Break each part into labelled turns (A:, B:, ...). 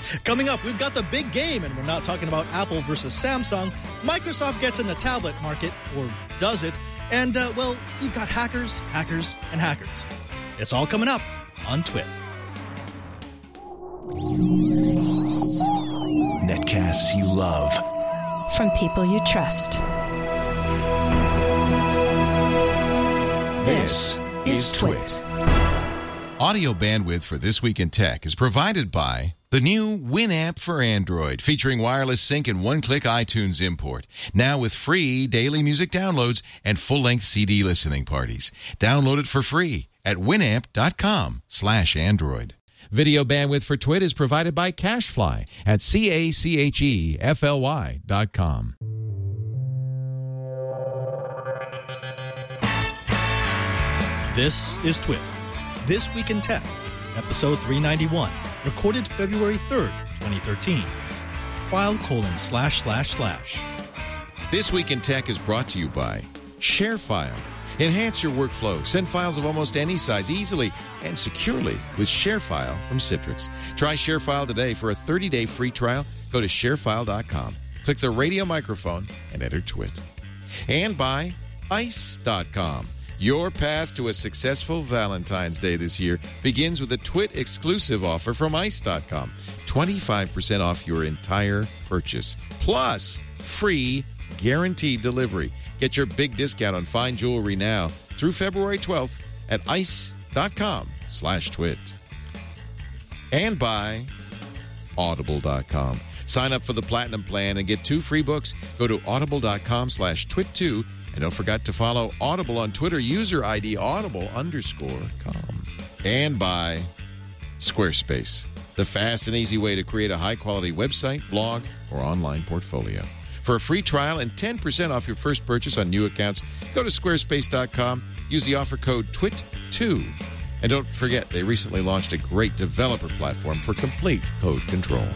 A: Coming up, we've got the big game, and we're not talking about Apple versus Samsung. Microsoft gets in the tablet market, or does it? And, we've got hackers, and hackers. It's all coming up on Twit.
B: Netcasts you love.
C: From people you trust.
B: This is Twit.
D: Audio bandwidth for This Week in Tech is provided by the new Winamp for Android, featuring wireless sync and one-click iTunes import. Now with free daily music downloads and full-length CD listening parties. Download it for free at winamp.com/Android. Video bandwidth for Twit is provided by CacheFly at CacheFly.com.
A: This is Twit. This Week in Tech, episode 391, recorded February 3rd, 2013. File://.
D: This Week in Tech is brought to you by ShareFile. Enhance your workflow. Send files of almost any size easily and securely with ShareFile from Citrix. Try ShareFile today for a 30-day free trial. Go to sharefile.com. Click the radio microphone and enter Twit. And by ICE.com. Your path to a successful Valentine's Day this year begins with a Twit exclusive offer from ICE.com. 25% off your entire purchase, plus free guaranteed delivery. Get your big discount on fine jewelry now through February 12th at ICE.com/Twit. And by Audible.com. Sign up for the Platinum Plan and get 2 free books. Go to Audible.com/Twit2. And don't forget to follow Audible on Twitter, user ID Audible_com. And by Squarespace, the fast and easy way to create a high-quality website, blog, or online portfolio. For a free trial and 10% off your first purchase on new accounts, go to squarespace.com. Use the offer code TWIT2. And don't forget, they recently launched a great developer platform for complete code control.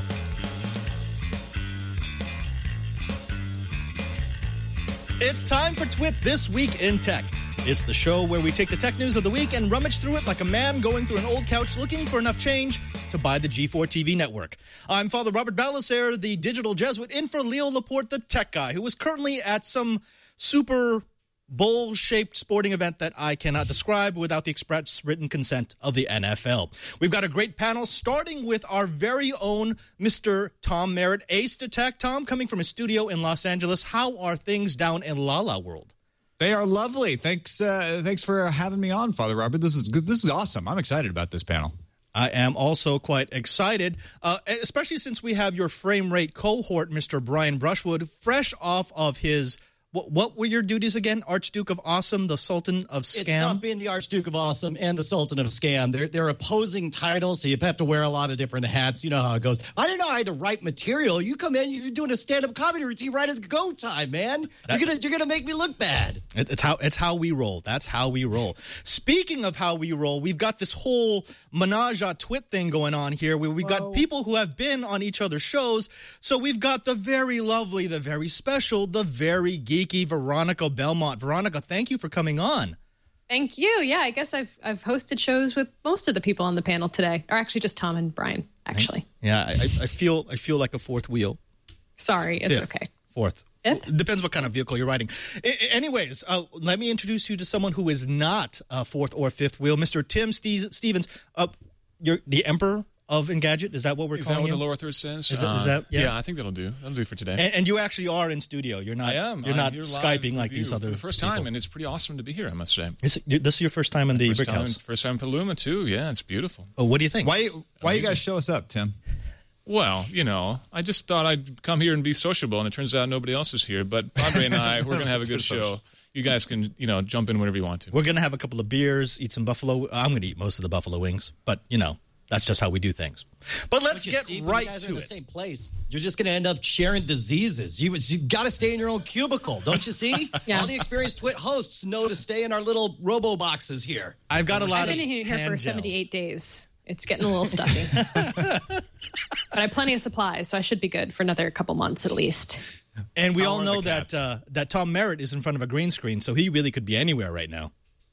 A: It's time for Twit This Week in Tech. It's the show where we take the tech news of the week and rummage through it like a man going through an old couch looking for enough change to buy the G4 TV network. I'm Father Robert Balacer, the digital Jesuit, in for Leo Laporte, the tech guy, who is currently at some super bowl-shaped sporting event that I cannot describe without the express written consent of the NFL. We've got a great panel, starting with our very own Mr. Tom Merritt, Ace to Tech. Tom, coming from his studio in Los Angeles, how are things down in Lala World?
E: They are lovely. Thanks for having me on, Father Robert. This is good. This is awesome. I'm excited about this panel.
A: I am also quite excited, especially since we have your frame rate cohort, Mr. Brian Brushwood, fresh off of his... What were your duties again? Archduke of Awesome, the Sultan of Scam?
F: It's tough being the Archduke of Awesome and the Sultan of Scam. They're opposing titles, so you have to wear a lot of different hats. You know how it goes. I didn't know I had to write material. You come in, you're doing a stand-up comedy routine right at the go time, man. You're gonna make me look bad.
A: It's how we roll. That's how we roll. Speaking of how we roll, we've got this whole menage a Twit thing going on here, where we've got people who have been on each other's shows. So we've got the very lovely, the very special, the very geeky Veronica Belmont. Veronica, thank you for coming on.
G: Thank you. Yeah, I guess I've hosted shows with most of the people on the panel today, or actually just Tom and Brian, actually.
A: Yeah, I feel like a fourth wheel.
G: Sorry, it's
A: Fifth.
G: okay.
A: Fourth.
G: Fifth?
A: Depends what kind of vehicle you're riding. Anyways, let me introduce you to someone who is not a fourth or fifth wheel, Mr. Tim Stevens. You're the Emperor of Engadget. Is that what we're calling you?
H: Is that what the lower third says?
A: Is that
H: yeah, I think that'll do. That'll do for today.
A: And you actually are in studio. You're not.
H: I am.
A: You're not Skyping like these other.
H: For the first time,
A: people.
H: And it's pretty awesome to be here, I must say.
A: This is your first time in the Brick House.
H: First time in Paluma too. Yeah, it's beautiful.
A: Oh, what do you think?
E: Why you guys show us up, Tim?
H: Well, I just thought I'd come here and be sociable, and it turns out nobody else is here. But Padre and I, we're going to have a good show. You guys can, jump in whenever you want to.
A: We're going to have a couple of beers, eat some buffalo. I'm going to eat most of the buffalo wings, but that's just how we do things. But let's get right
F: to it.
A: in
F: the same place. You're just going to end up sharing diseases. You got to stay in your own cubicle, don't you see?
G: Yeah.
F: All the experienced Twit hosts know to stay in our little robo boxes here.
A: I've got a lot of
G: I've been here for
A: hand gel.
G: 78 days. It's getting a little stuffy. But I have plenty of supplies, so I should be good for another couple months at least.
A: And we all know that Tom Merritt is in front of a green screen, so he really could be anywhere right now.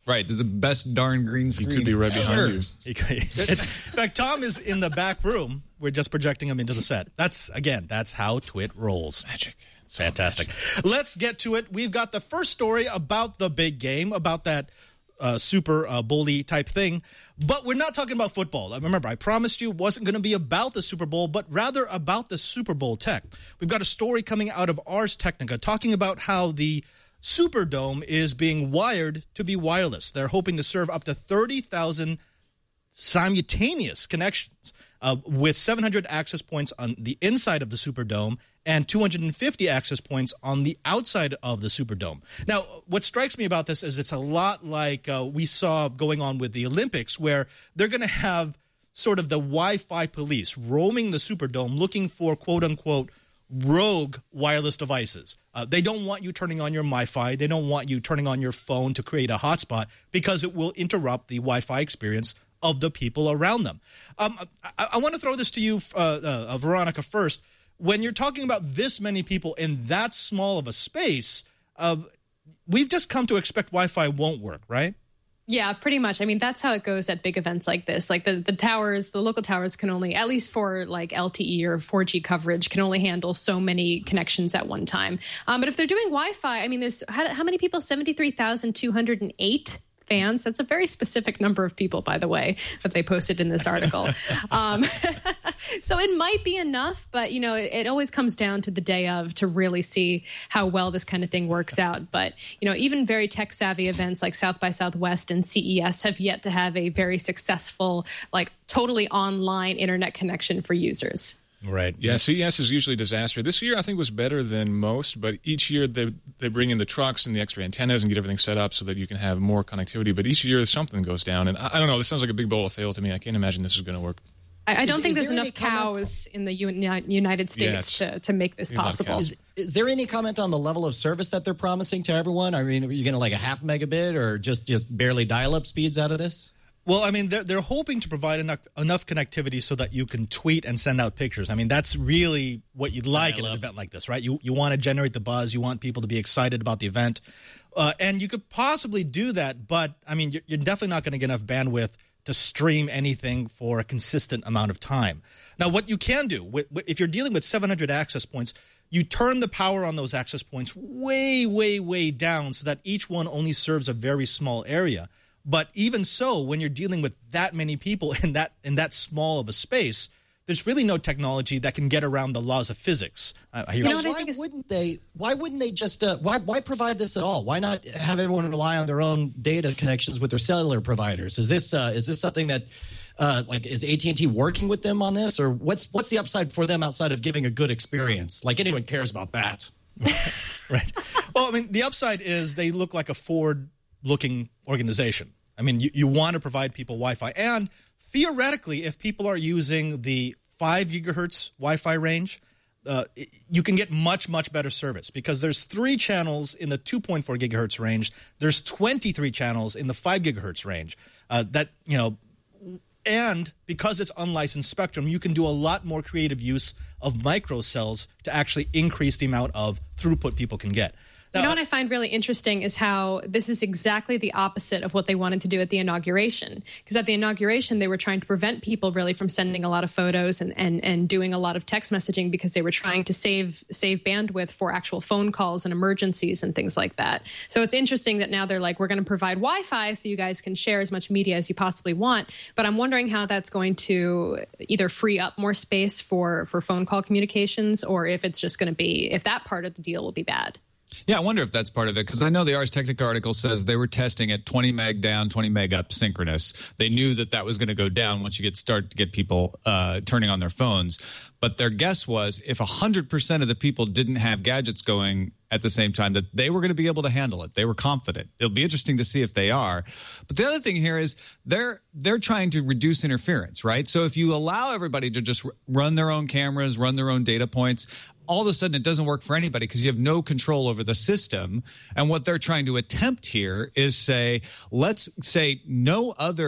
E: Right. There's the best darn green screen.
H: He could be right behind you.
A: In fact, Tom is in the back room. We're just projecting him into the set. That's how Twit rolls.
H: Magic.
A: Fantastic. Let's get to it. We've got the first story about the big game, about that Super Bowl-y type thing. But we're not talking about football. Remember, I promised you it wasn't going to be about the Super Bowl, but rather about the Super Bowl tech. We've got a story coming out of Ars Technica talking about how the Superdome is being wired to be wireless. They're hoping to serve up to 30,000 simultaneous connections with 700 access points on the inside of the Superdome and 250 access points on the outside of the Superdome. Now, what strikes me about this is it's a lot like we saw going on with the Olympics, where they're going to have sort of the Wi-Fi police roaming the Superdome looking for, quote-unquote, rogue wireless devices. They don't want you turning on your Wi-Fi. They don't want you turning on your phone to create a hotspot because it will interrupt the Wi-Fi experience of the people around them. I want to throw this to you, Veronica, first. When you're talking about this many people in that small of a space, we've just come to expect Wi-Fi won't work, right?
G: Yeah, pretty much. I mean, that's how it goes at big events like this. Like the towers, the local towers can only, at least for like LTE or 4G coverage, can only handle so many connections at one time. But if they're doing Wi-Fi, I mean, there's how many people? 73,208 fans. That's a very specific number of people, by the way, that they posted in this article. So it might be enough, but, you know, it always comes down to the day of to really see how well this kind of thing works out. But, you know, even very tech-savvy events like South by Southwest and CES have yet to have a very successful, like, totally online internet connection for users.
A: Right.
H: Yeah, CES is usually a disaster. This year, I think, was better than most, but each year they bring in the trucks and the extra antennas and get everything set up so that you can have more connectivity. But each year, something goes down. And I don't know, this sounds like a big bowl of fail to me. I can't imagine this is going to work.
G: I don't think there's enough cows in the United States to make this possible.
F: Is there any comment on the level of service that they're promising to everyone? I mean, are you going to like a half megabit or just barely dial-up speeds out of this?
A: Well, I mean, they're hoping to provide enough connectivity so that you can tweet and send out pictures. I mean, that's really what you'd like in an event like this, right? You want to generate the buzz. You want people to be excited about the event. And you could possibly do that, but, I mean, you're definitely not going to get enough bandwidth to stream anything for a consistent amount of time. Now, what you can do, if you're dealing with 700 access points, you turn the power on those access points way, way, way down so that each one only serves a very small area. But even so, when you're dealing with that many people in that small of a space, there's really no technology that can get around the laws of physics.
F: Why wouldn't they just why provide this at all? Why not have everyone rely on their own data connections with their cellular providers? Is this something that is AT&T working with them on this, or what's the upside for them outside of giving a good experience? Like anyone cares about that.
A: Right. Well, I mean, the upside is they look like a forward-looking organization. I mean, you want to provide people Wi-Fi. And theoretically, if people are using the 5 gigahertz Wi-Fi range, you can get much, much better service because there's 3 channels in the 2.4 gigahertz range. There's 23 channels in the 5 gigahertz range. And because it's unlicensed spectrum, you can do a lot more creative use of microcells to actually increase the amount of throughput people can get.
G: You know what I find really interesting is how this is exactly the opposite of what they wanted to do at the inauguration. Because at the inauguration, they were trying to prevent people really from sending a lot of photos and doing a lot of text messaging because they were trying to save bandwidth for actual phone calls and emergencies and things like that. So it's interesting that now they're like, we're going to provide Wi-Fi so you guys can share as much media as you possibly want. But I'm wondering how that's going to either free up more space for phone call communications or if it's just going to be, if that part of the deal will be bad.
E: Yeah, I wonder if that's part of it, because I know the Ars Technica article says they were testing at 20 meg down, 20 meg up synchronous. They knew that was going to go down once you start to get people turning on their phones. But their guess was if 100% of the people didn't have gadgets going at the same time, that they were going to be able to handle it. They were confident. It'll be interesting to see if they are. But the other thing here is they're trying to reduce interference, right? So if you allow everybody to just run their own cameras, run their own data points, all of a sudden it doesn't work for anybody because you have no control over the system. And what they're trying to attempt here is let's say no other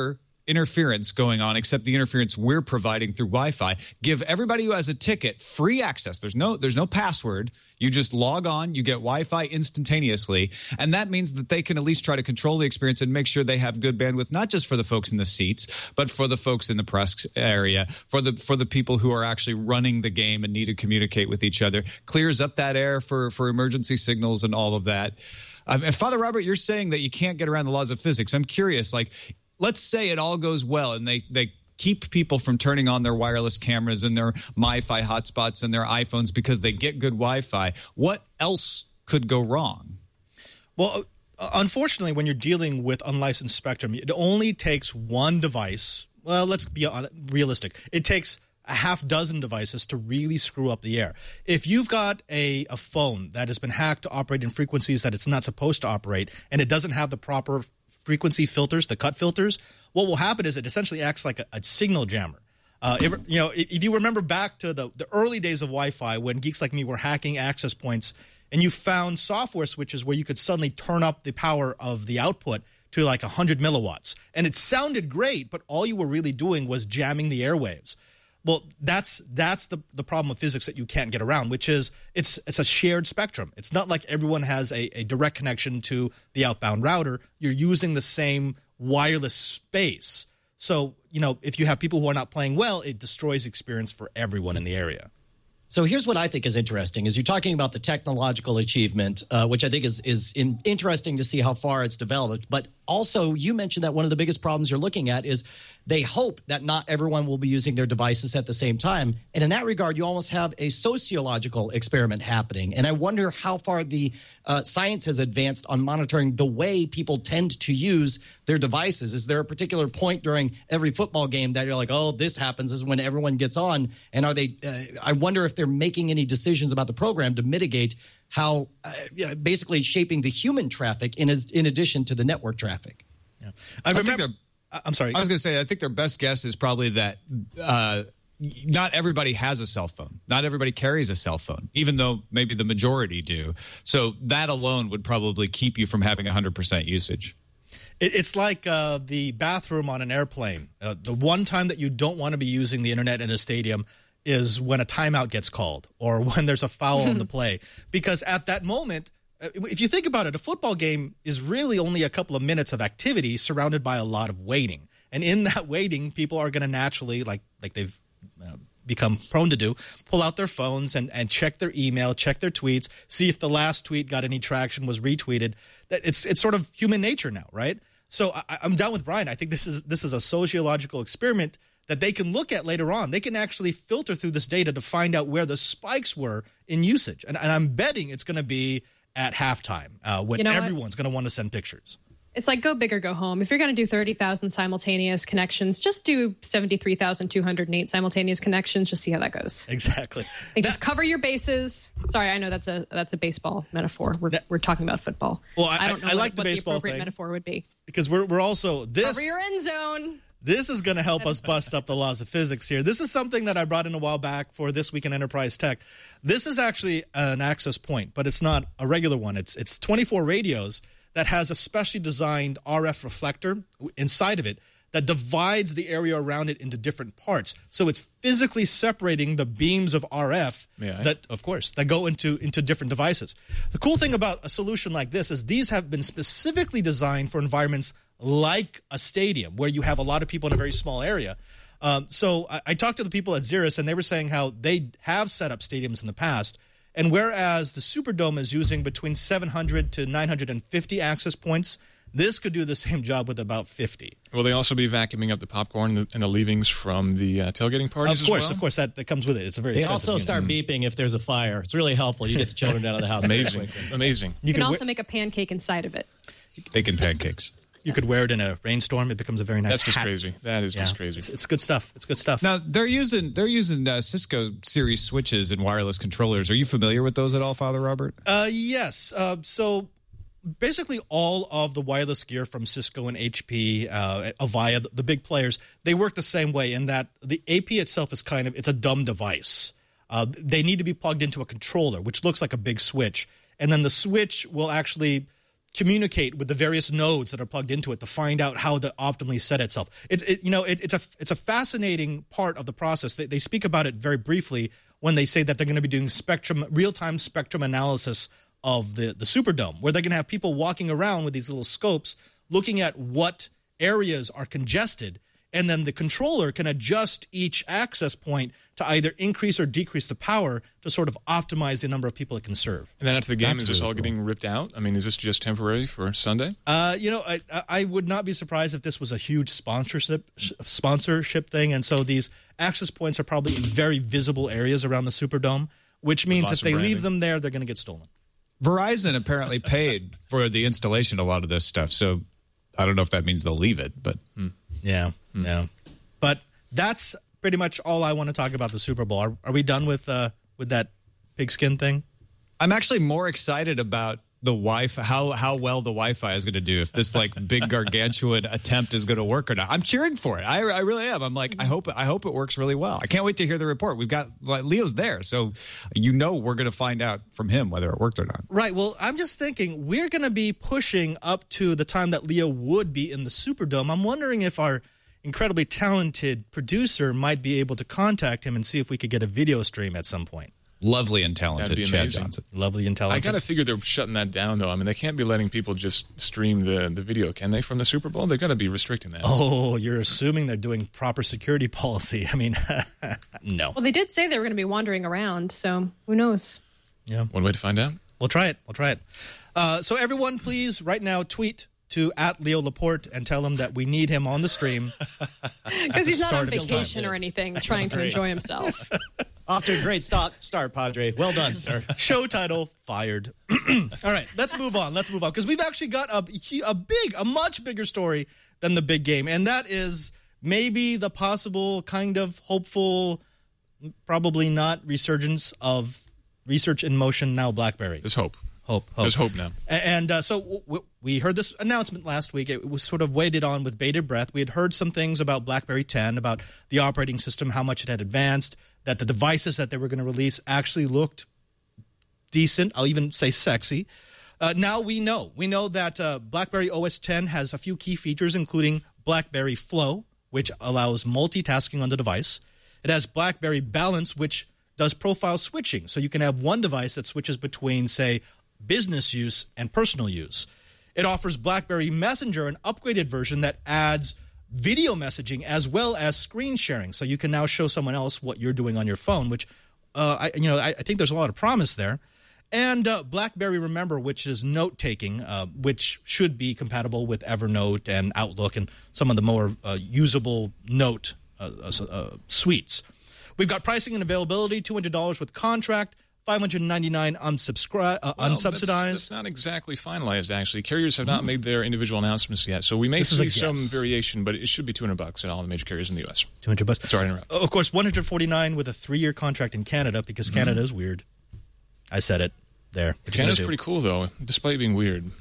E: interference going on except the interference we're providing through Wi-Fi. Give everybody who has a ticket free access. There's no password. You just log on, you get Wi-Fi instantaneously, and that means that they can at least try to control the experience and make sure they have good bandwidth, not just for the folks in the seats, but for the folks in the press area, for the people who are actually running the game and need to communicate with each other. Clears up that air for emergency signals and all of that. And Father Robert, you're saying that you can't get around the laws of physics. I'm curious, like, let's say it all goes well and they keep people from turning on their wireless cameras and their MiFi hotspots and their iPhones because they get good Wi-Fi. What else could go wrong?
A: Well, unfortunately, when you're dealing with unlicensed spectrum, it only takes one device. Well, let's be realistic. It takes a half dozen devices to really screw up the air. If you've got a phone that has been hacked to operate in frequencies that it's not supposed to operate and it doesn't have the proper frequency filters, the cut filters, what will happen is it essentially acts like a signal jammer. If you remember back to the early days of Wi-Fi when geeks like me were hacking access points and you found software switches where you could suddenly turn up the power of the output to like 100 milliwatts. And it sounded great, but all you were really doing was jamming the airwaves. Well, that's the problem of physics that you can't get around, which is it's a shared spectrum. It's not like everyone has a direct connection to the outbound router. You're using the same wireless space. So, if you have people who are not playing well, it destroys experience for everyone in the area.
F: So here's what I think is interesting is you're talking about the technological achievement, which I think is interesting to see how far it's developed. But also you mentioned that one of the biggest problems you're looking at is they hope that not everyone will be using their devices at the same time. And in that regard, you almost have a sociological experiment happening. And I wonder how far the science has advanced on monitoring the way people tend to use their devices. Is there a particular point during every football game that you're like, oh, this happens, this is when everyone gets on? And are they I wonder if they're making any decisions about the program to mitigate how basically shaping the human traffic in addition to the network traffic.
A: Yeah. I'm sorry.
E: I was going to say, I think their best guess is probably that not everybody has a cell phone. Not everybody carries a cell phone, even though maybe the majority do. So that alone would probably keep you from having 100% usage.
A: It's like the bathroom on an airplane. The one time that you don't want to be using the internet in a stadium is when a timeout gets called or when there's a foul on the play. Because at that moment, if you think about it, a football game is really only a couple of minutes of activity surrounded by a lot of waiting. And in that waiting, people are going to naturally, like they've become prone to do, pull out their phones and check their email, check their tweets, see if the last tweet got any traction, was retweeted. It's sort of human nature now, right? So I'm down with Brian. I think this is a sociological experiment that they can look at later on. They can actually filter through this data to find out where the spikes were in usage. And I'm betting it's going to be at halftime when everyone's going to want to send pictures.
G: It's like go big or go home. If you're going to do 30,000 simultaneous connections, just do 73,208 simultaneous connections. Just see how that goes.
A: Exactly.
G: Just cover your bases. Sorry, I know that's a baseball metaphor. We're talking about football.
A: Well,
G: I don't know
A: I like
G: what
A: the baseball
G: the appropriate
A: thing
G: metaphor would be.
A: Because we're also this.
G: Cover your end zone.
A: This is going to help us bust up the laws of physics here. This is something that I brought in a while back for This Week in Enterprise Tech. This is actually an access point, but it's not a regular one. It's 24 radios that has a specially designed RF reflector inside of it that divides the area around it into different parts. So it's physically separating the beams of RF that go into different devices. The cool thing about a solution like this is these have been specifically designed for environments like a stadium where you have a lot of people in a very small area. So I talked to the people at Xeris, and they were saying how they have set up stadiums in the past. And whereas the Superdome is using between 700 to 950 access points, this could do the same job with about 50.
H: Will they also be vacuuming up the popcorn and the leavings from the tailgating parties
A: Of course, that comes with it. It's a very expensive
F: also start beeping if there's a fire. It's really helpful. You get the children out of the house.
H: Amazing.
G: You can also make a pancake inside of it.
E: Bacon pancakes.
A: You could wear it in a rainstorm. It becomes a very nice
H: That's just
A: hat.
H: crazy. That is just crazy.
A: It's good stuff. It's good stuff.
E: Now, they're using Cisco series switches and wireless controllers. Are you familiar with those at all, Father Robert?
A: Yes. So basically all of the wireless gear from Cisco and HP, Avaya, the big players, they work the same way in that the AP itself is it's a dumb device. They need to be plugged into a controller, which looks like a big switch. And then the switch will actually communicate with the various nodes that are plugged into it to find out how to optimally set itself. It's a fascinating part of the process. They speak about it very briefly when they say that they're going to be doing real-time spectrum analysis of the Superdome, where they're going to have people walking around with these little scopes looking at what areas are congested, and then the controller can adjust each access point to either increase or decrease the power to sort of optimize the number of people it can serve.
H: And then after the game, is this all getting ripped out? I mean, is this just temporary for Sunday?
A: I would not be surprised if this was a huge sponsorship thing, and so these access points are probably in very visible areas around the Superdome, which means if they leave them there, they're going to get stolen.
E: Verizon apparently paid for the installation of a lot of this stuff, so I don't know if that means they'll leave it, but...
A: Yeah. But that's pretty much all I want to talk about the Super Bowl. Are we done with that pigskin thing?
E: I'm actually more excited about the Wi-Fi, how well the Wi-Fi is going to do, if this like big gargantuan attempt is going to work or not. I'm cheering for it. I really am. I'm like, I hope it works really well. I can't wait to hear the report. We've got Leo's there, so we're going to find out from him whether it worked or not.
A: Right. Well, I'm just thinking we're going to be pushing up to the time that Leo would be in the Superdome. I'm wondering if our incredibly talented producer might be able to contact him and see if we could get a video stream at some point.
E: Lovely and talented Chad Johnson.
A: Lovely and talented.
H: I got to figure they're shutting that down, though. I mean, they can't be letting people just stream the video, can they, from the Super Bowl? They've got to be restricting that.
A: Oh, you're assuming they're doing proper security policy. I mean, no.
G: Well, they did say they were going to be wandering around, so who knows?
H: Yeah. One way to find out.
A: We'll try it. So everyone, please, right now, tweet to @LeoLaporte and tell him that we need him on the stream.
G: Because he's not on vacation or anything, trying to enjoy himself.
F: Off to a great start, Padre. Well done, sir.
A: Show title, fired. All right, let's move on, because we've actually got a much bigger story than the big game, and that is maybe the possible kind of hopeful, probably not, resurgence of Research in Motion, now BlackBerry.
H: There's hope.
A: There's
H: hope now.
A: And so we heard this announcement last week. It was sort of waited on with bated breath. We had heard some things about BlackBerry 10, about the operating system, how much it had advanced, that the devices that they were going to release actually looked decent. I'll even say sexy. Now we know. We know that BlackBerry OS 10 has a few key features, including BlackBerry Flow, which allows multitasking on the device. It has BlackBerry Balance, which does profile switching. So you can have one device that switches between, say, business use and personal use. It offers BlackBerry Messenger, an upgraded version that adds video messaging as well as screen sharing. So you can now show someone else what you're doing on your phone, which I think there's a lot of promise there. And BlackBerry Remember, which is note-taking, which should be compatible with Evernote and Outlook and some of the more usable note suites. We've got pricing and availability, $200 with contract, $599 unsubsidized.
H: That's not exactly finalized, actually. Carriers have not made their individual announcements yet, so we may see some variation, but it should be $200 at all the major carriers in the U.S.
A: $200.
H: Sorry to interrupt.
A: Of course, $149 with a 3-year contract in Canada, because Canada is weird. I said it there.
H: Canada's pretty cool, though, despite being weird.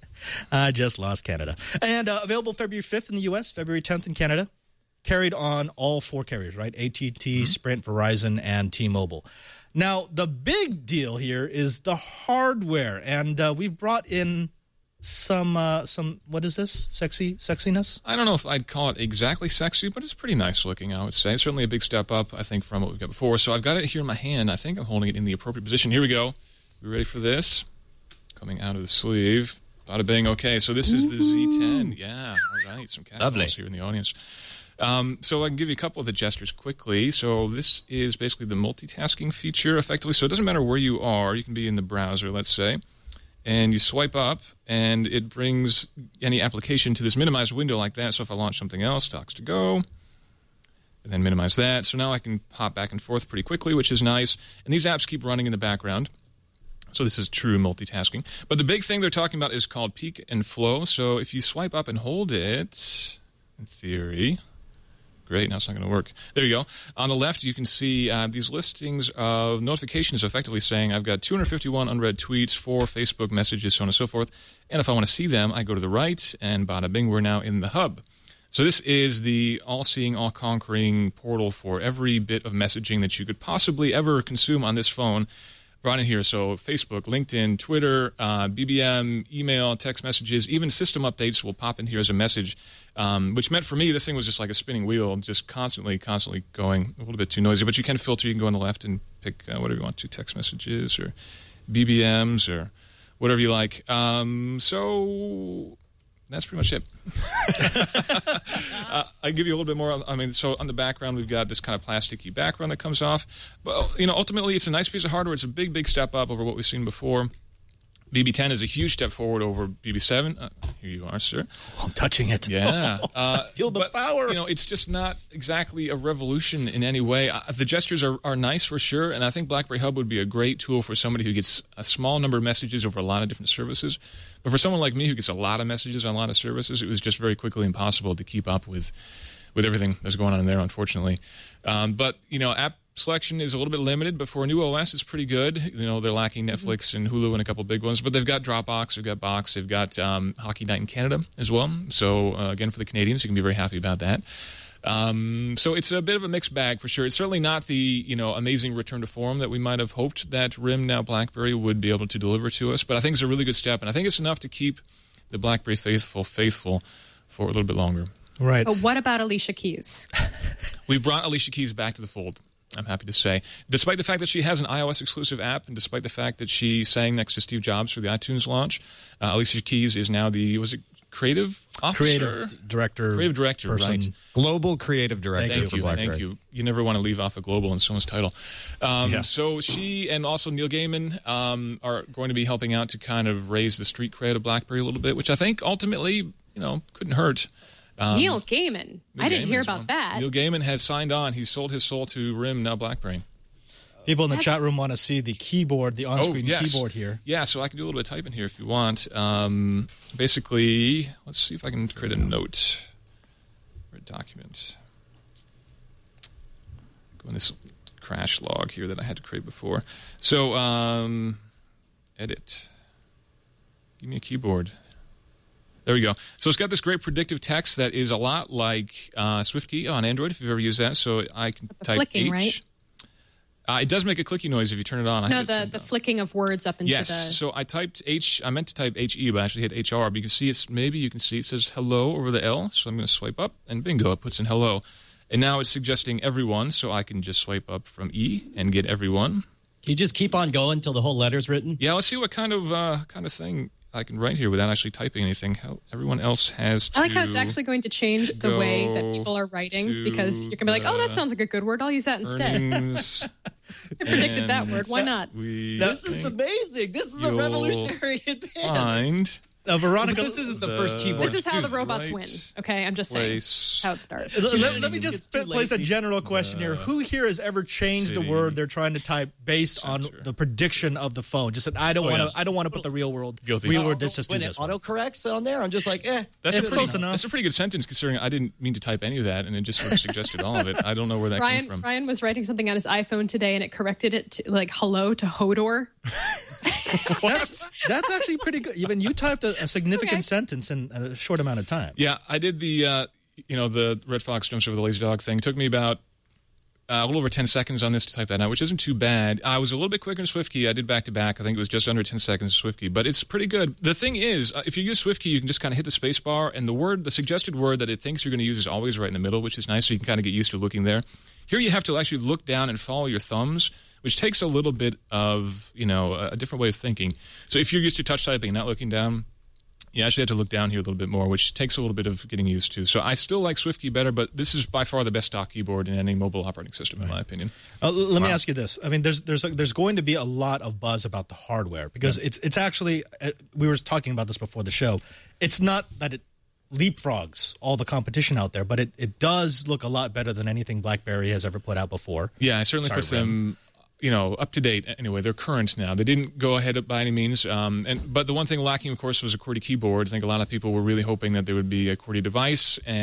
A: I just lost Canada. And available February 5th in the U.S., February 10th in Canada. Carried on all 4 carriers, right? AT&T, Sprint, Verizon, and T-Mobile. Now, the big deal here is the hardware, and we've brought in some what is this? Sexiness?
H: I don't know if I'd call it exactly sexy, but it's pretty nice looking, I would say. It's certainly a big step up, I think, from what we've got before. So I've got it here in my hand. I think I'm holding it in the appropriate position. Here we go. We ready for this? Coming out of the sleeve. Bada bing. Okay, so this is the Z10. Yeah, all right. Some catballs here in the audience. So I can give you a couple of the gestures quickly. So this is basically the multitasking feature, effectively. So it doesn't matter where you are. You can be in the browser, let's say, and you swipe up, and it brings any application to this minimized window like that. So if I launch something else, Docs to Go, and then minimize that. So now I can hop back and forth pretty quickly, which is nice. And these apps keep running in the background. So this is true multitasking. But the big thing they're talking about is called Peek and Flow. So if you swipe up and hold it, in theory... Great, now it's not going to work. There you go. On the left, you can see these listings of notifications effectively saying I've got 251 unread tweets, 4 Facebook messages, so on and so forth. And if I want to see them, I go to the right, and bada bing, we're now in the hub. So this is the all-seeing, all-conquering portal for every bit of messaging that you could possibly ever consume on this phone. brought in here. So Facebook, LinkedIn, Twitter, BBM, email, text messages, even system updates will pop in here as a message, which meant for me this thing was just like a spinning wheel, just constantly going, a little bit too noisy. But you can filter. You can go on the left and pick whatever you want to, text messages or BBMs or whatever you like. So that's pretty much it. I'll give you a little bit more. I mean, so on the background, we've got this kind of plasticky background that comes off. But, ultimately, it's a nice piece of hardware. It's a big, big step up over what we've seen before. BB10 is a huge step forward over BB7. Here you are, sir.
A: Oh, I'm touching it.
H: Yeah.
A: Feel the power.
H: It's just not exactly a revolution in any way. The gestures are nice for sure, and I think BlackBerry Hub would be a great tool for somebody who gets a small number of messages over a lot of different services. But for someone like me who gets a lot of messages on a lot of services, it was just very quickly impossible to keep up with everything that's going on in there, unfortunately. But, app selection is a little bit limited, but for a new OS, it's pretty good. They're lacking Netflix and Hulu and a couple big ones, but they've got Dropbox, they've got Box, they've got Hockey Night in Canada as well. So, again, for the Canadians, you can be very happy about that. So it's a bit of a mixed bag for sure. It's certainly not the amazing return to form that we might have hoped that RIM, now BlackBerry, would be able to deliver to us, but I think it's a really good step, and I think it's enough to keep the BlackBerry faithful for a little bit longer.
A: Right.
G: But what about Alicia Keys?
H: We've brought Alicia Keys back to the fold, I'm happy to say. Despite the fact that she has an iOS-exclusive app, and despite the fact that she sang next to Steve Jobs for the iTunes launch, Alicia Keys is now creative officer?
A: Creative director, person.
H: Right.
E: Global creative director for BlackBerry.
H: Thank you. You never want to leave off a global in someone's title. So she and also Neil Gaiman are going to be helping out to kind of raise the street cred of BlackBerry a little bit, which I think ultimately, couldn't hurt.
G: Neil Gaiman. I didn't hear about that.
H: Neil Gaiman has signed on. He's sold his soul to RIM, now BlackBerry.
A: People in the chat room want to see the keyboard, the on-screen keyboard here.
H: Yeah, so I can do a little bit of typing here if you want. Basically, let's see if I can create a note or a document. Go in this crash log here that I had to create before. So, edit. Give me a keyboard. There we go. So it's got this great predictive text that is a lot like SwiftKey on Android, if you've ever used that. So I can type
G: flicking,
H: H.
G: Right?
H: It does make a clicky noise if you turn it on.
G: No, the flicking of words up into the...
H: Yes, so I typed H. I meant to type HE, but I actually hit HR. But you can see it says hello over the L. So I'm going to swipe up, and bingo, it puts in hello. And now it's suggesting everyone, so I can just swipe up from E and get everyone.
F: Can you just keep on going until the whole letter's written?
H: Yeah, let's see what kind of thing I can write here without actually typing anything. How everyone else has to...
G: I like how it's actually going to change the way that people are writing, because you're going to be like, oh, that sounds like a good word. I'll use that instead. I predicted that word. Why not?
F: This is amazing. This is a revolutionary advance.
A: Veronica,
E: this isn't the first keyboard.
G: This is how the robots win. Okay, I'm just saying how it starts.
A: Let me just place a general question here. Who here has ever changed the word they're trying to type based on the prediction of the phone? Just said, I don't want to put the real word. Let's just do this.
F: When it autocorrects on there, I'm just like,
H: That's
A: close enough.
H: That's a pretty good sentence considering I didn't mean to type any of that, and it just sort of suggested all of it. I don't know where that came from.
G: Ryan was writing something on his iPhone today, and it corrected it to hello to Hodor.
A: That's actually pretty good. Even you typed a significant sentence in a short amount of time.
H: Yeah, I did the Red Fox jumps over the lazy dog thing. It took me about a little over 10 seconds on this to type that out, which isn't too bad. I was a little bit quicker in SwiftKey. I did back-to-back. I think it was just under 10 seconds in SwiftKey, but it's pretty good. The thing is, if you use SwiftKey, you can just kind of hit the space bar, and the suggested word that it thinks you're going to use is always right in the middle, which is nice, so you can kind of get used to looking there. Here you have to actually look down and follow your thumbs, which takes a little bit of, a different way of thinking. So if you're used to touch typing and not looking down, you actually have to look down here a little bit more, which takes a little bit of getting used to. So I still like SwiftKey better, but this is by far the best stock keyboard in any mobile operating system, in my opinion.
A: Let me ask you this. I mean, there's going to be a lot of buzz about the hardware because it's actually, we were talking about this before the show, it's not that it leapfrogs all the competition out there, but it does look a lot better than anything BlackBerry has ever put out before.
H: Yeah, I certainly puts them... up to date anyway. They're current now. They didn't go ahead by any means. But the one thing lacking, of course, was a QWERTY keyboard. I think a lot of people were really hoping that there would be a QWERTY device, and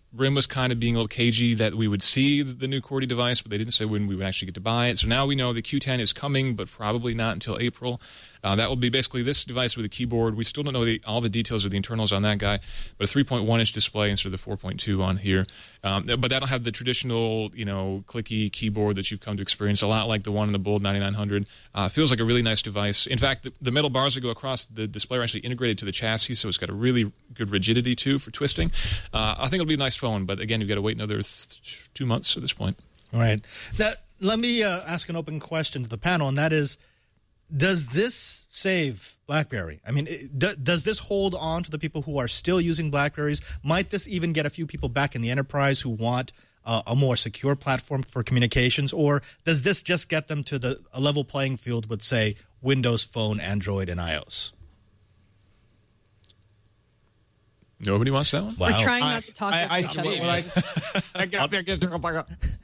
H: Brim was kind of being a little cagey that we would see the new QWERTY device, but they didn't say when we would actually get to buy it. So now we know the Q10 is coming, but probably not until April. That will be basically this device with a keyboard. We still don't know all the details of the internals on that guy, but a 3.1-inch display instead of the 4.2 on here. But that'll have the traditional, clicky keyboard that you've come to experience, a lot like the one in the Bold 9900. Feels like a really nice device. In fact, the metal bars that go across the display are actually integrated to the chassis, so it's got a really good rigidity, too, for twisting. I think it'll be a nice phone, but again, you've got to wait another 2 months at this point.
A: All right. Now, let me ask an open question to the panel, and that is, does this save BlackBerry? I mean, does this hold on to the people who are still using BlackBerries? Might this even get a few people back in the enterprise who want a more secure platform for communications? Or does this just get them to a level playing field with, say, Windows Phone, Android, and iOS?
H: Nobody wants that one?
G: Wow. We're trying not to talk about each other.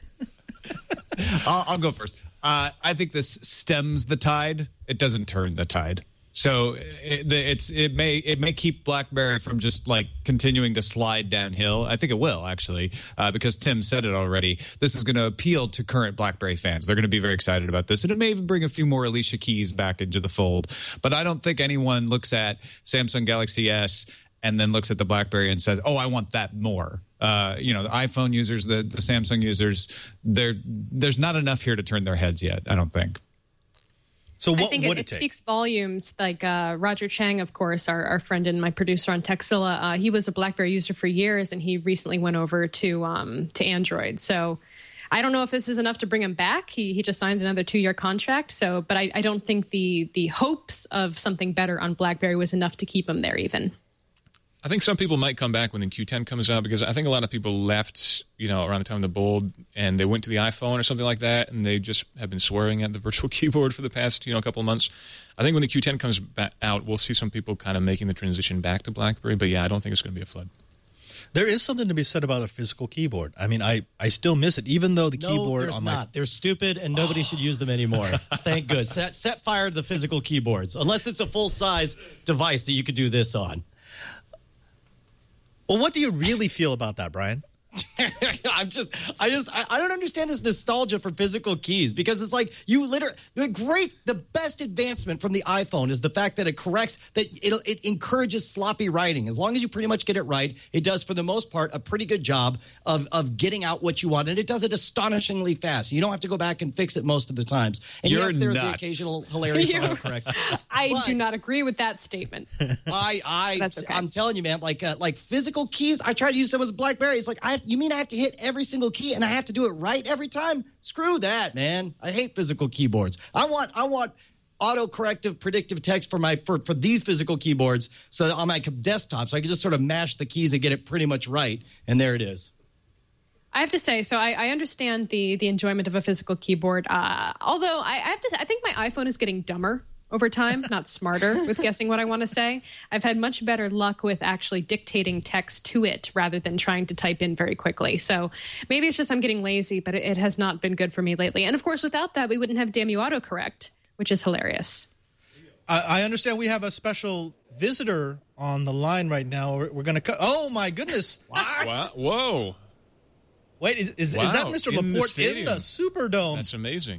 E: I'll go first. I think this stems the tide. It doesn't turn the tide. So it may keep BlackBerry from just like continuing to slide downhill. I think it will actually, because Tim said it already. This is going to appeal to current BlackBerry fans. They're going to be very excited about this, and it may even bring a few more Alicia Keys back into the fold. But I don't think anyone looks at Samsung Galaxy S and then looks at the BlackBerry and says, "Oh, I want that more." The iPhone users, the Samsung users, there's not enough here to turn their heads yet, I don't think.
A: So what
G: I think
A: would
G: it
A: take?
G: Speaks volumes. Like Roger Chang, of course, our friend and my producer on Texilla, he was a BlackBerry user for years, and he recently went over to Android. So I don't know if this is enough to bring him back. He just signed another 2-year contract. So, but I don't think the hopes of something better on BlackBerry was enough to keep him there even.
H: I think some people might come back when the Q10 comes out, because I think a lot of people left, around the time of the Bold, and they went to the iPhone or something like that, and they just have been swearing at the virtual keyboard for the past, couple of months. I think when the Q10 comes out, we'll see some people kind of making the transition back to BlackBerry, but yeah, I don't think it's going to be a flood.
A: There is something to be said about a physical keyboard. I mean, I still miss it, even though the keyboard on my...
F: They're stupid, and nobody should use them anymore. Thank good. Set fire to the physical keyboards, unless it's a full-size device that you could do this on.
A: Well, what do you really feel about that, Brian?
F: I don't understand this nostalgia for physical keys, because it's like the best advancement from the iPhone is the fact that it corrects, that it encourages sloppy writing. As long as you pretty much get it right, it does for the most part a pretty good job of getting out what you want, and it does it astonishingly fast. You don't have to go back and fix it most of the times. And
E: You're
F: yes, there's
E: nuts.
F: the occasional hilarious autocorrects.
G: I do not agree with that statement. That's okay.
F: I'm telling you, man, like physical keys, I try to use them as BlackBerry. It's like, you mean I have to hit every single key and I have to do it right every time? Screw that, man. I hate physical keyboards. I want auto-corrective predictive text for these physical keyboards, so that on my desktop, so I can just sort of mash the keys and get it pretty much right, and there it is.
G: I have to say, so I understand the enjoyment of a physical keyboard, although I think my iPhone is getting dumber over time, not smarter with guessing what I want to say. I've had much better luck with actually dictating text to it rather than trying to type in very quickly. So maybe it's just I'm getting lazy, but it has not been good for me lately. And of course, without that, we wouldn't have Damn You Autocorrect, which is hilarious.
A: I understand we have a special visitor on the line right now. We're going to oh, my goodness.
H: Wow. Whoa.
A: Wait, is that Mr. Laporte in the Superdome?
H: That's amazing.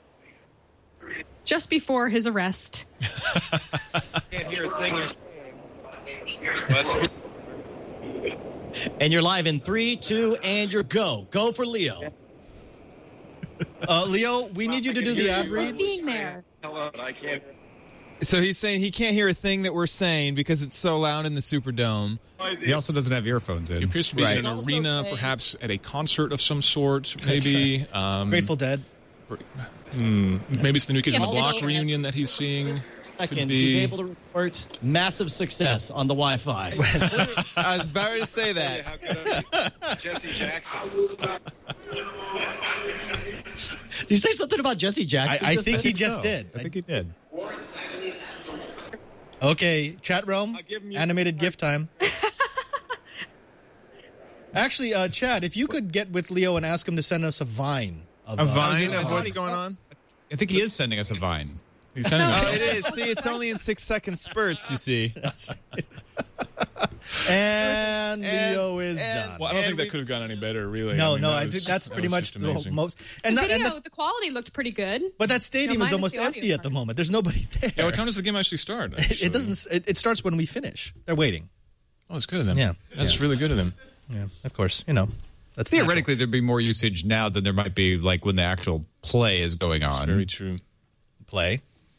G: Just before his arrest.
I: Can't hear a thing you're saying.
F: And you're live in 3, 2, and you're go. Go for Leo.
A: Leo, we need you to do the ad reads.
G: Being there.
I: Hello, but I can't.
J: So he's saying he can't hear a thing that we're saying because it's so loud in the Superdome.
E: He also doesn't have earphones in.
H: He appears to be in an arena, perhaps at a concert of some sort, maybe.
A: Grateful Dead.
H: Maybe it's the New Kids on the Block reunion that he's seeing.
F: Second, he's able to report massive success on the Wi-Fi.
J: I was about to say that.
I: How could I be? Jesse Jackson.
F: Did you say something about Jesse Jackson?
A: I think he just did.
E: I think he did.
A: Okay, chat realm, animated GIF time. Actually, Chad, if you could get with Leo and ask him to send us a Vine.
J: Of what's going on?
E: I think he is sending us a Vine.
H: He's sending
J: Oh, it is. See, it's only in 6-second spurts, you see.
A: That's right. And Leo is done.
H: Well, I don't think that could have gone any better, really.
A: No,
H: that
A: I
H: was-
A: think that's
H: that
A: pretty
H: was
A: much
H: just
A: the
H: amazing.
A: most.
G: The
A: And,
G: video, the quality looked pretty good.
A: but that stadium is
G: minus
A: almost
G: the audio
A: empty at the
G: part.
A: moment. There's nobody there.
H: Yeah, what time does the game actually start?
A: It doesn't. It starts when we finish. They're waiting.
H: Oh, it's good of them.
A: Yeah.
H: That's really good of them.
A: Yeah, of course. That's
E: Theoretically, there'd be more usage now than there might be like when the actual play is going on.
H: Very true.
A: Play.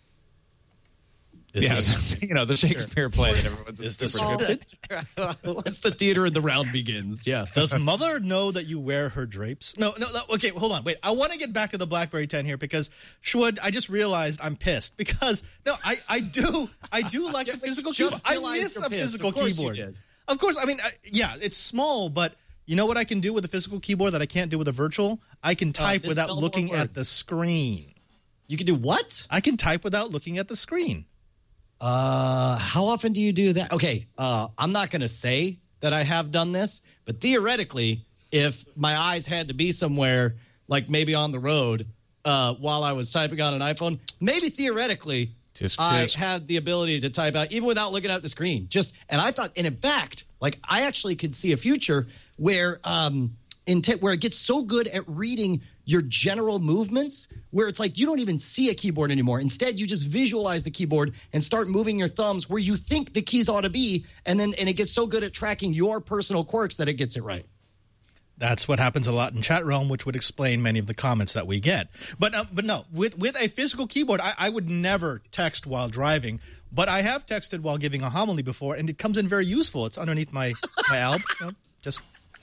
E: Yeah, the Shakespeare play that everyone's
A: Is this
E: super good.
A: scripted?
F: Once the theater and the round begins, yes.
A: Does mother know that you wear her drapes? No. Okay, hold on. Wait, I want to get back to the BlackBerry 10 here because Shwood, I just realized I'm pissed because I do like the physical keyboard. I miss a physical keyboard. Of course, I mean, it's small, but you know what I can do with a physical keyboard that I can't do with a virtual? I can type without looking at the screen.
F: You can do what?
A: I can type without looking at the screen.
F: How often do you do that? Okay, I'm not going to say that I have done this, but theoretically, if my eyes had to be somewhere, like maybe on the road, while I was typing on an iPhone, maybe theoretically, I had the ability to type out even without looking at the screen. And I thought, and in fact, like I actually could see a future where where it gets so good at reading your general movements where it's like you don't even see a keyboard anymore. Instead, you just visualize the keyboard and start moving your thumbs where you think the keys ought to be, and it gets so good at tracking your personal quirks that it gets it right.
A: That's what happens a lot in Chat Realm, which would explain many of the comments that we get. But no, with a physical keyboard, I would never text while driving, but I have texted while giving a homily before, and it comes in very useful. It's underneath my alb. Just...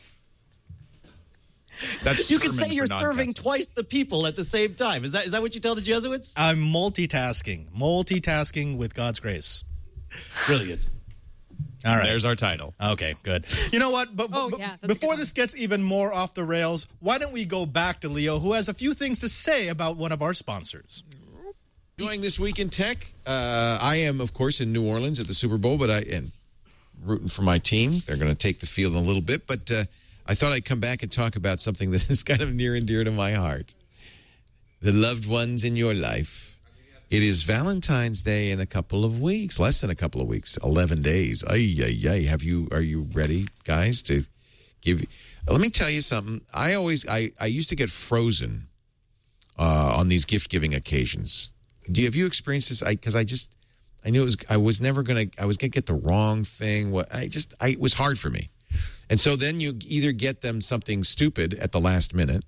F: You could say you're serving twice the people at the same time. Is that what you tell the Jesuits?
A: I'm multitasking with God's grace.
F: Brilliant.
A: All right.
E: There's our title.
A: Okay, good. You know what? But before this gets even more off the rails, why don't we go back to Leo, who has a few things to say about one of our sponsors.
D: Enjoying this week in tech. I am, of course, in New Orleans at the Super Bowl, but and rooting for my team. They're going to take the field in a little bit, but I thought I'd come back and talk about something that is kind of near and dear to my heart. The loved ones in your life. It is Valentine's Day in a couple of weeks, less than a couple of weeks, 11 days. Are you ready, guys, to give? Let me tell you something. I used to get frozen on these gift-giving occasions. Have you experienced this? Because I knew I was going to get the wrong thing. It was hard for me. And so then you either get them something stupid at the last minute,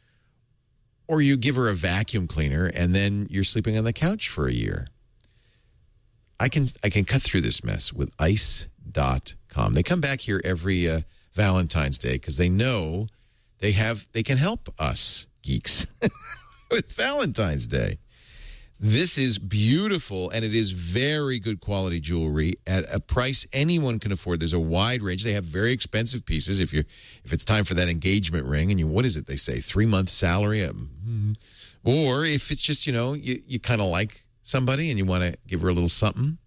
D: or you give her a vacuum cleaner, and then you're sleeping on the couch for a year. I can cut through this mess with ice.com. They come back here every Valentine's Day because they know they can help us geeks with Valentine's Day. This is beautiful, and it is very good quality jewelry at a price anyone can afford. There's a wide range. They have very expensive pieces. If it's time for that engagement ring, and what is it they say, 3 months salary, or if it's just you kind of like somebody and you want to give her a little something.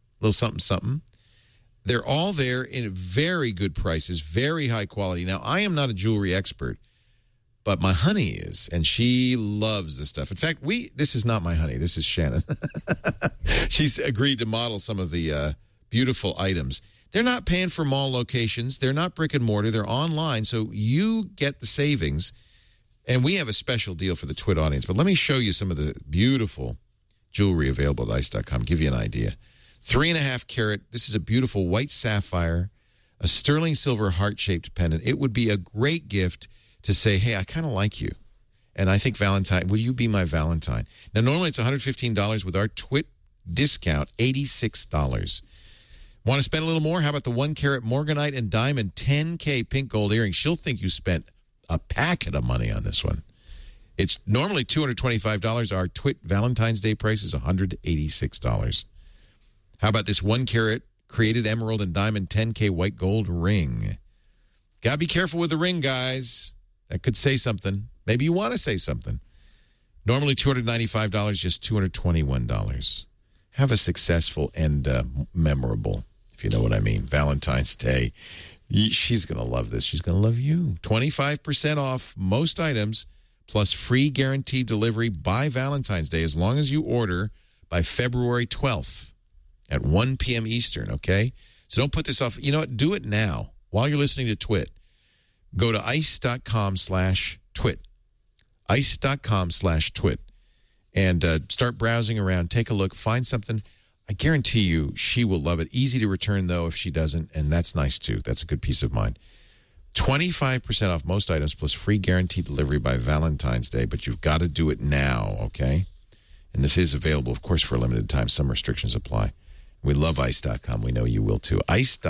D: They're all there in very good prices, very high quality. Now, I am not a jewelry expert, but my honey is, and she loves this stuff. In fact, this is not my honey. This is Shannon. She's agreed to model some of the beautiful items. They're not paying for mall locations. They're not brick and mortar. They're online, so you get the savings. And we have a special deal for the Twit audience. But let me show you some of the beautiful jewelry available at ice.com. Give you an idea. 3.5 carat. This is a beautiful white sapphire, a sterling silver heart-shaped pendant. It would be a great gift to say, hey, I kind of like you. And I think Valentine, will you be my Valentine? Now, normally it's $115 with our Twit discount, $86. Want to spend a little more? How about the 1 carat Morganite and diamond 10K pink gold earring? She'll think you spent a packet of money on this one. It's normally $225. Our Twit Valentine's Day price is $186. How about this 1 carat created emerald and diamond 10K white gold ring? Got to be careful with the ring, guys. That could say something. Maybe you want to say something. Normally $295, just $221. Have a successful and memorable, if you know what I mean, Valentine's Day. She's going to love this. She's going to love you. 25% off most items, plus free guaranteed delivery by Valentine's Day, as long as you order by February 12th at 1 p.m. Eastern, okay? So don't put this off. You know what? Do it now. While you're listening to Twit, go to ice.com/twit. Ice.com/twit. And start browsing around. Take a look. Find something. I guarantee you she will love it. Easy to return, though, if she doesn't. And that's nice, too. That's a good peace of mind. 25% off most items plus free guaranteed delivery by Valentine's Day. But you've got to do it now, okay? And this is available, of course, for a limited time. Some restrictions apply. We love ice.com. We know you will, too.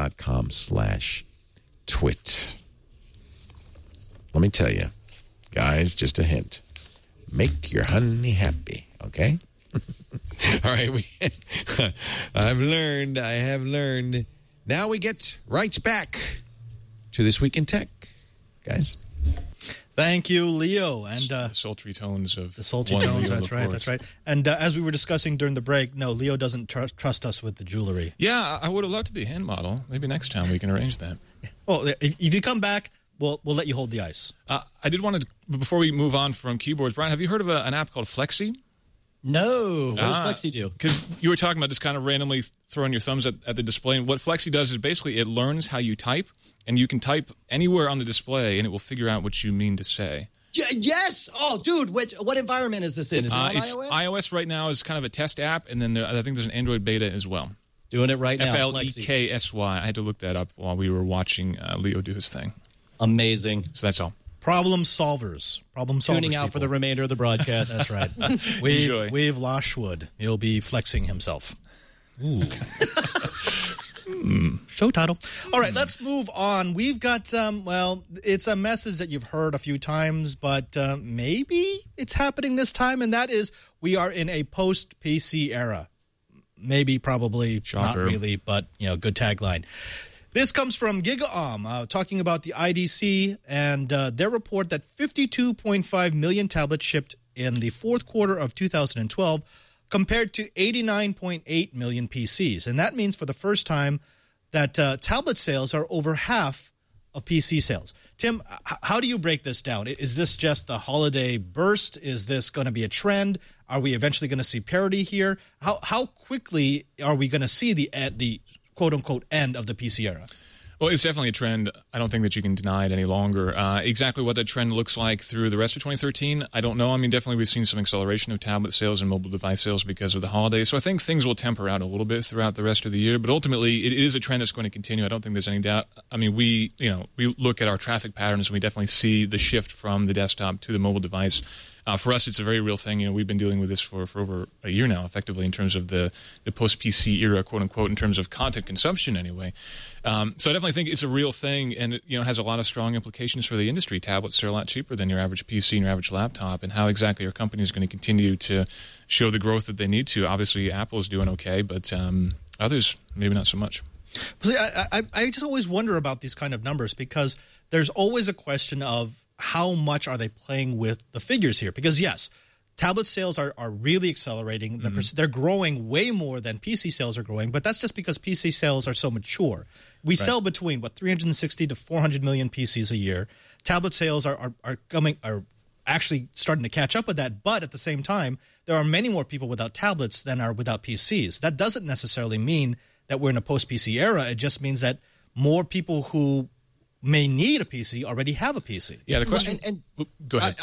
D: Ice.com/twit. Let me tell you, guys, just a hint. Make your honey happy, okay? All right. I have learned. Now we get right back to This Week in Tech, guys.
A: Thank you, Leo. And
H: the sultry tones of
A: the sultry tones. That's right. And as we were discussing during the break, no, Leo doesn't trust us with the jewelry.
H: Yeah, I would have loved to be a hand model. Maybe next time we can arrange that.
A: Well, if you come back, we'll let you hold the ice.
H: I did want to, before we move on from keyboards, Brian, have you heard of an app called Flexi?
F: No. What does Flexi do?
H: Because you were talking about just kind of randomly throwing your thumbs at the display. And what Flexi does is basically it learns how you type, and you can type anywhere on the display, and it will figure out what you mean to say.
F: Yes. Oh, dude, what environment is this in? Is it on
H: it's
F: iOS?
H: iOS right now is kind of a test app, and then I think there's an Android beta as well.
F: Doing it right now.
H: Fleksy. I had to look that up while we were watching Leo do his thing.
F: Amazing.
H: So that's all.
A: Problem solvers. Tuning
F: out
A: people.
F: for the remainder of the broadcast.
A: That's right. We've Lashwood. He'll be flexing himself. Ooh. Show title. All right, let's move on. We've got, it's a message that you've heard a few times, but maybe it's happening this time, and that is we are in a post-PC era. Maybe, probably, not really, but, good tagline. This comes from GigaOM, talking about the IDC and their report that 52.5 million tablets shipped in the fourth quarter of 2012 compared to 89.8 million PCs. And that means for the first time that tablet sales are over half of PC sales. Tim, how do you break this down? Is this just the holiday burst? Is this going to be a trend? Are we eventually going to see parity here? How quickly are we going to see the quote-unquote end of the PC era?
H: Well, it's definitely a trend. I don't think that you can deny it any longer. Exactly what that trend looks like through the rest of 2013, I don't know. I mean, definitely we've seen some acceleration of tablet sales and mobile device sales because of the holidays. So I think things will temper out a little bit throughout the rest of the year. But ultimately, it is a trend that's going to continue. I don't think there's any doubt. I mean, we look at our traffic patterns and we definitely see the shift from the desktop to the mobile device. For us, it's a very real thing. We've been dealing with this for over a year now, effectively, in terms of the post-PC era, quote-unquote, in terms of content consumption anyway. So I definitely think it's a real thing, and it has a lot of strong implications for the industry. Tablets are a lot cheaper than your average PC and your average laptop, and how exactly our company is going to continue to show the growth that they need to. Obviously, Apple is doing okay, but others, maybe not so much.
A: See, I just always wonder about these kind of numbers because there's always a question of how much are they playing with the figures here? Because, yes, tablet sales are really accelerating. They're growing way more than PC sales are growing, but that's just because PC sales are so mature. We sell between, 360 to 400 million PCs a year. Tablet sales are actually starting to catch up with that, but at the same time, there are many more people without tablets than are without PCs. That doesn't necessarily mean that we're in a post-PC era. It just means that more people who may need a PC already have a PC.
H: Yeah, the question... Go ahead.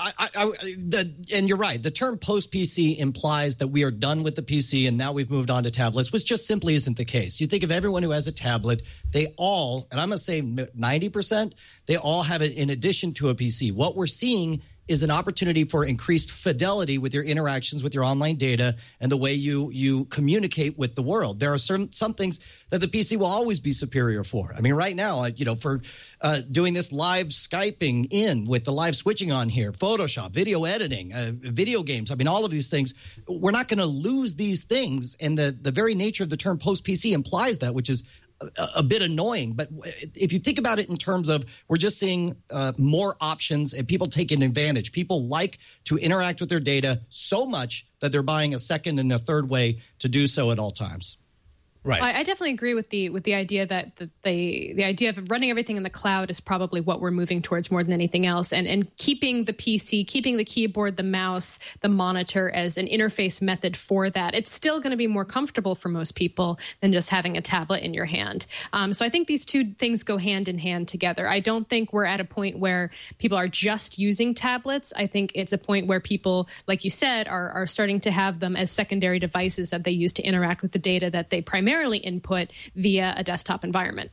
F: And you're right. The term post-PC implies that we are done with the PC and now we've moved on to tablets, which just simply isn't the case. You think of everyone who has a tablet, they all, and I'm going to say 90%, they all have it in addition to a PC. What we're seeing is an opportunity for increased fidelity with your interactions with your online data and the way you communicate with the world. There are some things that the PC will always be superior for. I mean, right now, for doing this live Skyping in with the live switching on here, Photoshop, video editing, video games. I mean, all of these things, we're not going to lose these things. And the very nature of the term post-PC implies that, which is a bit annoying. But if you think about it in terms of we're just seeing more options and people taking advantage. People like to interact with their data so much that they're buying a second and a third way to do so at all times.
A: Right.
G: I definitely agree with the idea that the idea of running everything in the cloud is probably what we're moving towards more than anything else, and keeping the PC, keeping the keyboard, the mouse, the monitor as an interface method for that. It's still going to be more comfortable for most people than just having a tablet in your hand. So I think these two things go hand in hand together. I don't think we're at a point where people are just using tablets. I think it's a point where people, like you said, are starting to have them as secondary devices that they use to interact with the data that they primarily input via a desktop environment.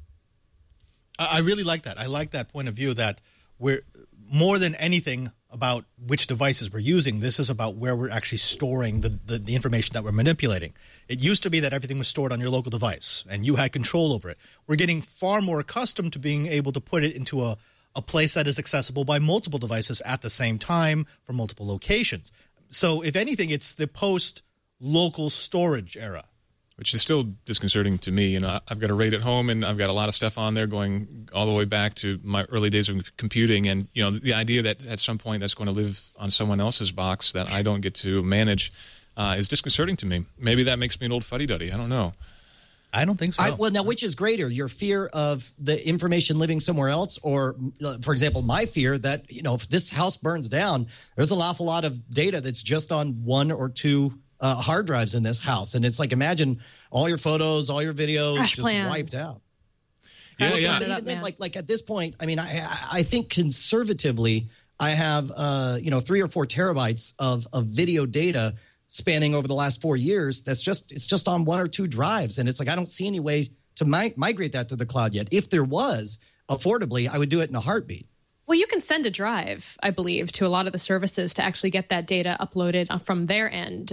A: I really like that. I like that point of view that we're more than anything about which devices we're using. This is about where we're actually storing the information that we're manipulating. It used to be that everything was stored on your local device and you had control over it. We're getting far more accustomed to being able to put it into a place that is accessible by multiple devices at the same time from multiple locations. So if anything, it's the post-local storage era.
H: Which is still disconcerting to me. You know, I've got a RAID at home, and I've got a lot of stuff on there going all the way back to my early days of computing. And, you know, the idea that at some point that's going to live on someone else's box that I don't get to manage is disconcerting to me. Maybe that makes me an old fuddy-duddy. I don't know.
A: I don't think so.
F: Well, now, which is greater, your fear of the information living somewhere else, or, for example, my fear that, you know, if this house burns down, there's an awful lot of data that's just on one or two hard drives in this house. And it's like, imagine all your photos, all your videos just wiped out.
H: Yeah, yeah.
F: Even then, like at this point, I mean, I think conservatively, I have, 3 or 4 terabytes of video data spanning over the last 4 years. It's just on 1 or 2 drives. And it's like, I don't see any way to migrate that to the cloud yet. If there was, affordably, I would do it in a heartbeat.
G: Well, you can send a drive, I believe, to a lot of the services to actually get that data uploaded from their end.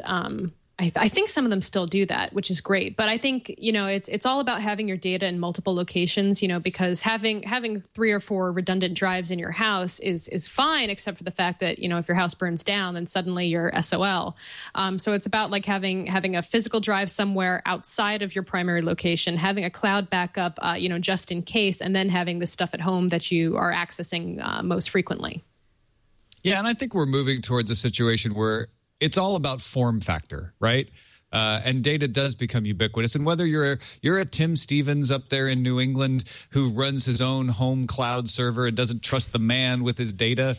G: I think some of them still do that, which is great. But I think, you know, it's all about having your data in multiple locations, you know, because having 3 or 4 redundant drives in your house is fine, except for the fact that, you know, if your house burns down, then suddenly you're SOL. So it's about like having a physical drive somewhere outside of your primary location, having a cloud backup, just in case, and then having the stuff at home that you are accessing most frequently.
E: Yeah, and I think we're moving towards a situation where it's all about form factor, right? And data does become ubiquitous. And whether you're a Tim Stevens up there in New England who runs his own home cloud server and doesn't trust the man with his data,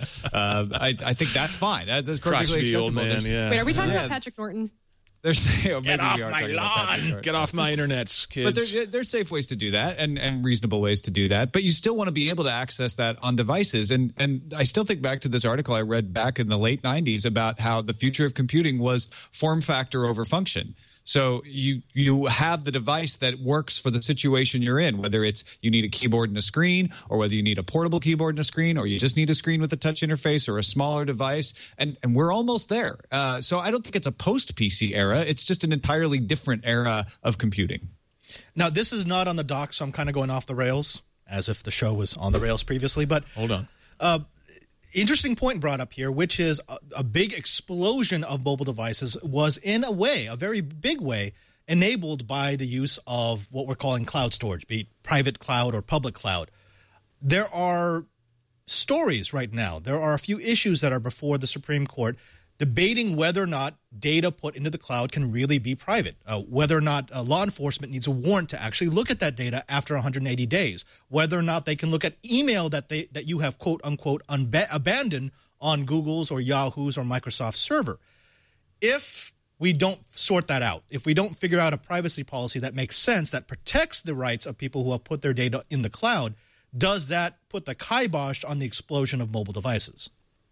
E: I think that's fine. That's perfectly acceptable.
H: Old man, yeah.
G: Wait, are we talking about Patrick Norton?
H: Get off my lawn! Get off my internet, kids.
E: But there's safe ways to do that and reasonable ways to do that. But you still want to be able to access that on devices. And I still think back to this article I read back in the late 90s about how the future of computing was form factor over function. So you have the device that works for the situation you're in, whether it's you need a keyboard and a screen, or whether you need a portable keyboard and a screen, or you just need a screen with a touch interface or a smaller device. And we're almost there. So I don't think it's a post-PC era. It's just an entirely different era of computing.
A: Now, this is not on the dock, so I'm kind of going off the rails, as if the show was on the rails previously. But
H: hold on.
A: Interesting point brought up here, which is a big explosion of mobile devices was in a way, a very big way, enabled by the use of what we're calling cloud storage, be it private cloud or public cloud. There are stories right now. There are a few issues that are before the Supreme Court debating whether or not data put into the cloud can really be private, whether or not law enforcement needs a warrant to actually look at that data after 180 days, whether or not they can look at email that you have, quote, unquote, abandoned on Google's or Yahoo's or Microsoft's server. If we don't sort that out, if we don't figure out a privacy policy that makes sense, that protects the rights of people who have put their data in the cloud, does that put the kibosh on the explosion of mobile devices?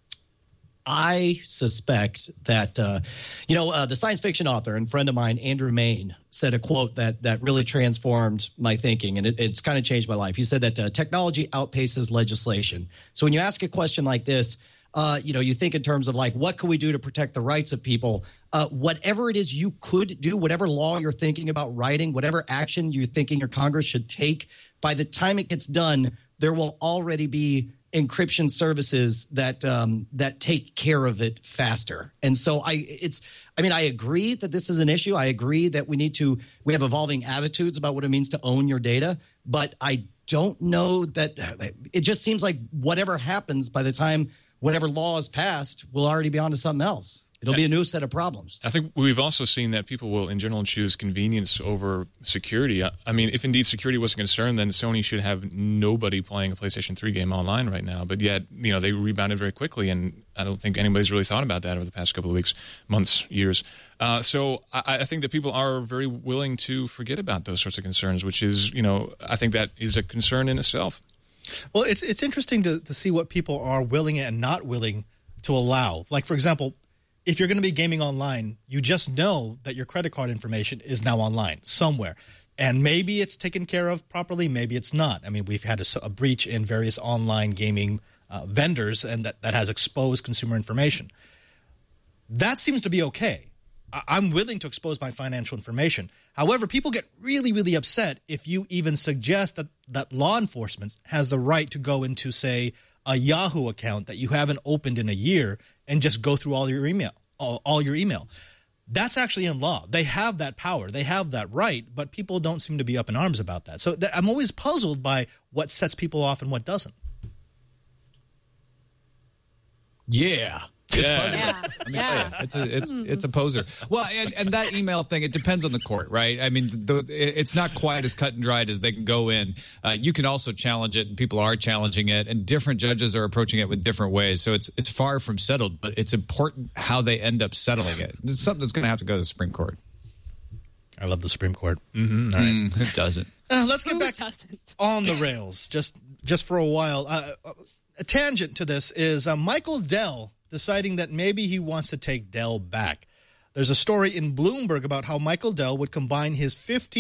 F: I suspect that, the science fiction author and friend of mine, Andrew Mayne, said a quote that really transformed my thinking, and it's kind of changed my life. He said that technology outpaces legislation. So when you ask a question like this, you think in terms of like, what can we do to protect the rights of people? Whatever it is you could do, whatever law you're thinking about writing, whatever action you're thinking your Congress should take, by the time it gets done, there will already be encryption services that take care of it faster. And so I agree that this is an issue. I agree that we have evolving attitudes about what it means to own your data, but I don't know that it just seems like whatever happens by the time whatever law is passed will already be on to something else. It'll be a new set of problems.
H: I think we've also seen that people will, in general, choose convenience over security. I mean, if indeed security was a concern, then Sony should have nobody playing a PlayStation 3 game online right now. But yet, they rebounded very quickly, and I don't think anybody's really thought about that over the past couple of weeks, months, years. So I think that people are very willing to forget about those sorts of concerns, which is, I think that is a concern in itself.
A: Well, it's interesting to see what people are willing and not willing to allow. Like, for example, if you're going to be gaming online, you just know that your credit card information is now online somewhere. And maybe it's taken care of properly, maybe it's not. I mean, we've had a breach in various online gaming vendors, and that has exposed consumer information. That seems to be okay. I'm willing to expose my financial information. However, people get really, really upset if you even suggest that law enforcement has the right to go into, say, a Yahoo account that you haven't opened in a year and just go through all your email. That's actually in law. They have that power. They have that right, but people don't seem to be up in arms about that. So I'm always puzzled by what sets people off and what doesn't.
F: Yeah.
E: It's a poser. Well, and that email thing, it depends on the court, right? I mean, it's not quite as cut and dried as they can go in. You can also challenge it, and people are challenging it, and different judges are approaching it with different ways. So it's far from settled, but it's important how they end up settling it. This is something that's going to have to go to the Supreme Court.
A: I love the Supreme Court.
E: Mm-hmm. All right. It doesn't.
A: Let's get back on the rails just for a while. A tangent to this is Michael Dell deciding that maybe he wants to take Dell back. There's a story in Bloomberg about how Michael Dell would combine his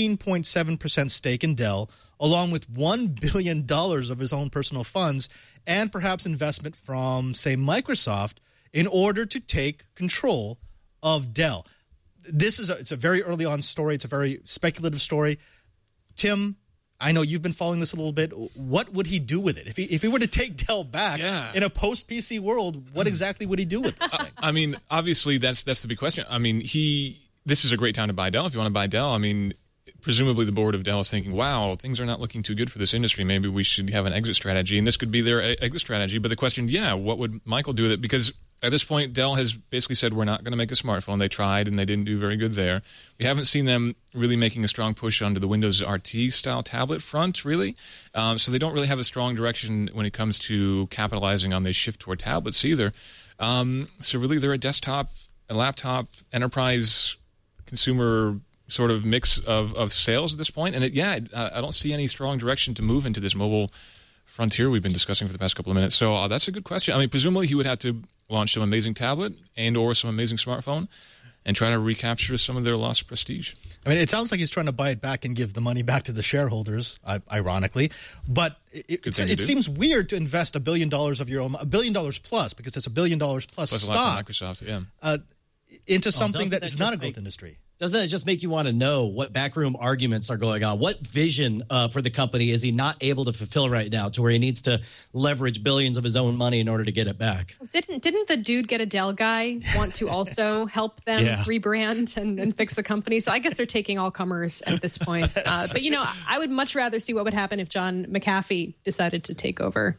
A: 15.7% stake in Dell along with $1 billion of his own personal funds and perhaps investment from, say, Microsoft in order to take control of Dell. It's a very early on story. It's a very speculative story. Tim, I know you've been following this a little bit. What would he do with it? If he were to take Dell back in a post-PC world, what exactly would he do with this thing?
H: I mean, obviously, that's the big question. I mean, this is a great time to buy Dell. If you want to buy Dell, I mean, presumably the board of Dell is thinking, wow, things are not looking too good for this industry. Maybe we should have an exit strategy. And this could be their exit strategy. But the question, what would Michael do with it? Because at this point, Dell has basically said, we're not going to make a smartphone. They tried, and they didn't do very good there. We haven't seen them really making a strong push onto the Windows RT-style tablet front, really. So they don't really have a strong direction when it comes to capitalizing on this shift toward tablets either. So really, they're a desktop, a laptop, enterprise, consumer sort of mix of sales at this point. And I don't see any strong direction to move into this mobile frontier we've been discussing for the past couple of minutes. So that's a good question. I mean, presumably he would have to launch some amazing tablet and or some amazing smartphone and try to recapture some of their lost prestige.
A: I mean, it sounds like he's trying to buy it back and give the money back to the shareholders, ironically. But it seems weird to invest $1 billion of your own, $1 billion plus, because it's $1 billion plus stock,
H: a lot from Microsoft,
A: into something that is not a growth industry.
F: Doesn't that just make you want to know what backroom arguments are going on? What vision for the company is he not able to fulfill right now to where he needs to leverage billions of his own money in order to get it back?
G: Didn't the dude get a Dell guy want to also help them rebrand and fix the company? So I guess they're taking all comers at this point. But, I would much rather see what would happen if John McAfee decided to take over.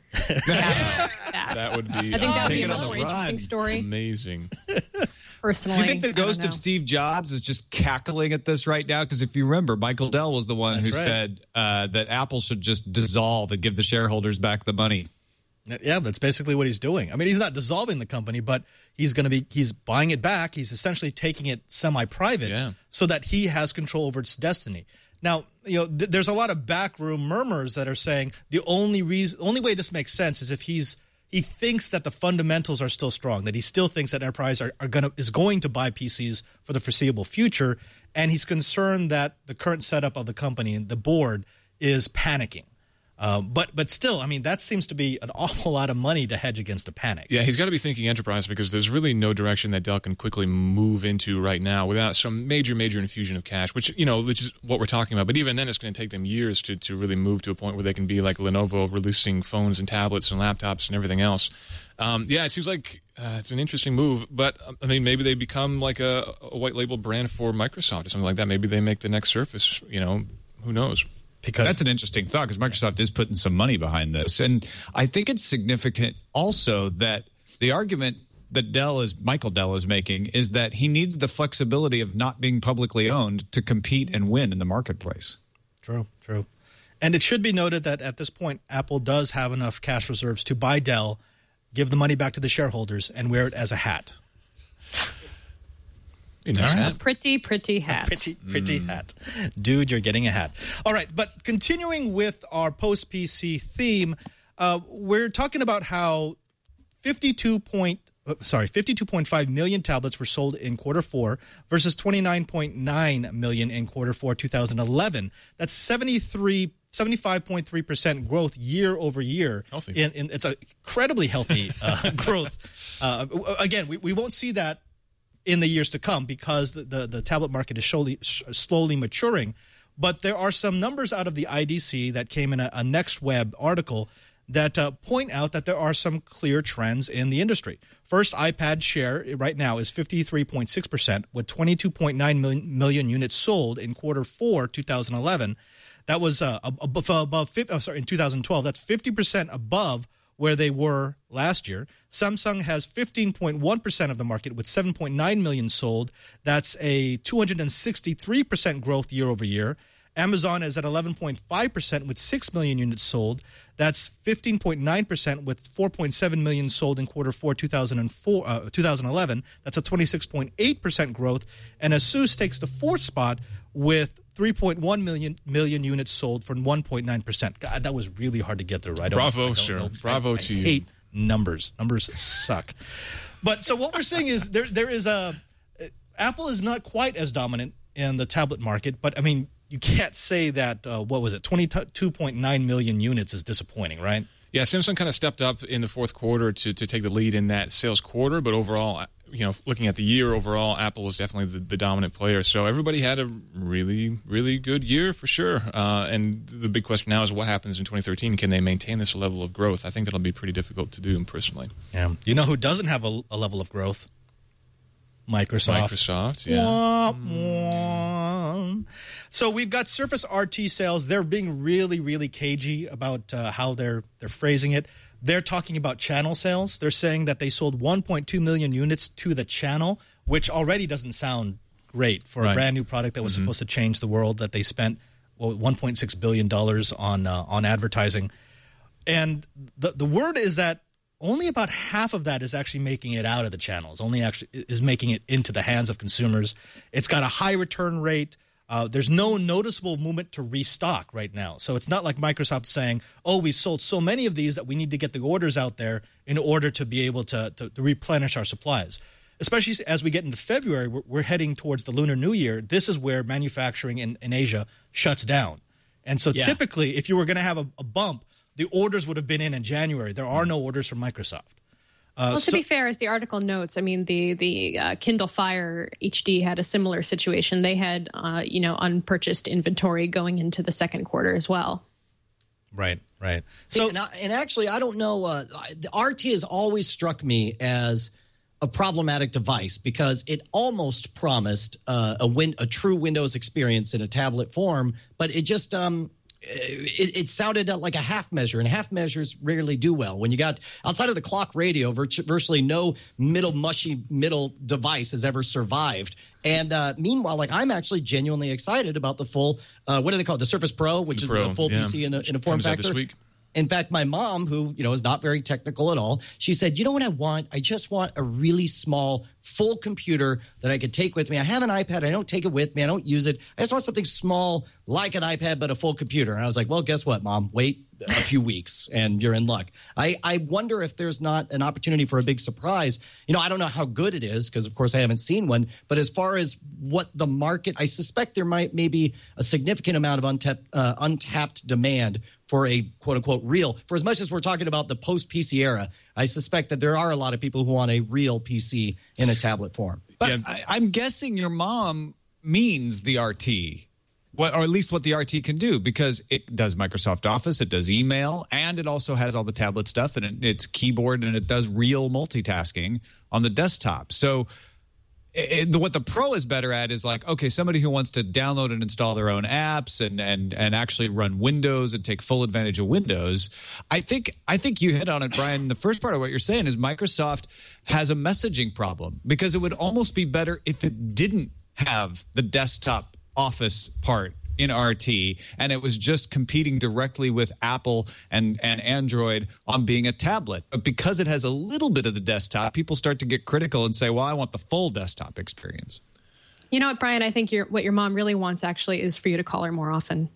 H: That would be...
G: I think that would be a much more interesting story.
H: Amazing.
G: Personally,
E: you think the ghost of Steve Jobs is just cackling at this right now? Because if you remember, Michael Dell was the one who said that Apple should just dissolve and give the shareholders back the money.
A: Yeah, that's basically what he's doing. I mean, he's not dissolving the company, but he's buying it back. He's essentially taking it semi-private so that he has control over its destiny. Now, there's a lot of backroom murmurs that are saying the only way this makes sense is if he thinks that the fundamentals are still strong, that he still thinks that enterprise is going to buy PCs for the foreseeable future, and he's concerned that the current setup of the company and the board is panicking. But still, I mean, that seems to be an awful lot of money to hedge against a panic.
H: Yeah, he's got to be thinking enterprise because there's really no direction that Dell can quickly move into right now without some major infusion of cash, which is what we're talking about. But even then, it's going to take them years to really move to a point where they can be like Lenovo, releasing phones and tablets and laptops and everything else. It seems like it's an interesting move. But, I mean, maybe they become like a white label brand for Microsoft or something like that. Maybe they make the next Surface, who knows?
E: Because that's an interesting thought because Microsoft is putting some money behind this. And I think it's significant also that the argument that Michael Dell is making is that he needs the flexibility of not being publicly owned to compete and win in the marketplace.
A: True. And it should be noted that at this point, Apple does have enough cash reserves to buy Dell, give the money back to the shareholders, and wear it as a hat.
G: Pretty hat.
A: Pretty hat. Dude, you're getting a hat. All right, but continuing with our post-PC theme, we're talking about how 52.5 million tablets were sold in quarter 4 versus 29.9 million in quarter 4 2011. That's 75.3% growth year over year.
H: Healthy.
A: It's an incredibly healthy growth. Again, we won't see that in the years to come because the tablet market is slowly maturing. But there are some numbers out of the IDC that came in a NextWeb article that point out that there are some clear trends in the industry. First, iPad share right now is 53.6% with 22.9 million units sold in quarter 4 2011. That was in 2012. That's 50% above where they were last year. Samsung has 15.1% of the market with 7.9 million sold. That's a 263% growth year over year. Amazon is at 11.5% with 6 million units sold. That's 15.9% with 4.7 million sold in quarter 4 2011. That's a 26.8% growth. And Asus takes the 4th spot with 3.1 million units sold for 1.9%. God, that was really hard to get there, right?
H: Bravo, sir. Bravo to you.
A: I hate numbers. Numbers suck. But so what we're saying is there is Apple is not quite as dominant in the tablet market, but I mean, you can't say that, 22.9 million units is disappointing, right?
H: Yeah, Samsung kind of stepped up in the fourth quarter to take the lead in that sales quarter, but overall, looking at the year overall, Apple was definitely the dominant player. So everybody had a really, really good year for sure. And the big question now is what happens in 2013? Can they maintain this level of growth? I think that'll be pretty difficult to do personally.
A: Yeah. You know who doesn't have a level of growth?
H: Microsoft, yeah.
A: So we've got Surface RT sales. They're being really, really cagey about how they're phrasing it. They're talking about channel sales. They're saying that they sold 1.2 million units to the channel, which already doesn't sound great for a brand new product that was supposed to change the world, that they spent $1.6 billion on advertising. And the word is that only about half of that is actually making it out of the channels, only actually is making it into the hands of consumers. It's got a high return rate. There's no noticeable movement to restock right now. So it's not like Microsoft saying, we sold so many of these that we need to get the orders out there in order to be able to replenish our supplies. Especially as we get into February, we're heading towards the Lunar New Year. This is where manufacturing in Asia shuts down. And so typically, if you were going to have a bump, the orders would have been in January. There are no orders from Microsoft.
G: To be fair, as the article notes, I mean, the Kindle Fire HD had a similar situation. They had, unpurchased inventory going into the second quarter as well.
A: Right.
F: So, and actually, I don't know. The RT has always struck me as a problematic device because it almost promised a true Windows experience in a tablet form, but it just it sounded like a half measure, and half measures rarely do well. When you got outside of the clock radio, virtually no mushy middle device has ever survived. And meanwhile, I'm actually genuinely excited about the full, what do they call it? The Surface Pro, which is a full PC in a form factor.
H: This week.
F: In fact, my mom, who is not very technical at all, she said, "You know what I want? I just want a really small, full computer that I could take with me. I have an iPad. I don't take it with me. I don't use it. I just want something small like an iPad, but a full computer." And I was like, "Well, guess what, Mom? Wait a few weeks, and you're in luck." I wonder if there's not an opportunity for a big surprise. I don't know how good it is because, of course, I haven't seen one. But as far as what the market, I suspect there maybe a significant amount of untapped demand for a quote-unquote real. For as much as we're talking about the post-PC era, I suspect that there are a lot of people who want a real PC in a tablet form.
E: But I'm guessing your mom means the RT, or at least what the RT can do, because it does Microsoft Office, it does email, and it also has all the tablet stuff, and it's keyboard, and it does real multitasking on the desktop. So what the Pro is better at is like, okay, somebody who wants to download and install their own apps and actually run Windows and take full advantage of Windows. I think you hit on it, Brian. The first part of what you're saying is Microsoft has a messaging problem, because it would almost be better if it didn't have the desktop Office part in RT, and it was just competing directly with Apple and Android on being a tablet. But because it has a little bit of the desktop, people start to get critical and say, well, I want the full desktop experience.
G: You know what, Brian? I think what your mom really wants actually is for you to call her more often.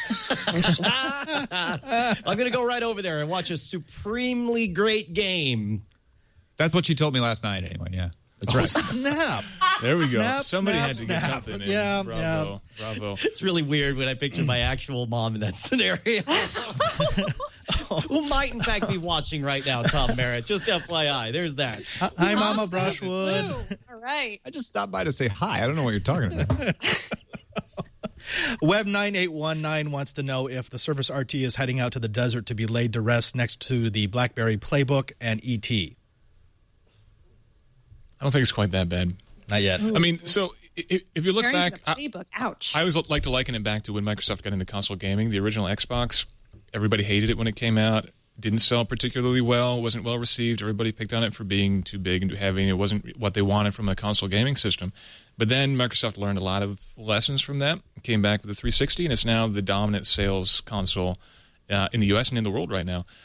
F: I'm going to go right over there and watch a supremely great game.
E: That's what she told me last night anyway, yeah. That's
A: Oh,
E: right.
A: snap.
H: There we go.
A: Snap,
H: Somebody
A: snap,
H: had to get
A: snap.
H: something in.
A: Yeah,
H: Bravo. Bravo.
F: It's really weird when I picture my actual mom in that scenario. Who might, in fact, be watching right now, Tom Merritt. Just FYI. There's that.
A: Hi, Mama Brushwood.
G: All right.
E: I just stopped by to say hi. I don't know what you're talking about.
A: Web9819 wants to know if the Surface RT is heading out to the desert to be laid to rest next to the BlackBerry Playbook and ET.
H: I don't think it's quite that bad.
A: Not yet.
H: I mean, so if you look
G: Carrying
H: back,
G: the playbook. Ouch.
H: I always like to liken it back to when Microsoft got into console gaming. The original Xbox, everybody hated it when it came out. Didn't sell particularly well, wasn't well received. Everybody picked on it for being too big and too heavy, and it wasn't what they wanted from a console gaming system. But then Microsoft learned a lot of lessons from that, came back with the 360, and it's now the dominant sales console in the U.S. and in the world right now.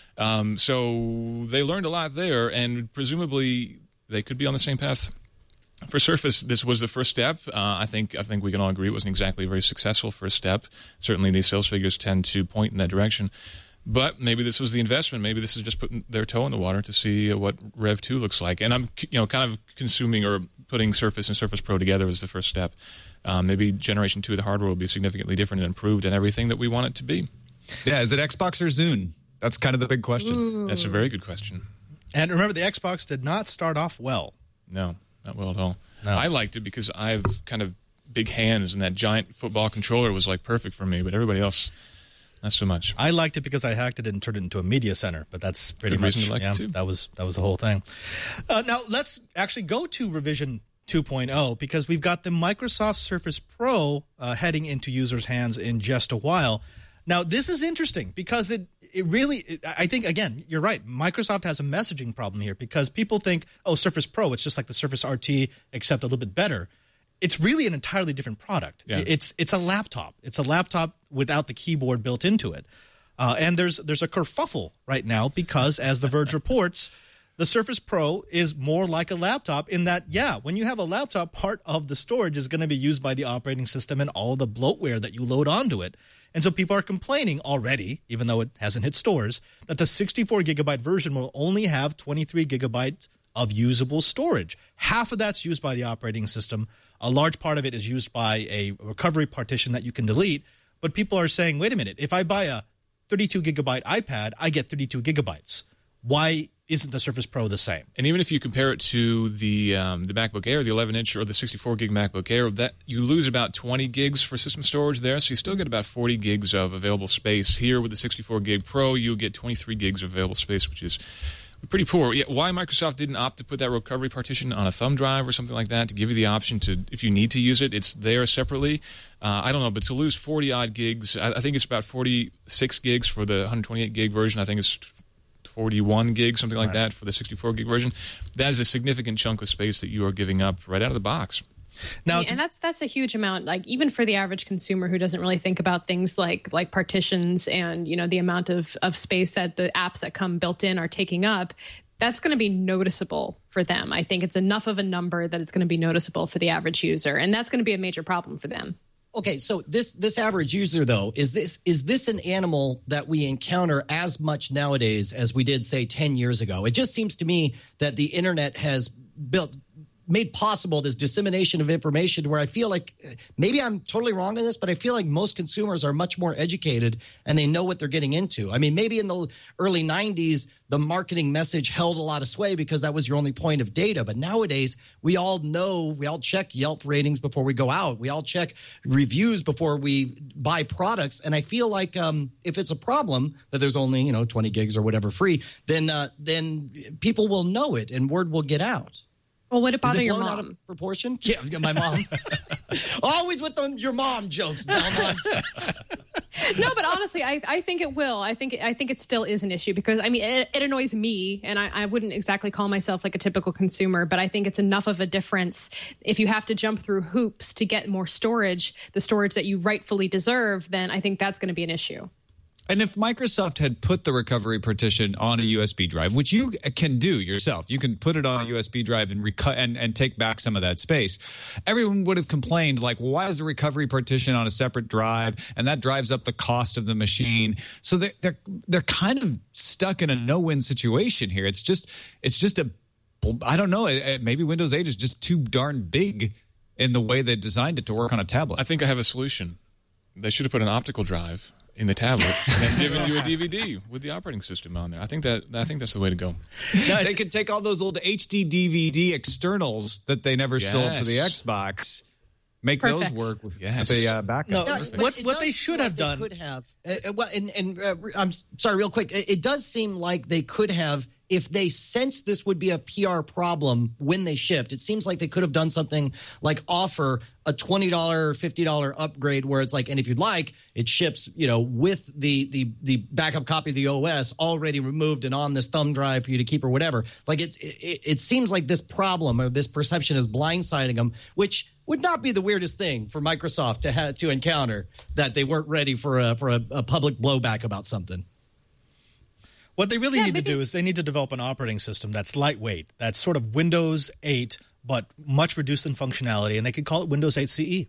H: So they learned a lot there, and presumably they could be on the same path. For Surface, this was the first step. I think we can all agree it wasn't exactly a very successful first step. Certainly these sales figures tend to point in that direction. But maybe this was the investment. Maybe this is just putting their toe in the water to see what Rev 2 looks like. And I'm kind of consuming or putting Surface and Surface Pro together as the first step. Maybe Generation 2 of the hardware will be significantly different and improved and everything that we want it to be.
E: Yeah, is it Xbox or Zune? That's kind of the big question.
G: Ooh.
H: That's a very good question.
A: And remember, the Xbox did not start off well.
H: No, not well at all.
A: No.
H: I liked it because I have kind of big hands, and that giant football controller was like perfect for me, but everybody else, not so much.
A: I liked it because I hacked it and turned it into a media center, but that's pretty
H: Good
A: much
H: reason to like it too.
A: That was the whole thing. Now let's actually go to revision 2.0 because we've got the Microsoft Surface Pro heading into users' hands in just a while. Now this is interesting because it really, I think, again, you're right. Microsoft has a messaging problem here because people think, oh, Surface Pro, it's just like the Surface RT, except a little bit better. It's really an entirely different product.
H: Yeah.
A: It's a laptop. It's a laptop without the keyboard built into it. And there's a kerfuffle right now because, as The Verge reports, the Surface Pro is more like a laptop in that, when you have a laptop, part of the storage is going to be used by the operating system and all the bloatware that you load onto it. And so people are complaining already, even though it hasn't hit stores, that the 64-gigabyte version will only have 23 gigabytes of usable storage. Half of that's used by the operating system. A large part of it is used by a recovery partition that you can delete. But people are saying, wait a minute, if I buy a 32-gigabyte iPad, I get 32 gigabytes. Why isn't the Surface Pro the same?
H: And even if you compare it to the MacBook Air, the 11-inch, or the 64-gig MacBook Air, that you lose about 20 gigs for system storage there, so you still get about 40 gigs of available space. Here with the 64-gig Pro, you get 23 gigs of available space, which is pretty poor. Why Microsoft didn't opt to put that recovery partition on a thumb drive or something like that to give you the option to, if you need to use it, it's there separately. I don't know, but to lose 40-odd gigs, I think it's about 46 gigs for the 128-gig version. I think it's 41 gigs, something like that, for the 64-gig version. That is a significant chunk of space that you are giving up right out of the box.
G: Now, and that's a huge amount. Like even for the average consumer who doesn't really think about things like partitions and the amount of space that the apps that come built in are taking up, that's going to be noticeable for them. I think it's enough of a number that it's going to be noticeable for the average user, and that's going to be a major problem for them.
F: Okay, so this average user, though, is this an animal that we encounter as much nowadays as we did, say, 10 years ago? It just seems to me that the internet has made possible this dissemination of information where I feel like maybe I'm totally wrong on this, but I feel like most consumers are much more educated and they know what they're getting into. I mean, maybe in the early 90s, the marketing message held a lot of sway because that was your only point of data. But nowadays, we all know, we all check Yelp ratings before we go out. We all check reviews before we buy products. And I feel like if it's a problem that there's only, 20 gigs or whatever free, then people will know it and word will get out.
G: Well, would it bother
F: Is it
G: your
F: blown
G: mom?
F: out of proportion? Yeah, my mom. Always with your mom jokes, Belmonts.
G: No, but honestly, I think it will. I think it still is an issue because, I mean, it annoys me, and I wouldn't exactly call myself like a typical consumer, but I think it's enough of a difference if you have to jump through hoops to get more storage, the storage that you rightfully deserve, then I think that's going to be an issue.
E: And if Microsoft had put the recovery partition on a USB drive, which you can do yourself, you can put it on a USB drive and take back some of that space, everyone would have complained, like, why is the recovery partition on a separate drive? And that drives up the cost of the machine. So they're kind of stuck in a no-win situation here. It's just I don't know, maybe Windows 8 is just too darn big in the way they designed it to work on a tablet.
H: I think I have a solution. They should have put an optical drive in the tablet and then given you a DVD with the operating system on there. I think that's the way to go.
E: They could take all those old HD DVD externals that they never sold for the Xbox, make those work with the backup.
A: No, what they should have done.
F: Could have. I'm sorry, real quick. It does seem like they could have, if they sensed this would be a PR problem when they shipped. It seems like they could have done something like offer a $20, $50 upgrade where it's like, and if you'd like, it ships, with the backup copy of the OS already removed and on this thumb drive for you to keep or whatever. Like it seems like this problem or this perception is blindsiding them, which would not be the weirdest thing for Microsoft to encounter, that they weren't ready for a public blowback about something.
A: What they really need to do is they need to develop an operating system that's lightweight, that's sort of Windows 8, but much reduced in functionality, and they could call it Windows 8 CE.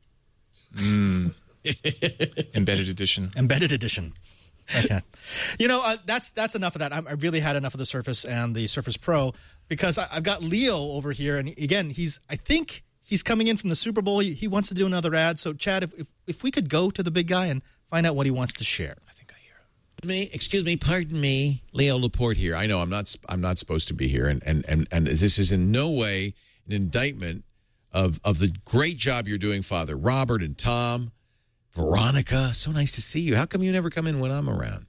H: Embedded edition.
A: Embedded edition. Okay. That's enough of that. I really had enough of the Surface and the Surface Pro because I've got Leo over here, and again, I think he's coming in from the Super Bowl. He wants to do another ad. So, Chad, if we could go to the big guy and find out what he wants to share.
D: Pardon me, Leo Laporte here. I know I'm not supposed to be here, and this is in no way an indictment of the great job you're doing, Father Robert and Tom, Veronica. So nice to see you. How come you never come in when I'm around?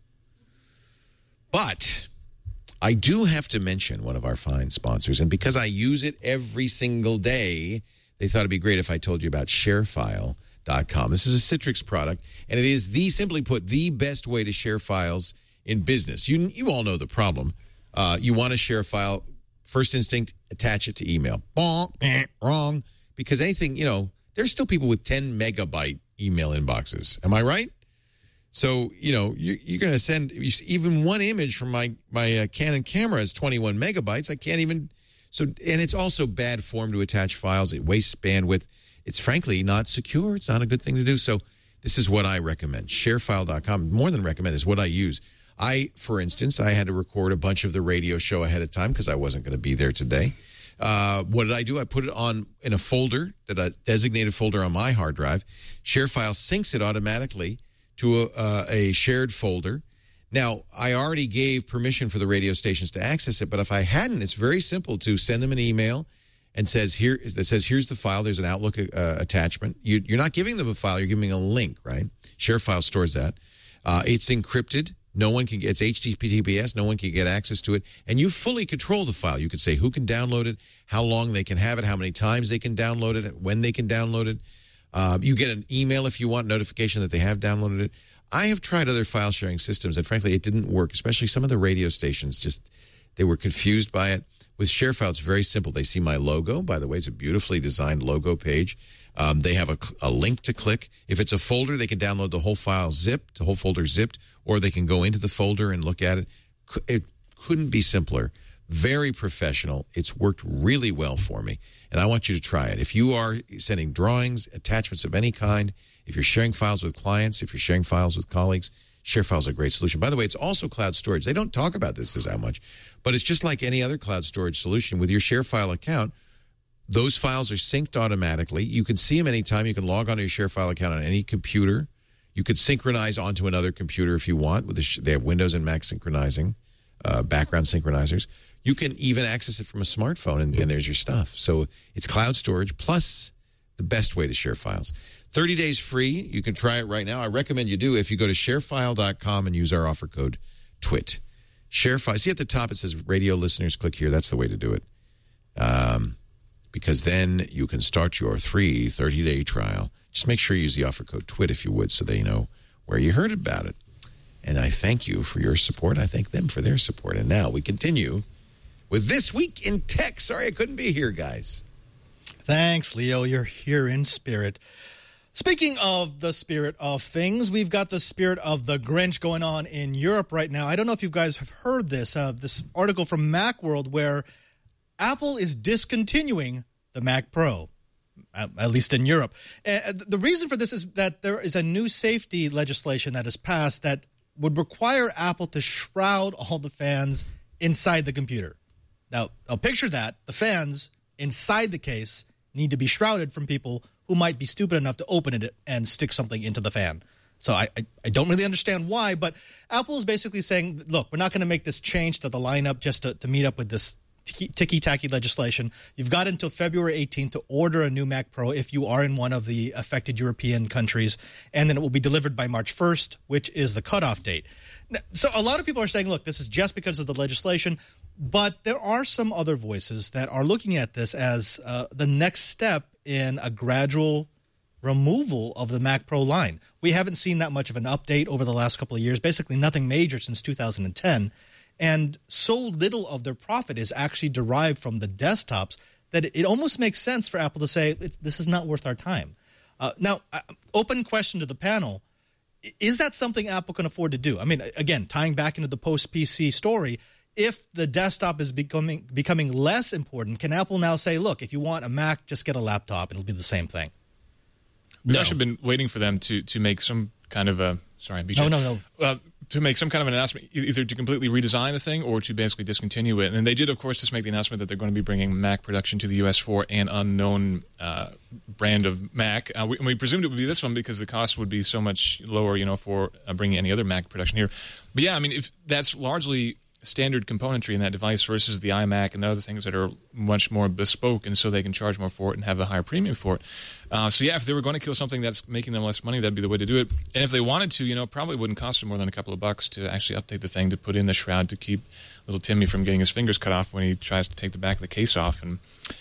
D: But I do have to mention one of our fine sponsors, and because I use it every single day, they thought it'd be great if I told you about ShareFile.com. This is a Citrix product, and it is simply put, the best way to share files in business. You all know the problem. You want to share a file, first instinct, attach it to email. Wrong. Because anything, there's still people with 10 megabyte email inboxes. Am I right? So, you're going to send even one image from my Canon camera is 21 megabytes. I can't even. So, and it's also bad form to attach files. It wastes bandwidth. It's frankly not secure. It's not a good thing to do. So this is what I recommend. ShareFile.com, more than recommend, is what I use. For instance, I had to record a bunch of the radio show ahead of time because I wasn't going to be there today. What did I do? I put it in a folder, a designated folder on my hard drive. ShareFile syncs it automatically to a shared folder. Now, I already gave permission for the radio stations to access it, but if I hadn't, it's very simple to send them an email and says here's the file. There's an Outlook attachment. You're not giving them a file. You're giving a link, right? ShareFile stores that. It's encrypted. No one can get. It's HTTPS. No one can get access to it. And you fully control the file. You can say who can download it, how long they can have it, how many times they can download it, when they can download it. You get an email if you want notification that they have downloaded it. I have tried other file sharing systems, and frankly, it didn't work. Especially some of the radio stations, they were confused by it. With ShareFile, it's very simple. They see my logo. By the way, it's a beautifully designed logo page. They have a link to click. If it's a folder, they can download the whole file zipped, the whole folder zipped, or they can go into the folder and look at it. It couldn't be simpler. Very professional. It's worked really well for me, and I want you to try it. If you are sending drawings, attachments of any kind, if you're sharing files with clients, if you're sharing files with colleagues, ShareFile is a great solution. By the way, it's also cloud storage. They don't talk about this as that much, but it's just like any other cloud storage solution. With your ShareFile account, those files are synced automatically. You can see them anytime. You can log onto your ShareFile account on any computer. You could synchronize onto another computer if you want. They have Windows and Mac synchronizing, background synchronizers. You can even access it from a smartphone, and there's your stuff. So it's cloud storage plus the best way to share files. 30 days free. You can try it right now. I recommend you do if you go to sharefile.com and use our offer code TWIT. ShareFile. See at the top it says radio listeners. Click here. That's the way to do it. because then you can start your free 30-day trial. Just make sure you use the offer code TWIT if you would, so they know where you heard about it. And I thank you for your support. I thank them for their support. And now we continue with This Week in Tech. Sorry I couldn't be here, guys.
A: Thanks, Leo. You're here in spirit. Speaking of the spirit of things, we've got the spirit of the Grinch going on in Europe right now. I don't know if you guys have heard this article from Macworld where Apple is discontinuing the Mac Pro, at least in Europe. And the reason for this is that there is a new safety legislation that has passed that would require Apple to shroud all the fans inside the computer. Now, picture that. The fans inside the case need to be shrouded from people who might be stupid enough to open it and stick something into the fan. So I don't really understand why, but Apple is basically saying, look, we're not going to make this change to the lineup just to meet up with this ticky-tacky legislation. You've got until February 18th to order a new Mac Pro if you are in one of the affected European countries, and then it will be delivered by March 1st, which is the cutoff date. So a lot of people are saying, look, this is just because of the legislation, but there are some other voices that are looking at this as the next step in a gradual removal of the Mac Pro line. We haven't seen that much of an update over the last couple of years, basically nothing major since 2010. And so little of their profit is actually derived from the desktops that it almost makes sense for Apple to say, this is not worth our time. Now, open question to the panel. Is that something Apple can afford to do? I mean, again, tying back into the post-PC story, if the desktop is becoming less important, can Apple now say, look, if you want a Mac, just get a laptop. It'll be the same thing.
H: We've actually been waiting for them to make some kind of a – sorry, BJ.
A: No.
H: To make some kind of an announcement, either to completely redesign the thing or to basically discontinue it. And they did, of course, just make the announcement that they're going to be bringing Mac production to the U.S. for an unknown brand of Mac. We presumed it would be this one because the cost would be so much lower, for bringing any other Mac production here. But yeah, I mean, if that's largely standard componentry in that device versus the iMac and the other things that are much more bespoke, and so they can charge more for it and have a higher premium for it. So yeah, if they were going to kill something that's making them less money, that'd be the way to do it. And if they wanted to, probably wouldn't cost them more than a couple of bucks to actually update the thing, to put in the shroud to keep little Timmy from getting his fingers cut off when he tries to take the back of the case off. And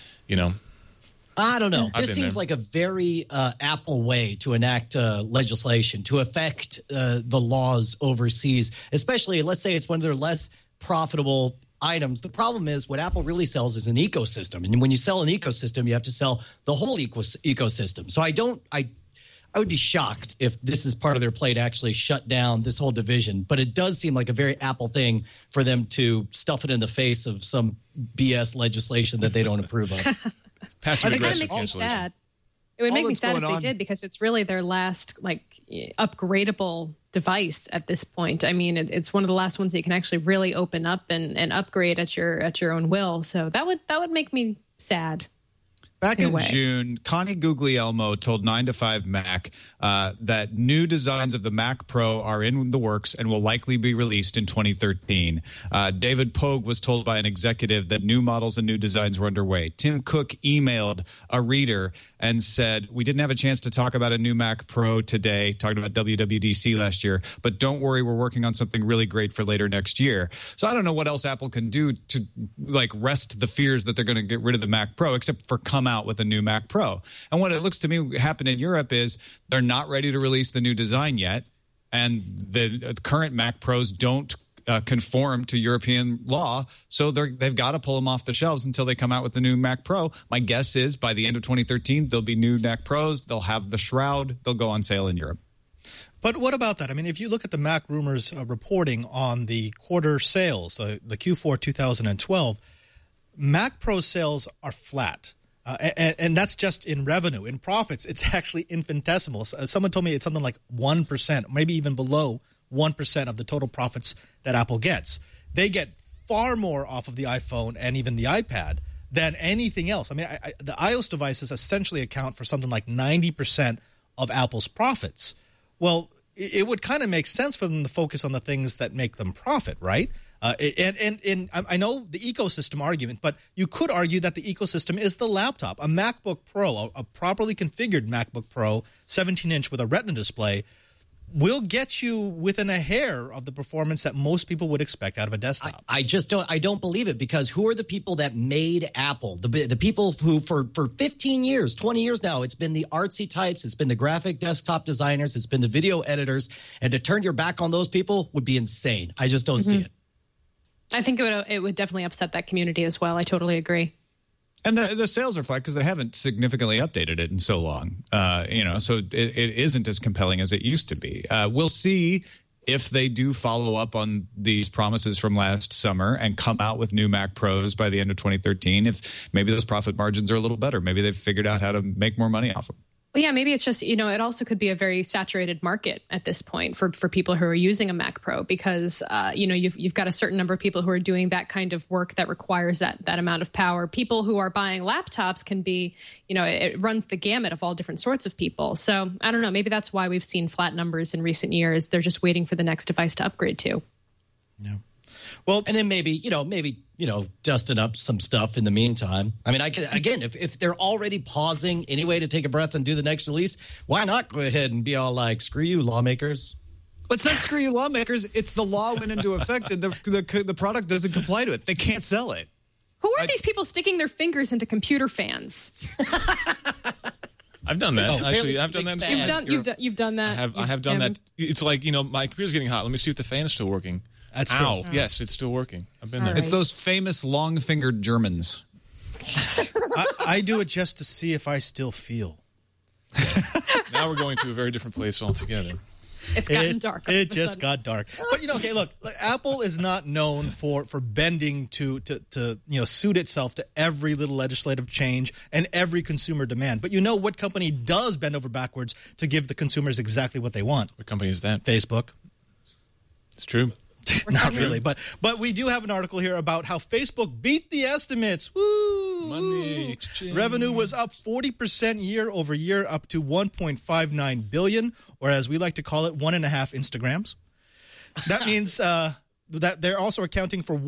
F: I don't know. This seems like a very Apple way to enact legislation to affect the laws overseas, especially, let's say it's one of their less profitable items. The problem is what Apple really sells is an ecosystem. And when you sell an ecosystem, you have to sell the whole ecosystem. So I would be shocked if this is part of their play to actually shut down this whole division. But it does seem like a very Apple thing for them to stuff it in the face of some BS legislation that they don't approve of.
H: Passive aggressive
G: cancellation. Sad. It would make me sad if they did, because it's really their last upgradable device at this point. I mean, it's one of the last ones that you can actually really open up and upgrade at your own will. So that would make me sad.
E: Back in June, Connie Guglielmo told 9 to 5 Mac that new designs of the Mac Pro are in the works and will likely be released in 2013. David Pogue was told by an executive that new models and new designs were underway. Tim Cook emailed a reader and said, we didn't have a chance to talk about a new Mac Pro today, talking about WWDC last year, but don't worry, we're working on something really great for later next year. So I don't know what else Apple can do to rest the fears that they're going to get rid of the Mac Pro, except for come out with a new Mac Pro. And what it looks to me happened in Europe is they're not ready to release the new design yet, and the current Mac Pros don't conform to European law, so they've got to pull them off the shelves until they come out with the new Mac Pro. My guess is by the end of 2013, there'll be new Mac Pros. They'll have the shroud. They'll go on sale in Europe.
A: But what about that? I mean, if you look at the Mac Rumors reporting on the quarter sales, the Q4 2012, Mac Pro sales are flat. And that's just in revenue. In profits, it's actually infinitesimal. Someone told me it's something like 1%, maybe even below 1% of the total profits that Apple gets. They get far more off of the iPhone and even the iPad than anything else. I mean, the iOS devices essentially account for something like 90% of Apple's profits. Well, it would kind of make sense for them to focus on the things that make them profit, right? And I know the ecosystem argument, but you could argue that the ecosystem is the laptop. A MacBook Pro, a properly configured MacBook Pro, 17-inch with a Retina display, will get you within a hair of the performance that most people would expect out of a desktop.
F: I don't believe it, because who are the people that made Apple? The people who for 15 years, 20 years now, it's been the artsy types, it's been the graphic desktop designers, it's been the video editors, and to turn your back on those people would be insane. I just don't see it.
G: I think it would definitely upset that community as well. I totally agree.
E: And the sales are flat because they haven't significantly updated it in so long. So it isn't as compelling as it used to be. We'll see if they do follow up on these promises from last summer and come out with new Mac Pros by the end of 2013, if maybe those profit margins are a little better. Maybe they've figured out how to make more money off them.
G: Well, yeah, maybe it's just, it also could be a very saturated market at this point for people who are using a Mac Pro, because, you've got a certain number of people who are doing that kind of work that requires that amount of power. People who are buying laptops can be, it runs the gamut of all different sorts of people. So I don't know, maybe that's why we've seen flat numbers in recent years. They're just waiting for the next device to upgrade to.
A: Yeah. Well,
F: and then maybe dusting up some stuff in the meantime. I mean, if they're already pausing anyway to take a breath and do the next release, why not go ahead and be all like, screw you, lawmakers?
E: But it's not screw you, lawmakers. It's the law went into effect and the product doesn't comply to it. They can't sell it.
G: Who are these people sticking their fingers into computer fans?
H: I've done that. Actually, I've done that.
G: You've done that.
H: I have done that. It's like, my computer's getting hot. Let me see if the fan's still working.
A: That's true.
H: Ow. Yes, it's still working. I've been there.
E: It's those famous long-fingered Germans.
A: I do it just to see if I still feel.
H: Now we're going to a very different place altogether.
G: It's gotten dark.
A: It just got dark. But look, Apple is not known for bending to suit itself to every little legislative change and every consumer demand. But what company does bend over backwards to give the consumers exactly what they want?
H: What company is that?
A: Facebook.
H: It's true.
A: Not really, but we do have an article here about how Facebook beat the estimates. Woo!
H: Money exchange.
A: Revenue was up 40% year over year, up to $1.59 billion, or as we like to call it, 1.5 Instagrams. That means that they're also accounting for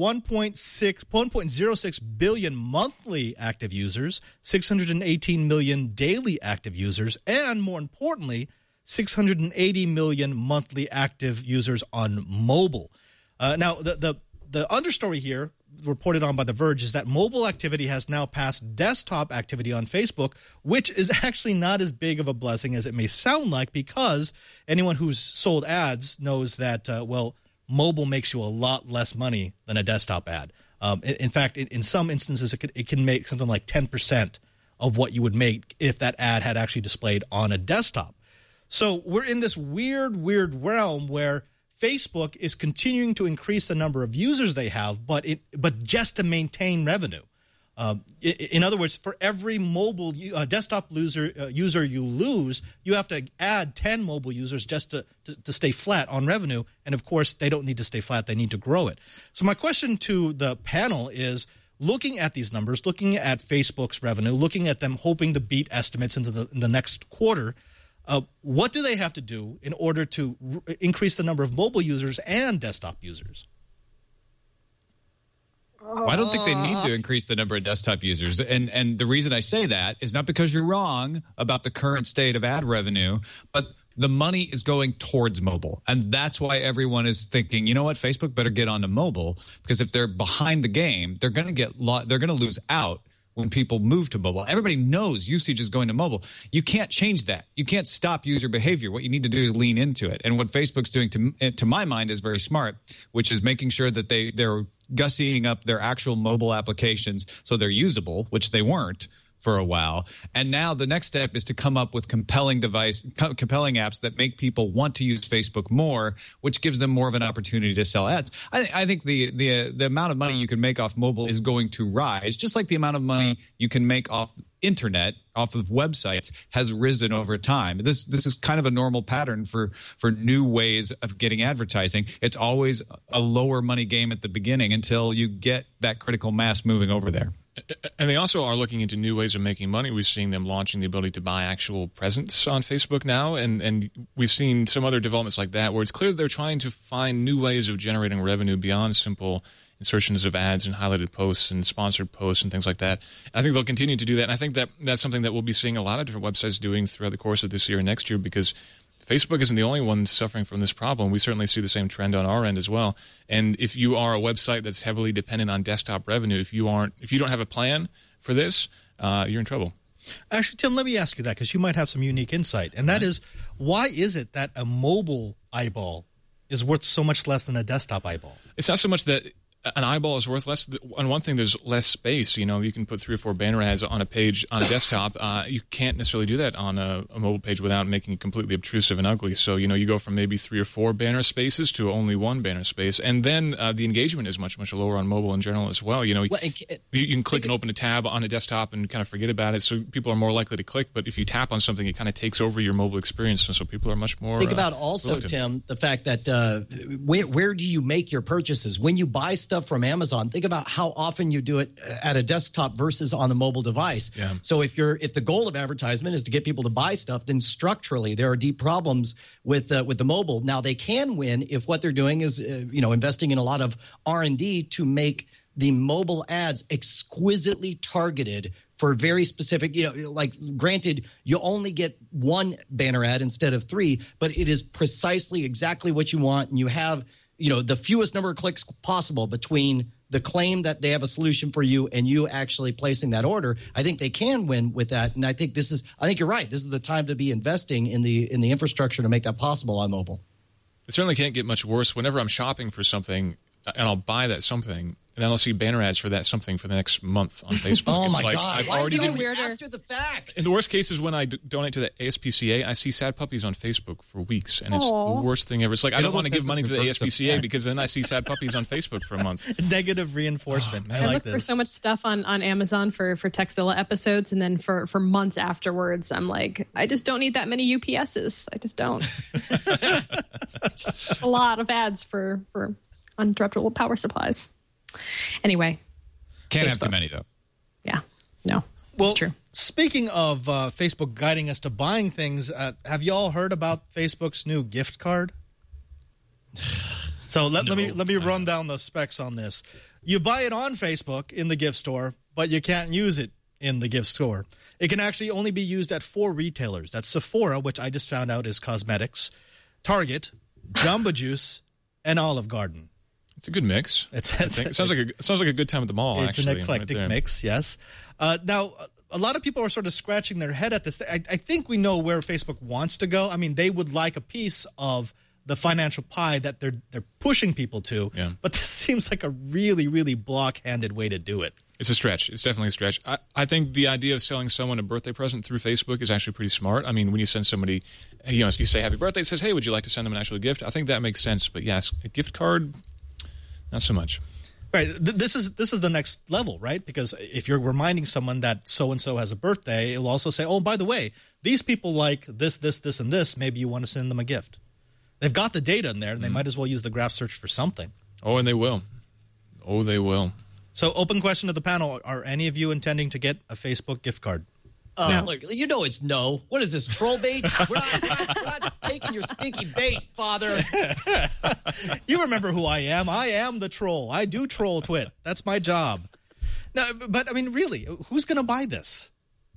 A: 1.06 billion monthly active users, 618 million daily active users, and more importantly, 680 million monthly active users on mobile. Now, the understory here, reported on by The Verge, is that mobile activity has now passed desktop activity on Facebook, which is actually not as big of a blessing as it may sound like, because anyone who's sold ads knows that, mobile makes you a lot less money than a desktop ad. In fact, in some instances, it can make something like 10% of what you would make if that ad had actually displayed on a desktop. So we're in this weird realm where Facebook is continuing to increase the number of users they have, but just to maintain revenue. In other words, for every mobile desktop user you lose, you have to add 10 mobile users just to stay flat on revenue. And of course, they don't need to stay flat; they need to grow it. So my question to the panel is: looking at these numbers, looking at Facebook's revenue, looking at them hoping to beat estimates in the next quarter. What do they have to do in order to increase the number of mobile users and desktop users?
E: Well, I don't think they need to increase the number of desktop users. And the reason I say that is not because you're wrong about the current state of ad revenue, but the money is going towards mobile. And that's why everyone is thinking, you know what, Facebook better get onto mobile, because if they're behind the game, they're going to lose out when people move to mobile. Everybody knows usage is going to mobile. You can't change that. You can't stop user behavior. What you need to do is lean into it. And what Facebook's doing, to my mind, is very smart, which is making sure that they're gussying up their actual mobile applications so they're usable, which they weren't for a while. And now the next step is to come up with compelling apps that make people want to use Facebook more, which gives them more of an opportunity to sell ads. I think the amount of money you can make off mobile is going to rise, just like the amount of money you can make off internet, off of websites, has risen over time. This is kind of a normal pattern for new ways of getting advertising. It's always a lower money game at the beginning until you get that critical mass moving over there.
H: And they also are looking into new ways of making money. We've seen them launching the ability to buy actual presence on Facebook now, and we've seen some other developments like that where it's clear that they're trying to find new ways of generating revenue beyond simple insertions of ads and highlighted posts and sponsored posts and things like that. I think they'll continue to do that, and I think that that's something that we'll be seeing a lot of different websites doing throughout the course of this year and next year, because Facebook isn't the only one suffering from this problem. We certainly see the same trend on our end as well. And if you are a website that's heavily dependent on desktop revenue, if you don't have a plan for this, you're in trouble.
A: Actually, Tim, let me ask you that because you might have some unique insight. And that is, why is it that a mobile eyeball is worth so much less than a desktop eyeball?
H: It's not so much that an eyeball is worth less. On one thing, there's less space. You can put 3 or 4 banner ads on a page on a desktop. You can't necessarily do that on a mobile page without making it completely obtrusive and ugly. So, you go from maybe 3 or 4 banner spaces to only 1 banner space. And then the engagement is much, much lower on mobile in general as well. You can click and open a tab on a desktop and kind of forget about it. So people are more likely to click. But if you tap on something, it kind of takes over your mobile experience. And so people are much more.
F: Think about also, reluctant. Tim, the fact that where do you make your purchases? When you buy stuff from Amazon, think about how often you do it at a desktop versus on a mobile device.
H: Yeah.
F: So if the goal of advertisement is to get people to buy stuff, then structurally there are deep problems with the mobile. Now they can win if what they're doing is investing in a lot of R&D to make the mobile ads exquisitely targeted for very specific, granted, you only get 1 banner ad instead of 3, but it is precisely exactly what you want, and you have the fewest number of clicks possible between the claim that they have a solution for you and you actually placing that order. I think they can win with that. And I think you're right. This is the time to be investing in the infrastructure to make that possible on mobile.
H: It certainly can't get much worse. Whenever I'm shopping for something and I'll buy that something, and then I'll see banner ads for that something for the next month on Facebook.
F: Oh, my God.
H: I've
F: Why
H: already
F: is it
H: did
F: after the fact?
H: In the worst case is when I donate to the ASPCA, I see sad puppies on Facebook for weeks, and it's the worst thing ever. It's like I don't want to give money to the ASPCA because then I see sad puppies on Facebook for a month.
A: Negative reinforcement.
G: I like this. For so much stuff on Amazon for Texzilla episodes, and then for months afterwards, I'm like, I just don't need that many UPSs. I just don't. Just a lot of ads for uninterruptible power supplies. Anyway.
E: Can't
G: Facebook.
E: have too many, though.
G: Yeah. No.
A: Well,
G: it's true.
A: Speaking of Facebook guiding us to buying things, have you all heard about Facebook's new gift card? So let me run down the specs on this. You buy it on Facebook in the gift store, but you can't use it in the gift store. It can actually only be used at 4 retailers. That's Sephora, which I just found out is cosmetics, Target, Jamba Juice, and Olive Garden.
H: It's a good mix. It sounds like a good time at the mall.
A: It's
H: actually,
A: an eclectic mix, yes. Now, a lot of people are sort of scratching their head at this. I think we know where Facebook wants to go. I mean, they would like a piece of the financial pie that they're pushing people to.
H: Yeah.
A: But this seems like a really, really block-handed way to do it.
H: It's a stretch. It's definitely a stretch. I think the idea of selling someone a birthday present through Facebook is actually pretty smart. I mean, when you send somebody, you say happy birthday, it says, hey, would you like to send them an actual gift? I think that makes sense. But yes, a gift card, not so much.
A: Right. This is the next level, right? Because if you're reminding someone that so-and-so has a birthday, it'll also say, oh, by the way, these people like this, this, this, and this. Maybe you want to send them a gift. They've got the data in there, and they might as well use the graph search for something.
H: Oh, and they will. Oh, they will.
A: So open question to the panel. Are any of you intending to get a Facebook gift card?
F: No. Look, it's no. What is this, troll bait? We're not taking your stinky bait, Father.
A: You remember who I am. I am the troll. I do troll twit. That's my job. No, but, I mean, really, who's going to buy this?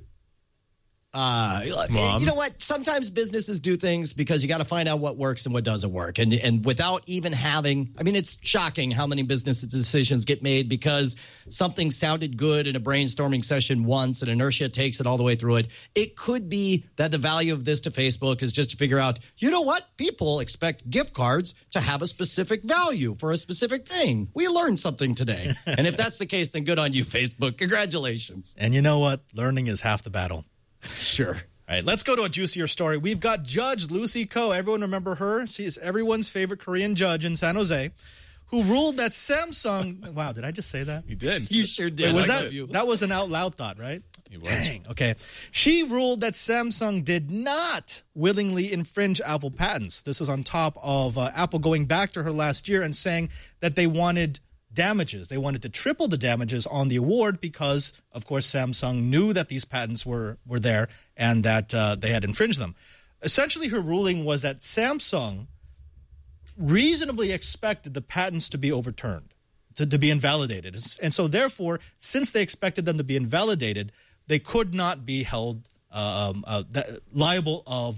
F: You know what? Sometimes businesses do things because you got to find out what works and what doesn't work. And without even having, it's shocking how many business decisions get made because something sounded good in a brainstorming session once and inertia takes it all the way through it. It could be that the value of this to Facebook is just to figure out, you know what? People expect gift cards to have a specific value for a specific thing. We learned something today. And if that's the case, then good on you, Facebook. Congratulations.
A: And you know what? Learning is half the battle.
F: Sure.
A: All right, let's go to a juicier story. We've got Judge Lucy Koh. Everyone remember her? She is everyone's favorite Korean judge in San Jose, who ruled that Samsung. Wow, did I just say that?
H: You did.
F: You sure did.
A: Wait, that was an out loud thought, right?
H: It was.
A: Dang. Okay. She ruled that Samsung did not willingly infringe Apple patents. This is on top of Apple going back to her last year and saying that they wanted damages. They wanted to triple the damages on the award because, of course, Samsung knew that these patents were there and that they had infringed them. Essentially, her ruling was that Samsung reasonably expected the patents to be overturned, to be invalidated. And so, therefore, since they expected them to be invalidated, they could not be held liable of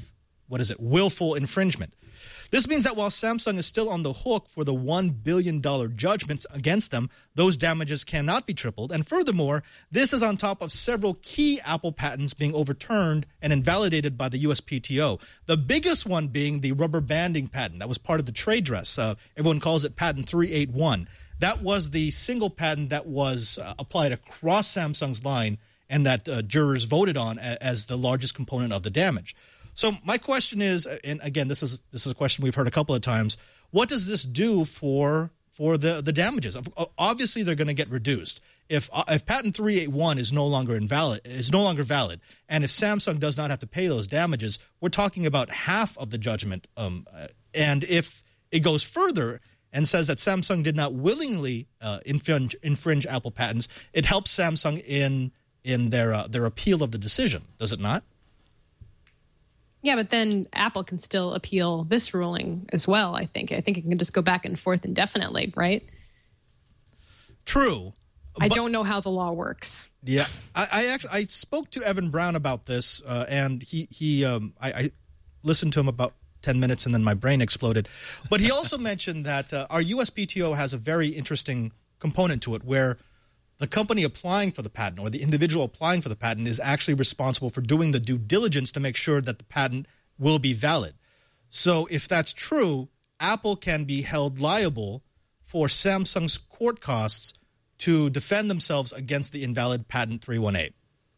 A: willful infringement. This means that while Samsung is still on the hook for the $1 billion judgment against them, those damages cannot be tripled. And furthermore, this is on top of several key Apple patents being overturned and invalidated by the USPTO. The biggest one being the rubber banding patent that was part of the trade dress. Everyone calls it Patent 381. That was the single patent that was applied across Samsung's line and that jurors voted on as the largest component of the damage. So my question is, and again, this is a question we've heard a couple of times, what does this do for the damages? Obviously, they're going to get reduced. If Patent 381 is no longer valid, and if Samsung does not have to pay those damages, we're talking about half of the judgment. And if it goes further and says that Samsung did not willingly infringe Apple patents, it helps Samsung in their appeal of the decision, does it not?
G: Yeah, but then Apple can still appeal this ruling as well, I think. I think it can just go back and forth indefinitely, right?
A: True.
G: I don't know how the law works.
A: Yeah. I spoke to Evan Brown about this, and I listened to him about 10 minutes, and then my brain exploded. But he also mentioned that our USPTO has a very interesting component to it where the company applying for the patent or the individual applying for the patent is actually responsible for doing the due diligence to make sure that the patent will be valid. So if that's true, Apple can be held liable for Samsung's court costs to defend themselves against the invalid Patent 318.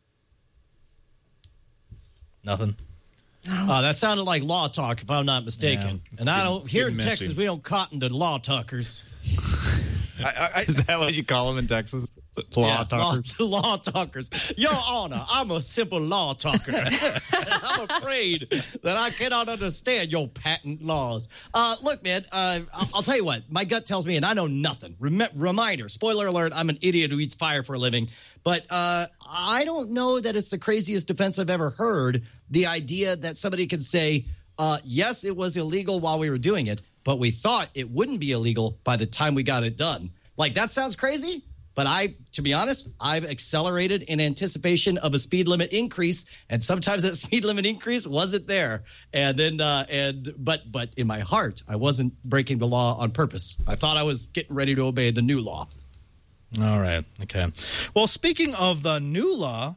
A: Nothing.
F: That sounded like law talk, if I'm not mistaken.
A: Yeah.
F: And I don't here in Texas, we don't cotton to law talkers.
E: Is that what you call them in Texas? Law talkers?
F: Law talkers. Your Honor, I'm a simple law talker. I'm afraid that I cannot understand your patent laws. Look, man, I'll tell you what. My gut tells me, and I know nothing. Reminder, spoiler alert, I'm an idiot who eats fire for a living. But I don't know that it's the craziest defense I've ever heard. The idea that somebody could say, yes, it was illegal while we were doing it, but we thought it wouldn't be illegal by the time we got it done. Like, that sounds crazy, but to be honest, I've accelerated in anticipation of a speed limit increase, and sometimes that speed limit increase wasn't there. And then, but in my heart, I wasn't breaking the law on purpose. I thought I was getting ready to obey the new law.
A: All right. Okay. Well, speaking of the new law,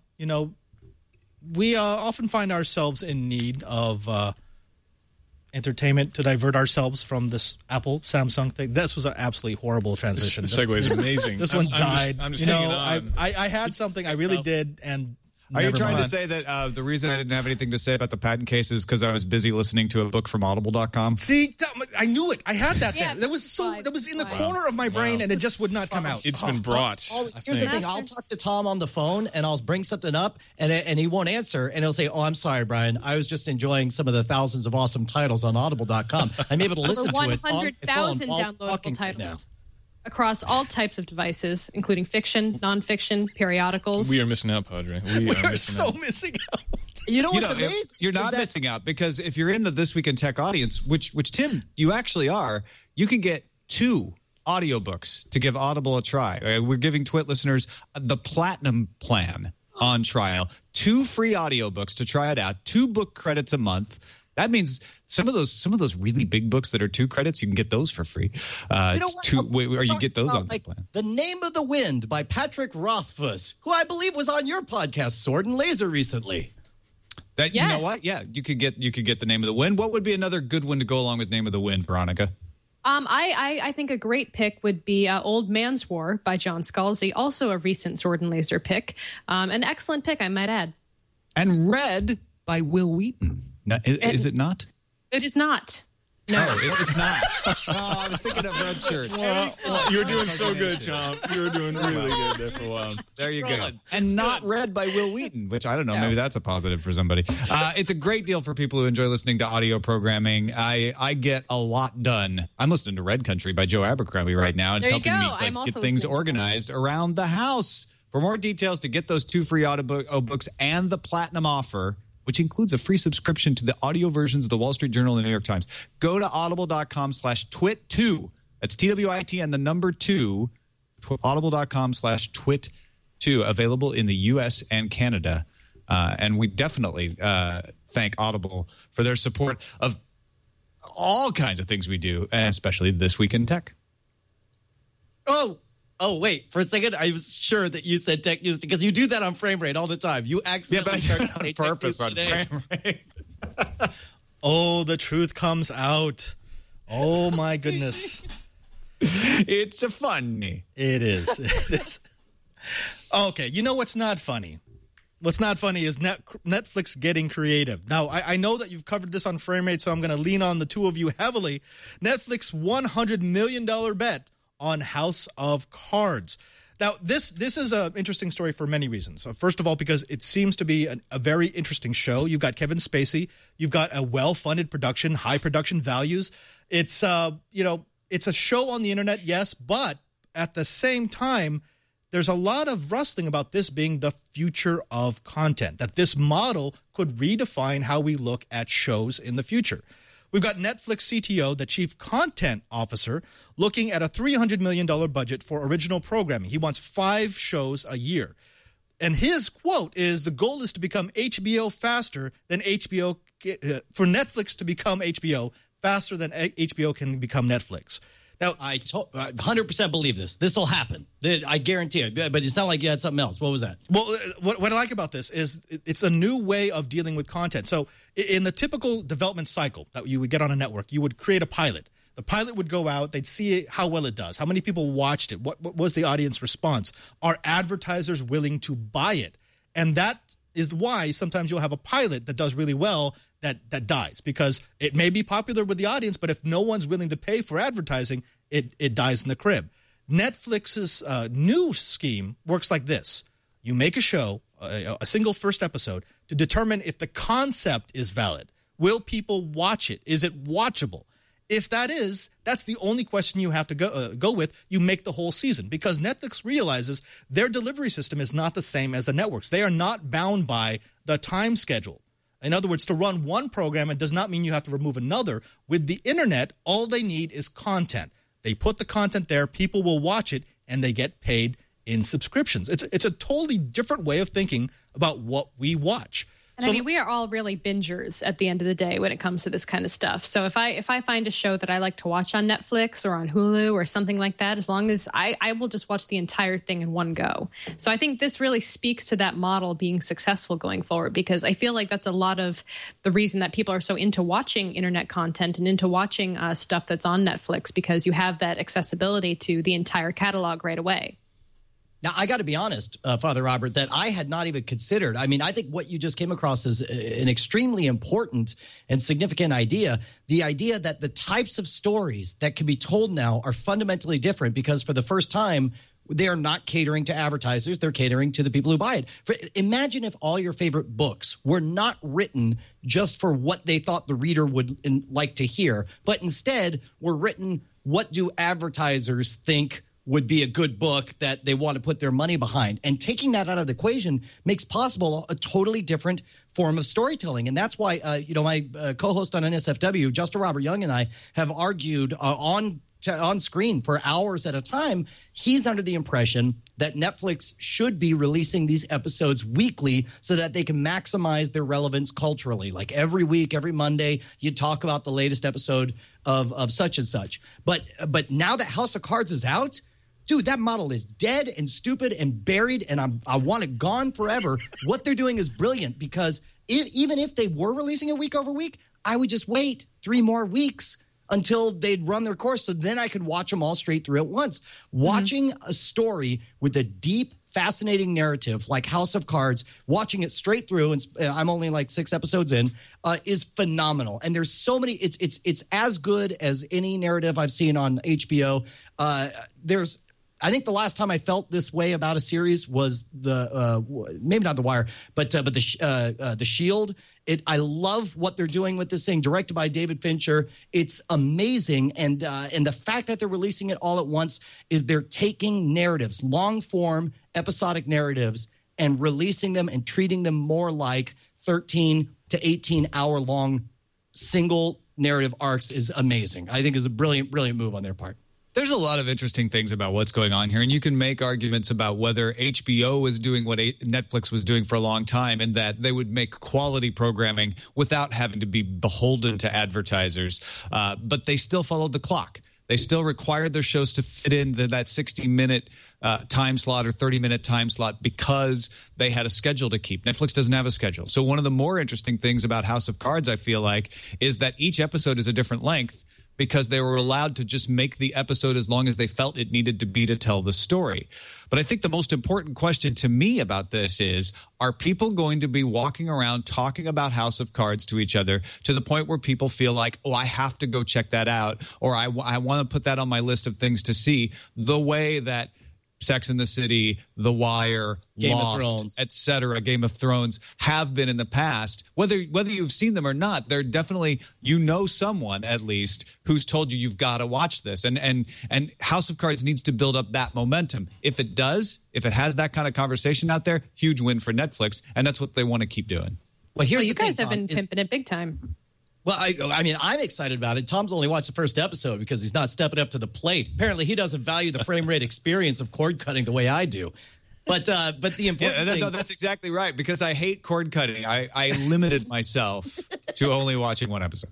A: we often find ourselves in need of entertainment to divert ourselves from this Apple Samsung thing. This was an absolutely horrible transition.
H: The segue is amazing.
A: This one died.
H: I'm just hanging on.
A: I had something I really did, and
E: are you trying to say that the reason I didn't have anything to say about the patent case is because I was busy listening to a book from Audible.com?
A: See, I knew it. I had that there. That was in the corner of my brain, and it just would not come out.
H: It's been brought.
F: Here's the thing. I'll talk to Tom on the phone, and I'll bring something up, and he won't answer, and he'll say, "Oh, I'm sorry, Brian. I was just enjoying some of the thousands of awesome titles on Audible.com. I'm able to listen to it on my phone
G: 100,000
F: while
G: downloadable
F: talking
G: titles. Across all types of devices, including fiction, nonfiction, periodicals.
H: We are missing out, Padre. We are
A: missing out.
F: You know what's amazing?
E: You're not missing out, because if you're in the This Week in Tech audience, which Tim, you actually are, you can get 2 audiobooks to give Audible a try. We're giving Twit listeners the Platinum plan on trial. 2 free audiobooks to try it out. 2 book credits a month. That means some of those really big books that are 2 credits, you can get those for free. You get those on the plan.
F: The Name of the Wind by Patrick Rothfuss, who I believe was on your podcast, Sword and Laser, recently.
E: You know what? Yeah, you could get The Name of the Wind. What would be another good one to go along with Name of the Wind, Veronica?
G: I think a great pick would be Old Man's War by John Scalzi, also a recent Sword and Laser pick. An excellent pick, I might add.
E: And Red by Will Wheaton. No, is it not?
G: It is not. No,
E: it's not. Oh, I was thinking of Red Shirt.
H: You were doing so good, Tom. You were doing really good there for a while.
E: There you go. And not Red by Will Wheaton, which I don't know. Maybe that's a positive for somebody. It's a great deal for people who enjoy listening to audio programming. I get a lot done. I'm listening to Red Country by Joe Abercrombie right now. It's helping me get things organized around the house. For more details, to get those 2 free audiobooks and the Platinum offer, which includes a free subscription to the audio versions of the Wall Street Journal and the New York Times, go to audible.com/twit2. That's TWIT and the number 2, audible.com/twit2, available in the U.S. and Canada. And we definitely thank Audible for their support of all kinds of things we do, and especially This Week in Tech.
F: Oh, wait. For a second, I was sure that you said tech news because you do that on Frame Rate all the time. You accidentally started to say
E: on purpose
F: tech news
E: on
F: today.
E: Frame Rate.
A: Oh, the truth comes out. Oh, my goodness.
E: It's a funny.
A: It is. It is. Okay, you know what's not funny? What's not funny is Netflix getting creative. Now, I know that you've covered this on Frame Rate, so I'm going to lean on the two of you heavily. Netflix $100 million bet on House of Cards. Now, this is an interesting story for many reasons. So first of all, because it seems to be a very interesting show. You've got Kevin Spacey. You've got a well-funded production, high production values. It's it's a show on the internet, yes, but at the same time, there's a lot of rustling about this being the future of content, that this model could redefine how we look at shows in the future. We've got Netflix CTO, the Chief Content Officer, looking at a $300 million budget for original programming. He wants 5 shows a year. And his quote is, the goal is to become HBO faster than HBO, for Netflix to become HBO faster than HBO can become Netflix. Now,
F: I 100% believe this. This will happen. I guarantee it. But it sounded like you had something else. What was that?
A: Well, what I like about this is it's a new way of dealing with content. So in the typical development cycle that you would get on a network, you would create a pilot. The pilot would go out. They'd see how well it does, how many people watched it, what was the audience response. Are advertisers willing to buy it? And that is why sometimes you'll have a pilot that does really well that dies, because it may be popular with the audience, but if no one's willing to pay for advertising, it dies in the crib. Netflix's new scheme works like this. You make a show, a single first episode, to determine if the concept is valid. Will people watch it? Is it watchable? If that is, that's the only question you have to go with. You make the whole season, because Netflix realizes their delivery system is not the same as the networks. They are not bound by the time schedule. In other words, to run one program, it does not mean you have to remove another. With the internet, all they need is content. They put the content there, people will watch it, and they get paid in subscriptions. It's a totally different way of thinking about what we watch.
G: And I mean, we are all really bingers at the end of the day when it comes to this kind of stuff. So if I find a show that I like to watch on Netflix or on Hulu or something like that, as long as I will just watch the entire thing in one go. So I think this really speaks to that model being successful going forward, because I feel like that's a lot of the reason that people are so into watching internet content and into watching stuff that's on Netflix, because you have that accessibility to the entire catalog right away.
F: Now, I got to be honest, Father Robert, that I had not even considered. I mean, I think what you just came across is an extremely important and significant idea. The idea that the types of stories that can be told now are fundamentally different, because for the first time, they are not catering to advertisers. They're catering to the people who buy it. Imagine if all your favorite books were not written just for what they thought the reader would like to hear, but instead were written, what do advertisers think would be a good book that they want to put their money behind. And taking that out of the equation makes possible a totally different form of storytelling. And that's why, my co-host on NSFW, Justin Robert Young, and I have argued on screen for hours at a time. He's under the impression that Netflix should be releasing these episodes weekly so that they can maximize their relevance culturally. Like every week, every Monday, you talk about the latest episode of such and such. But now that House of Cards is out, dude, that model is dead and stupid and buried, and I want it gone forever. What they're doing is brilliant, because even if they were releasing it week over week, I would just wait 3 more weeks until they'd run their course, so then I could watch them all straight through at once. Watching a story with a deep, fascinating narrative like House of Cards, watching it straight through, and I'm only like 6 episodes in, is phenomenal. And there's so many, it's as good as any narrative I've seen on HBO. I think the last time I felt this way about a series was maybe not The Wire, but the Shield. I love what they're doing with this thing, directed by David Fincher. It's amazing, and the fact that they're releasing it all at once is they're taking narratives, long form episodic narratives, and releasing them and treating them more like 13 to 18 hour long single narrative arcs is amazing. I think is a brilliant move on their part.
E: There's a lot of interesting things about what's going on here, and you can make arguments about whether HBO was doing what Netflix was doing for a long time, and that they would make quality programming without having to be beholden to advertisers. But they still followed the clock. They still required their shows to fit in that 60-minute time slot or 30-minute time slot because they had a schedule to keep. Netflix doesn't have a schedule. So one of the more interesting things about House of Cards, I feel like, is that each episode is a different length, because they were allowed to just make the episode as long as they felt it needed to be to tell the story. But I think the most important question to me about this is, are people going to be walking around talking about House of Cards to each other to the point where people feel like, oh, I have to go check that out, or I want to put that on my list of things to see, the way that Sex and the City, The Wire, Lost, etc., Game of Thrones have been in the past. Whether you've seen them or not, they're definitely, someone at least who's told you you've got to watch this. And House of Cards needs to build up that momentum. If it does, if it has that kind of conversation out there, huge win for Netflix, and that's what they want to keep doing.
G: Well, you guys have been pimping it big time.
F: Well, I mean, I'm excited about it. Tom's only watched the first episode because he's not stepping up to the plate. Apparently, he doesn't value the frame rate experience of cord cutting the way I do. But the important thing...
E: that's exactly right, because I hate cord cutting. I limited myself to only watching one episode.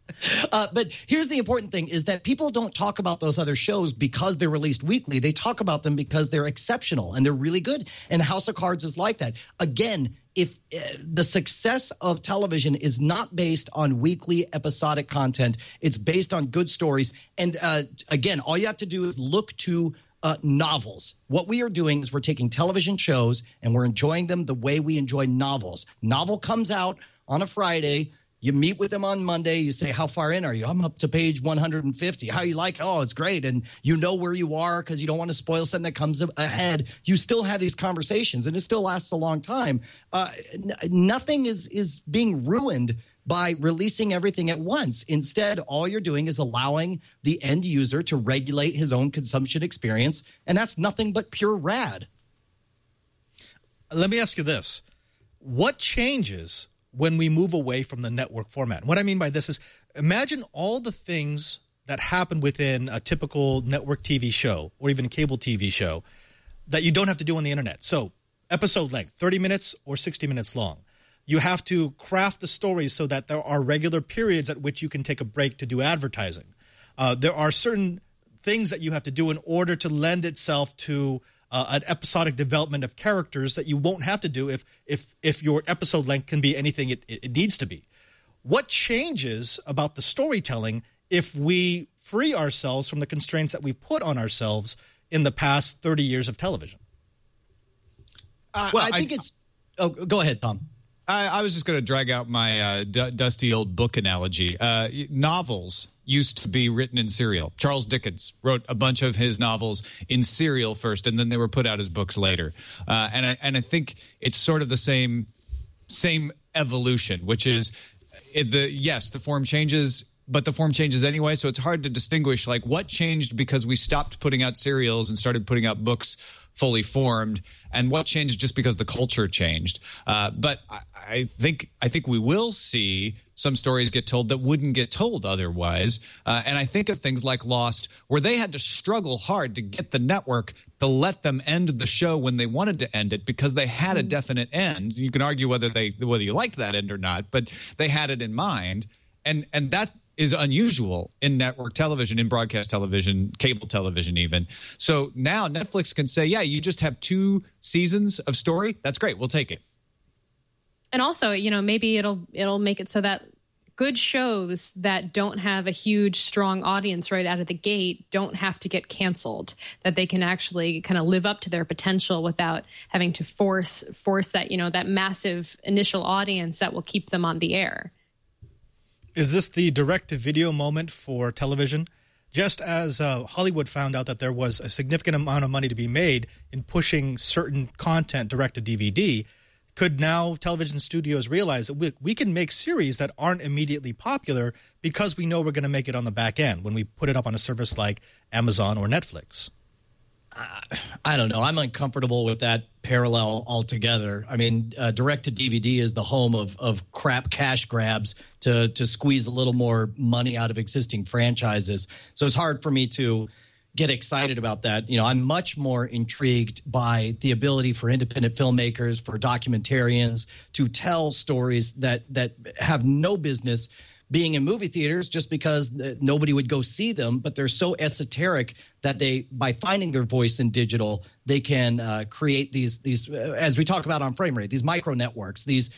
F: But here's the important thing, is that people don't talk about those other shows because they're released weekly. They talk about them because they're exceptional and they're really good. And House of Cards is like that. Again, if the success of television is not based on weekly episodic content, it's based on good stories. And again, all you have to do is look to novels. What we are doing is we're taking television shows and we're enjoying them the way we enjoy novels. Novel comes out on a Friday. You meet with them on Monday. You say, how far in are you? I'm up to page 150. How you like? Oh, it's great. And you know where you are because you don't want to spoil something that comes ahead. You still have these conversations, and it still lasts a long time. Nothing is being ruined by releasing everything at once. Instead, all you're doing is allowing the end user to regulate his own consumption experience, and that's nothing but pure rad.
A: Let me ask you this. What changes when we move away from the network format? What I mean by this is, imagine all the things that happen within a typical network TV show or even cable TV show that you don't have to do on the internet. So episode length, 30 minutes or 60 minutes long. You have to craft the stories so that there are regular periods at which you can take a break to do advertising. There are certain things that you have to do in order to lend itself to an episodic development of characters that you won't have to do if your episode length can be anything it needs to be. What changes about the storytelling if we free ourselves from the constraints that we've put on ourselves in the past 30 years of television?
F: I think it's... Oh, go ahead, Tom.
E: I was just going to drag out my dusty old book analogy. Novels used to be written in serial. Charles Dickens wrote a bunch of his novels in serial first, and then they were put out as books later. And I think it's sort of the same evolution, which is the form changes, but the form changes anyway. So it's hard to distinguish like what changed because we stopped putting out serials and started putting out books fully formed, and what changed just because the culture changed. But I think we will see some stories get told that wouldn't get told otherwise. And I think of things like Lost, where they had to struggle hard to get the network to let them end the show when they wanted to end it because they had a definite end. You can argue whether you liked that end or not, but they had it in mind. And that is unusual in network television, in broadcast television, cable television even. So now Netflix can say, yeah, you just have 2 seasons of story. That's great. We'll take it.
G: And also, maybe it'll make it so that good shows that don't have a huge, strong audience right out of the gate don't have to get canceled, that they can actually kind of live up to their potential without having to force that, that massive initial audience that will keep them on the air.
A: Is this the direct-to-video moment for television? Just as Hollywood found out that there was a significant amount of money to be made in pushing certain content direct-to-DVD, could now television studios realize that we can make series that aren't immediately popular because we know we're going to make it on the back end when we put it up on a service like Amazon or Netflix?
F: I don't know. I'm uncomfortable with that parallel altogether. I mean, direct-to-DVD is the home of crap cash grabs to squeeze a little more money out of existing franchises. So it's hard for me to get excited about that. I'm much more intrigued by the ability for independent filmmakers, for documentarians to tell stories that have no business being in movie theaters just because nobody would go see them, but they're so esoteric that by finding their voice in digital, they can create these as we talk about on Frame Rate, these micro networks, these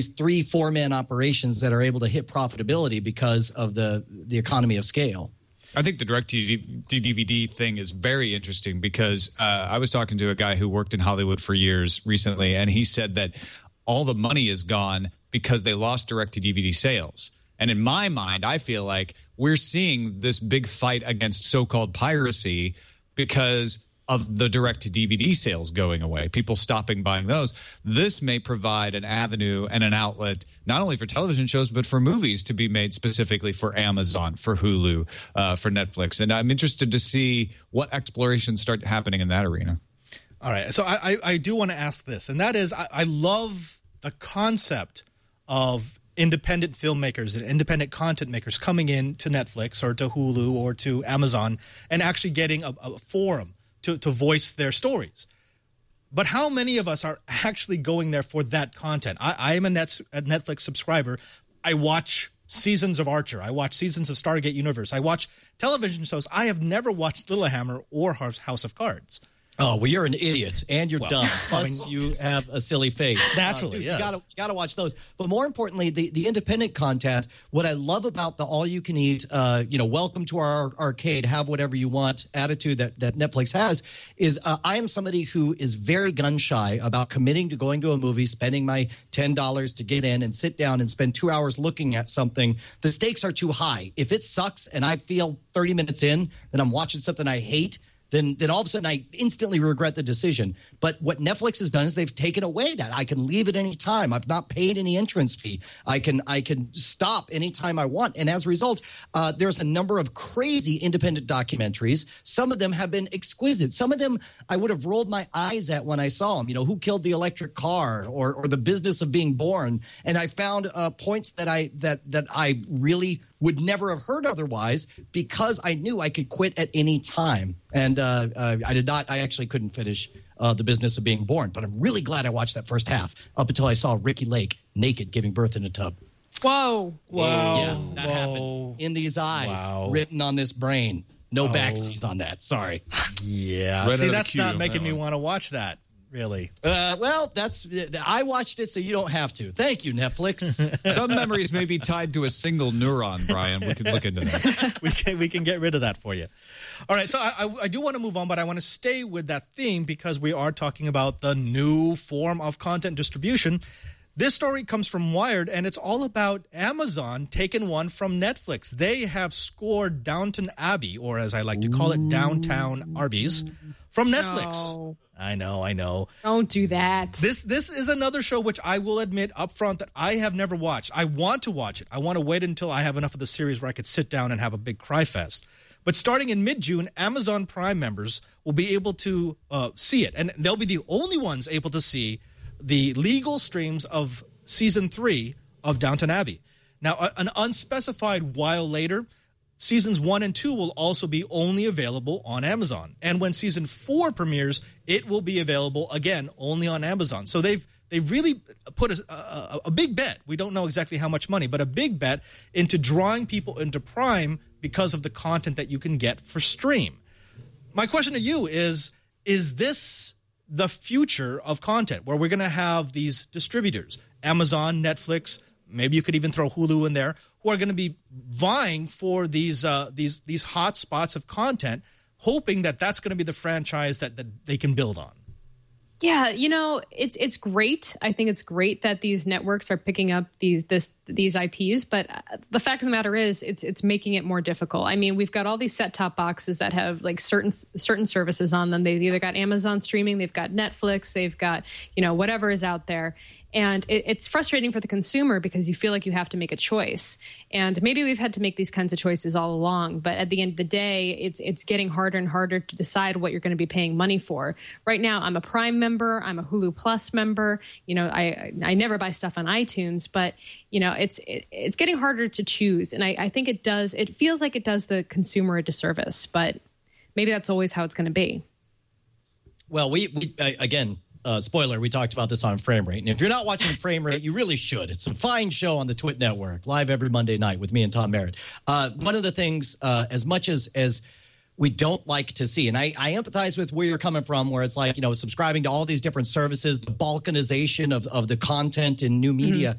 F: 3-4 man operations that are able to hit profitability because of the economy of scale.
E: I think the direct-to-DVD thing is very interesting because I was talking to a guy who worked in Hollywood for years recently, and he said that all the money is gone because they lost direct-to-DVD sales. And in my mind, I feel like we're seeing this big fight against so-called piracy because of the direct-to-DVD sales going away, people stopping buying those. This may provide an avenue and an outlet not only for television shows but for movies to be made specifically for Amazon, for Hulu, for Netflix. And I'm interested to see what explorations start happening in that arena.
A: All right. So I do want to ask this, and that is I love the concept of independent filmmakers and independent content makers coming in to Netflix or to Hulu or to Amazon and actually getting a forum to voice their stories. But how many of us are actually going there for that content? I am a Netflix subscriber. I watch seasons of Archer. I watch seasons of Stargate Universe. I watch television shows. I have never watched Lilyhammer or House of Cards.
F: Oh, well, you're an idiot, and you're dumb. Plus, you have a silly face.
A: Naturally,
F: dude,
A: yes.
F: You gotta watch those. But more importantly, the independent content, what I love about the all-you-can-eat, welcome to our arcade, have whatever you want attitude that Netflix has, is I am somebody who is very gun-shy about committing to going to a movie, spending my $10 to get in and sit down and spend 2 hours looking at something. The stakes are too high. If it sucks and I feel 30 minutes in that I'm watching something I hate, then all of a sudden I instantly regret the decision. But what Netflix has done is they've taken away that. I can leave at any time. I've not paid any entrance fee. I can stop anytime I want. And as a result, there's a number of crazy independent documentaries. Some of them have been exquisite. Some of them I would have rolled my eyes at when I saw them. Who killed the electric car or the business of being born. And I found points that I really would never have heard otherwise because I knew I could quit at any time. And I did not. I actually couldn't finish The Business of Being Born. But I'm really glad I watched that first half up until I saw Ricky Lake naked giving birth in a tub.
G: Whoa.
A: Wow.
F: Yeah, that happened. In these eyes, written on this brain. No backseas on that. Sorry.
A: Yeah.
H: Right
A: See,
H: out of
A: that's
H: the queue
A: not
H: on
A: making
H: that
A: me
H: one.
A: want to watch that, really.
F: Well, I watched it, so you don't have to. Thank you, Netflix.
E: Some memories may be tied to a single neuron, Brian. We could look into that.
A: We can get rid of that for you. All right, so I do want to move on, but I want to stay with that theme because we are talking about the new form of content distribution. This story comes from Wired, and it's all about Amazon taking one from Netflix. They have scored Downton Abbey, or as I like to call it, Downtown Arby's, from Netflix.
G: No.
A: I know.
G: Don't do that.
A: This is another show which I will admit up front that I have never watched. I want to watch it. I want to wait until I have enough of the series where I could sit down and have a big cry fest. But starting in mid-June, Amazon Prime members will be able to see it. And they'll be the only ones able to see the legal streams of Season 3 of Downton Abbey. Now, an unspecified while later, Seasons 1 and 2 will also be only available on Amazon. And when Season 4 premieres, it will be available, again, only on Amazon. So they've really put a big bet. We don't know exactly how much money, but a big bet into drawing people into Prime because of the content that you can get for stream. My question to you is this the future of content where we're going to have these distributors, Amazon, Netflix, maybe you could even throw Hulu in there, who are going to be vying for these hot spots of content, hoping that that's going to be the franchise that they can build on?
G: Yeah, it's great. I think it's great that these networks are picking up these IPs, but the fact of the matter is it's making it more difficult. I mean, we've got all these set-top boxes that have like certain services on them. They've either got Amazon streaming, they've got Netflix, they've got, whatever is out there. And it's frustrating for the consumer because you feel like you have to make a choice. And maybe we've had to make these kinds of choices all along, but at the end of the day, it's getting harder and harder to decide what you're going to be paying money for. Right now, I'm a Prime member. I'm a Hulu Plus member. I never buy stuff on iTunes, but it's getting harder to choose. And I think it feels like it does the consumer a disservice, but maybe that's always how it's going to be.
F: Well, we again, spoiler, we talked about this on Frame Rate. And if you're not watching Frame Rate, you really should. It's a fine show on the Twit Network, live every Monday night with me and Tom Merritt. One of the things, as much as we don't like to see, and I empathize with where you're coming from, where it's like, subscribing to all these different services, the balkanization of the content in new media.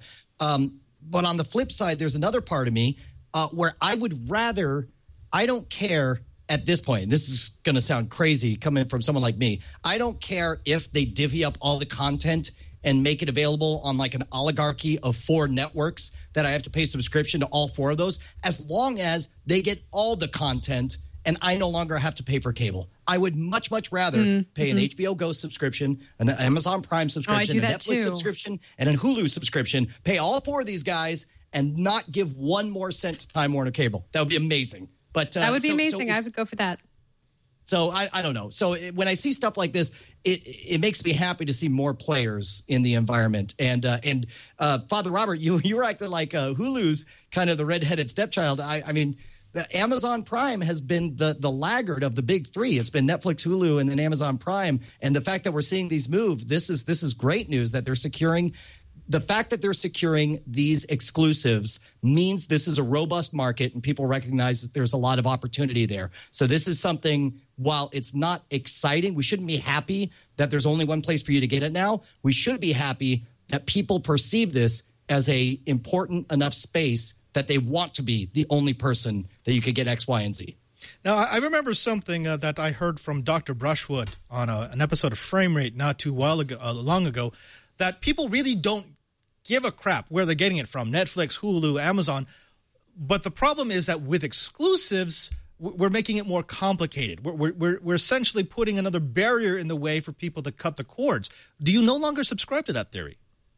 F: But on the flip side, there's another part of me where I would rather, I don't care at this point, and this is going to sound crazy coming from someone like me, I don't care if they divvy up all the content and make it available on like an oligarchy of 4 networks that I have to pay subscription to all 4 of those, as long as they get all the content and I no longer have to pay for cable. I would much, much rather pay an HBO Go subscription, an Amazon Prime subscription, a Netflix subscription, and a Hulu subscription, pay all 4 of these guys and not give 1 more cent to Time Warner Cable. That would be amazing. But that
G: would be amazing. I would go for that.
F: So I don't know. So when I see stuff like this, it makes me happy to see more players in the environment. And Father Robert, you were acting like Hulu's kind of the redheaded stepchild. I mean, the Amazon Prime has been the laggard of the big 3. It's been Netflix, Hulu, and then Amazon Prime. And the fact that we're seeing these move, this is great news that they're securing. The fact that they're securing these exclusives means this is a robust market and people recognize that there's a lot of opportunity there. So this is something, while it's not exciting, we shouldn't be happy that there's only one place for you to get it now. We should be happy that people perceive this as a important enough space that they want to be the only person that you could get X, Y, and Z.
A: Now, I remember something that I heard from Dr. Brushwood on an episode of Frame Rate not too long ago, that people really don't give a crap where they're getting it from, Netflix, Hulu, Amazon. But the problem is that with exclusives, we're making it more complicated. We're essentially putting another barrier in the way for people to cut the cords. Do you no longer subscribe to that theory?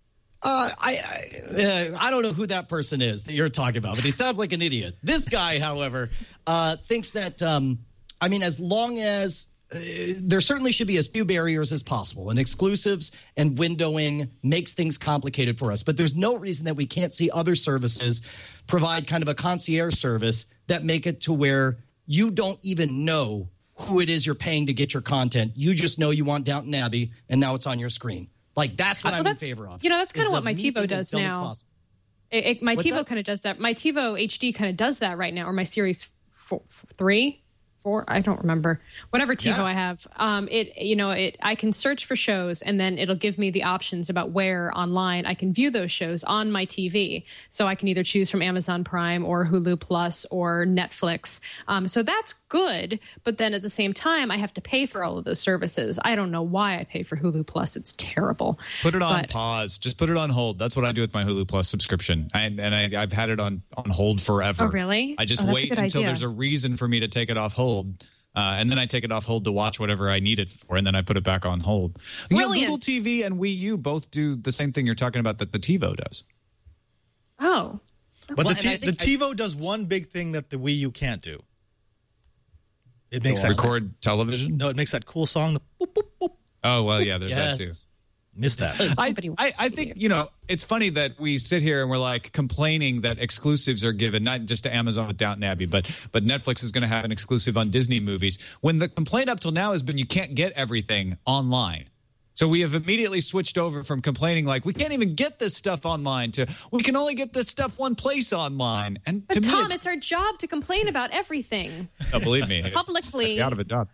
F: I don't know who that person is that you're talking about, but he sounds like an idiot. This guy, however, thinks that, as long as there certainly should be as few barriers as possible, and exclusives and windowing makes things complicated for us. But there's no reason that we can't see other services provide kind of a concierge service that make it to where you don't even know who it is you're paying to get your content. You just know you want Downton Abbey, and now it's on your screen. Like, that's what I'm in favor of.
G: That's kind of what my TiVo does now. My TiVo kind of does that. My TiVo HD kind of does that right now, or my Series 3. I don't remember. Whatever TiVo I have, I can search for shows, and then it'll give me the options about where online I can view those shows on my TV. So I can either choose from Amazon Prime or Hulu Plus or Netflix. So that's good. But then at the same time, I have to pay for all of those services. I don't know why I pay for Hulu Plus. It's terrible.
E: Put it on pause. Just put it on hold. That's what I do with my Hulu Plus subscription. I've had it on hold forever.
G: Oh, really?
E: I just wait until there's a reason for me to take it off hold. And then I take it off hold to watch whatever I need it for, and then I put it back on hold. Google TV and Wii U both do the same thing you're talking about that the TiVo does.
G: Oh.
A: But the TiVo does one big thing that the Wii U can't do. It makes
E: record television?
A: No, it makes that cool song. The boop, boop, boop.
E: Oh, well, yeah, there's that too.
A: Missed that.
E: I think, it's funny that we sit here and we're like complaining that exclusives are given, not just to Amazon with Downton Abbey, but Netflix is going to have an exclusive on Disney movies, when the complaint up till now has been you can't get everything online. So we have immediately switched over from complaining like we can't even get this stuff online to we can only get this stuff one place online. And
G: but Tom, it's our job to complain about everything.
E: Oh, believe me.
G: Publicly.
E: Out of a job.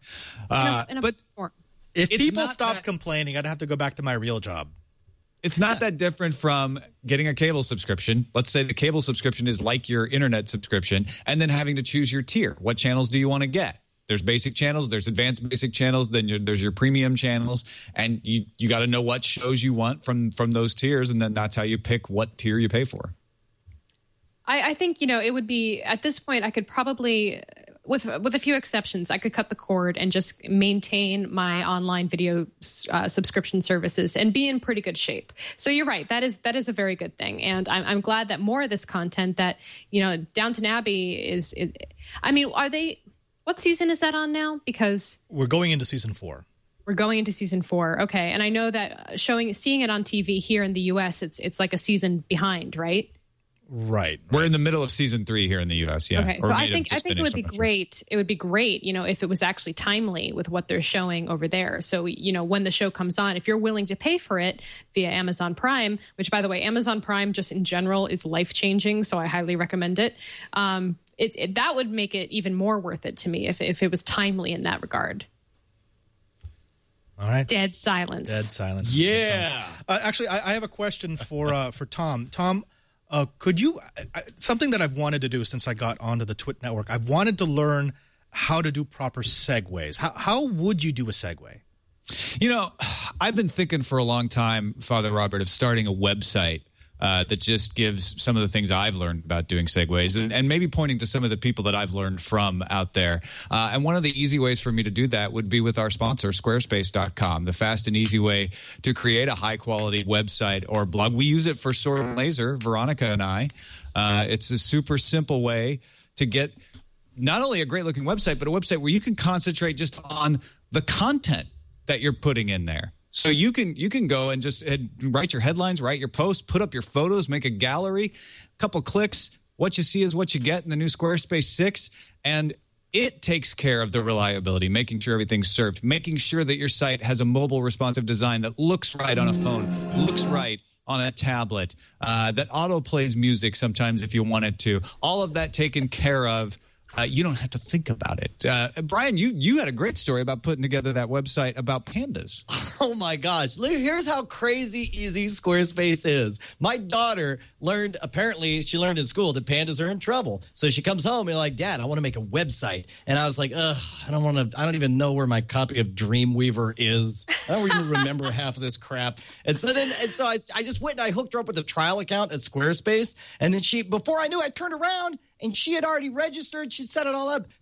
A: If people stop complaining, I'd have to go back to my real job.
E: It's not that different from getting a cable subscription. Let's say the cable subscription is like your internet subscription, and then having to choose your tier. What channels do you want to get? There's basic channels, there's advanced basic channels, then there's your premium channels, and you got to know what shows you want from those tiers, and then that's how you pick what tier you pay for.
G: I think, it would be, at this point, I could probably, with a few exceptions, I could cut the cord and just maintain my online video subscription services and be in pretty good shape. So you're right. That is a very good thing. And I'm glad that more of this content that, Downton Abbey what season is that on now? Because
A: we're going into season 4.
G: We're going into season 4. Okay. And I know that seeing it on TV here in the US, it's like a season behind, right?
A: Right.
E: We're in the middle of season 3 here in the U.S. Yeah.
G: Okay,
E: Or
G: so
E: may
G: I
E: have
G: think
E: just
G: it
E: finished,
G: would be
E: I'm not sure.
G: great. It would be great, if it was actually timely with what they're showing over there. So, when the show comes on, if you're willing to pay for it via Amazon Prime, which, by the way, Amazon Prime just in general is life-changing, so I highly recommend it. That would make it even more worth it to me if it was timely in that regard.
A: All right.
G: Dead silence.
A: Dead silence.
F: Yeah.
A: Actually, I have a question for Tom. Tom, could you something that I've wanted to do since I got onto the Twit network? I've wanted to learn how to do proper segues. How would you do a segue?
E: I've been thinking for a long time, Father Robert, of starting a website that just gives some of the things I've learned about doing segues and maybe pointing to some of the people that I've learned from out there. And one of the easy ways for me to do that would be with our sponsor, Squarespace.com, the fast and easy way to create a high-quality website or blog. We use it for Sword and Laser, Veronica and I. It's a super simple way to get not only a great-looking website, but a website where you can concentrate just on the content that you're putting in there. So you can go and just write your headlines, write your posts, put up your photos, make a gallery, a couple clicks. What you see is what you get in the new Squarespace 6. And it takes care of the reliability, making sure everything's served, making sure that your site has a mobile responsive design that looks right on a phone, looks right on a tablet, that auto-plays music sometimes if you want it to. All of that taken care of. You don't have to think about it. Brian, you had a great story about putting together that website about pandas.
F: Oh, my gosh. Here's how crazy easy Squarespace is. My daughter apparently she learned in school that pandas are in trouble. So she comes home and like, Dad, I want to make a website. And I was like, I don't even know where my copy of Dreamweaver is. I don't even remember half of this crap. And so I just went and I hooked her up with a trial account at Squarespace. And then before I knew, I turned around and she had already registered. She set it all up.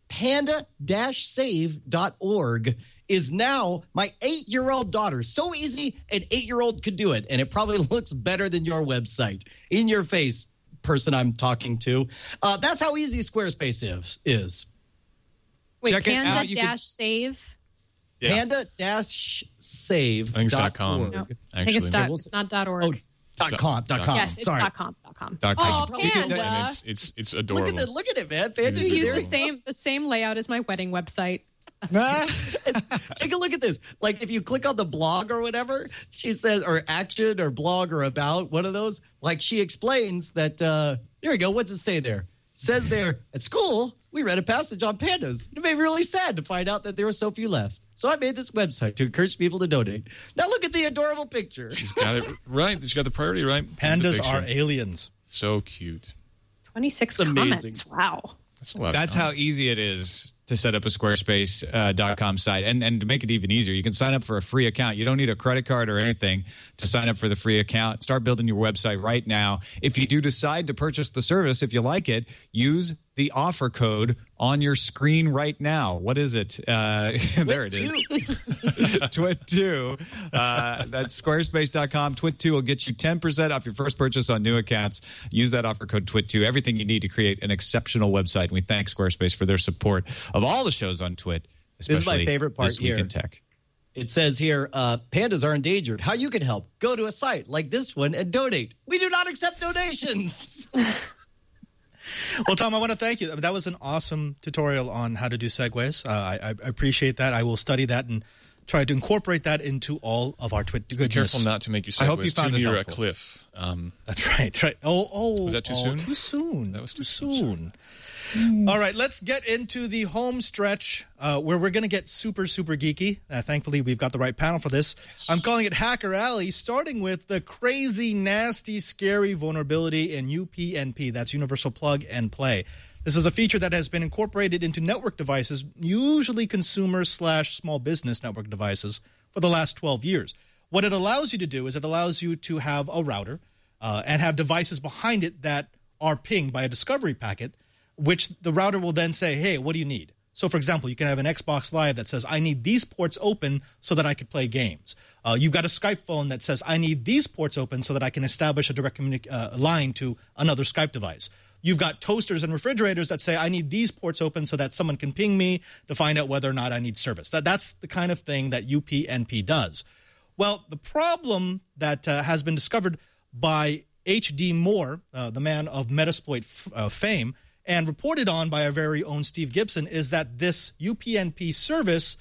F: Panda-save.org is now my 8-year-old daughter. So easy, an 8-year-old could do it. And it probably looks better than your website. In your face, person I'm talking to. That's how easy Squarespace is.
G: Wait,
E: Check it out.
G: Panda-save?
H: Yeah.
F: Panda-save.org.
H: I think it's .com.
G: No, I think it's not .org.
F: Oh, .com.
G: Yes, it's
F: Sorry.
G: .com.
E: .com.
G: Panda.
H: And it's adorable.
F: Look at it, man. Panda
G: You use
F: adorable.
G: the same layout as my wedding website.
F: Take a look at this. Like if you click on the blog or whatever, she says, or action or blog or about, one of those, like she explains that, here we go. What's it say there? It says there, at school, we read a passage on pandas. It made me really sad to find out that there were so few left. So I made this website to encourage people to donate. Now look at the adorable picture.
H: She's got it right. She's got the priority right.
A: Pandas are aliens.
H: So cute.
G: 26
F: It's
G: comments.
F: amazing.
G: Wow.
H: That's a lot.
E: That's how easy it is to set up a Squarespace.com site. And to make it even easier, you can sign up for a free account. You don't need a credit card or anything to sign up for the free account. Start building your website right now. If you do decide to purchase the service, if you like it, use the offer code on your screen right now. What is it? There it is. Twit2. That's squarespace.com. Twit2 will get you 10% off your first purchase on new accounts. Use that offer code Twit2. Everything you need to create an exceptional website. And we thank Squarespace for their support of all the shows on Twit, especially
F: This is my favorite part
E: This Week
F: here.
E: in Tech.
F: It says here, pandas are endangered. How you can help? Go to a site like this one and donate. We do not accept donations.
A: Well, Tom, I want to thank you. That was an awesome tutorial on how to do segues. I appreciate that. I will study that and try to incorporate that into all of our Twit goodness.
H: Be careful not to make your
E: I hope you
H: segues
E: found
H: too
E: it
H: near a
E: helpful.
H: cliff.
A: That's right. Oh,
H: Was that too soon?
A: Too soon.
H: That was
A: too
H: too
A: soon. All right, let's get into the home stretch where we're going to get super, super geeky. Thankfully, we've got the right panel for this. I'm calling it Hacker Alley, starting with the crazy, nasty, scary vulnerability in UPnP. That's Universal Plug and Play. This is a feature that has been incorporated into network devices, usually consumer/small business network devices, for the last 12 years. What it allows you to do is it allows you to have a router and have devices behind it that are pinged by a discovery packet, which the router will then say, hey, what do you need? So, for example, you can have an Xbox Live that says, I need these ports open so that I can play games. You've got a Skype phone that says, I need these ports open so that I can establish a direct line to another Skype device. You've got toasters and refrigerators that say, I need these ports open so that someone can ping me to find out whether or not I need service. That's the kind of thing that UPnP does. Well, the problem that has been discovered by H.D. Moore, the man of Metasploit fame, and reported on by our very own Steve Gibson, is that this UPnP service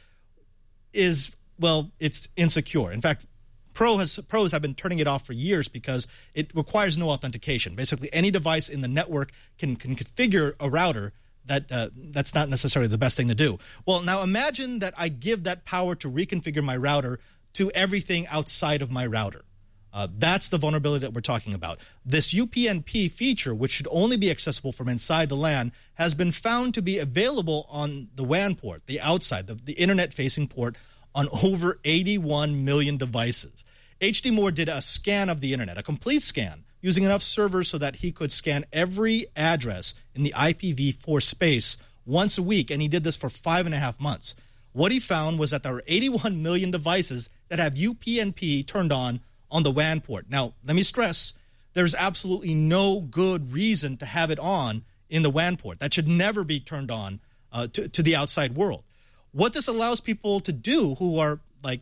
A: is, well, it's insecure. In fact, pros have been turning it off for years because it requires no authentication. Basically, any device in the network can configure a router. That's not necessarily the best thing to do. Well, now imagine that I give that power to reconfigure my router to everything outside of my router. That's the vulnerability that we're talking about. This UPnP feature, which should only be accessible from inside the LAN, has been found to be available on the WAN port, the outside, the internet-facing port, on over 81 million devices. H.D. Moore did a scan of the internet, a complete scan, using enough servers so that he could scan every address in the IPv4 space once a week, and he did this for 5.5 months. What he found was that there are 81 million devices that have UPnP turned on the WAN port. Now, let me stress, there's absolutely no good reason to have it on in the WAN port. That should never be turned on to the outside world. What this allows people to do who are,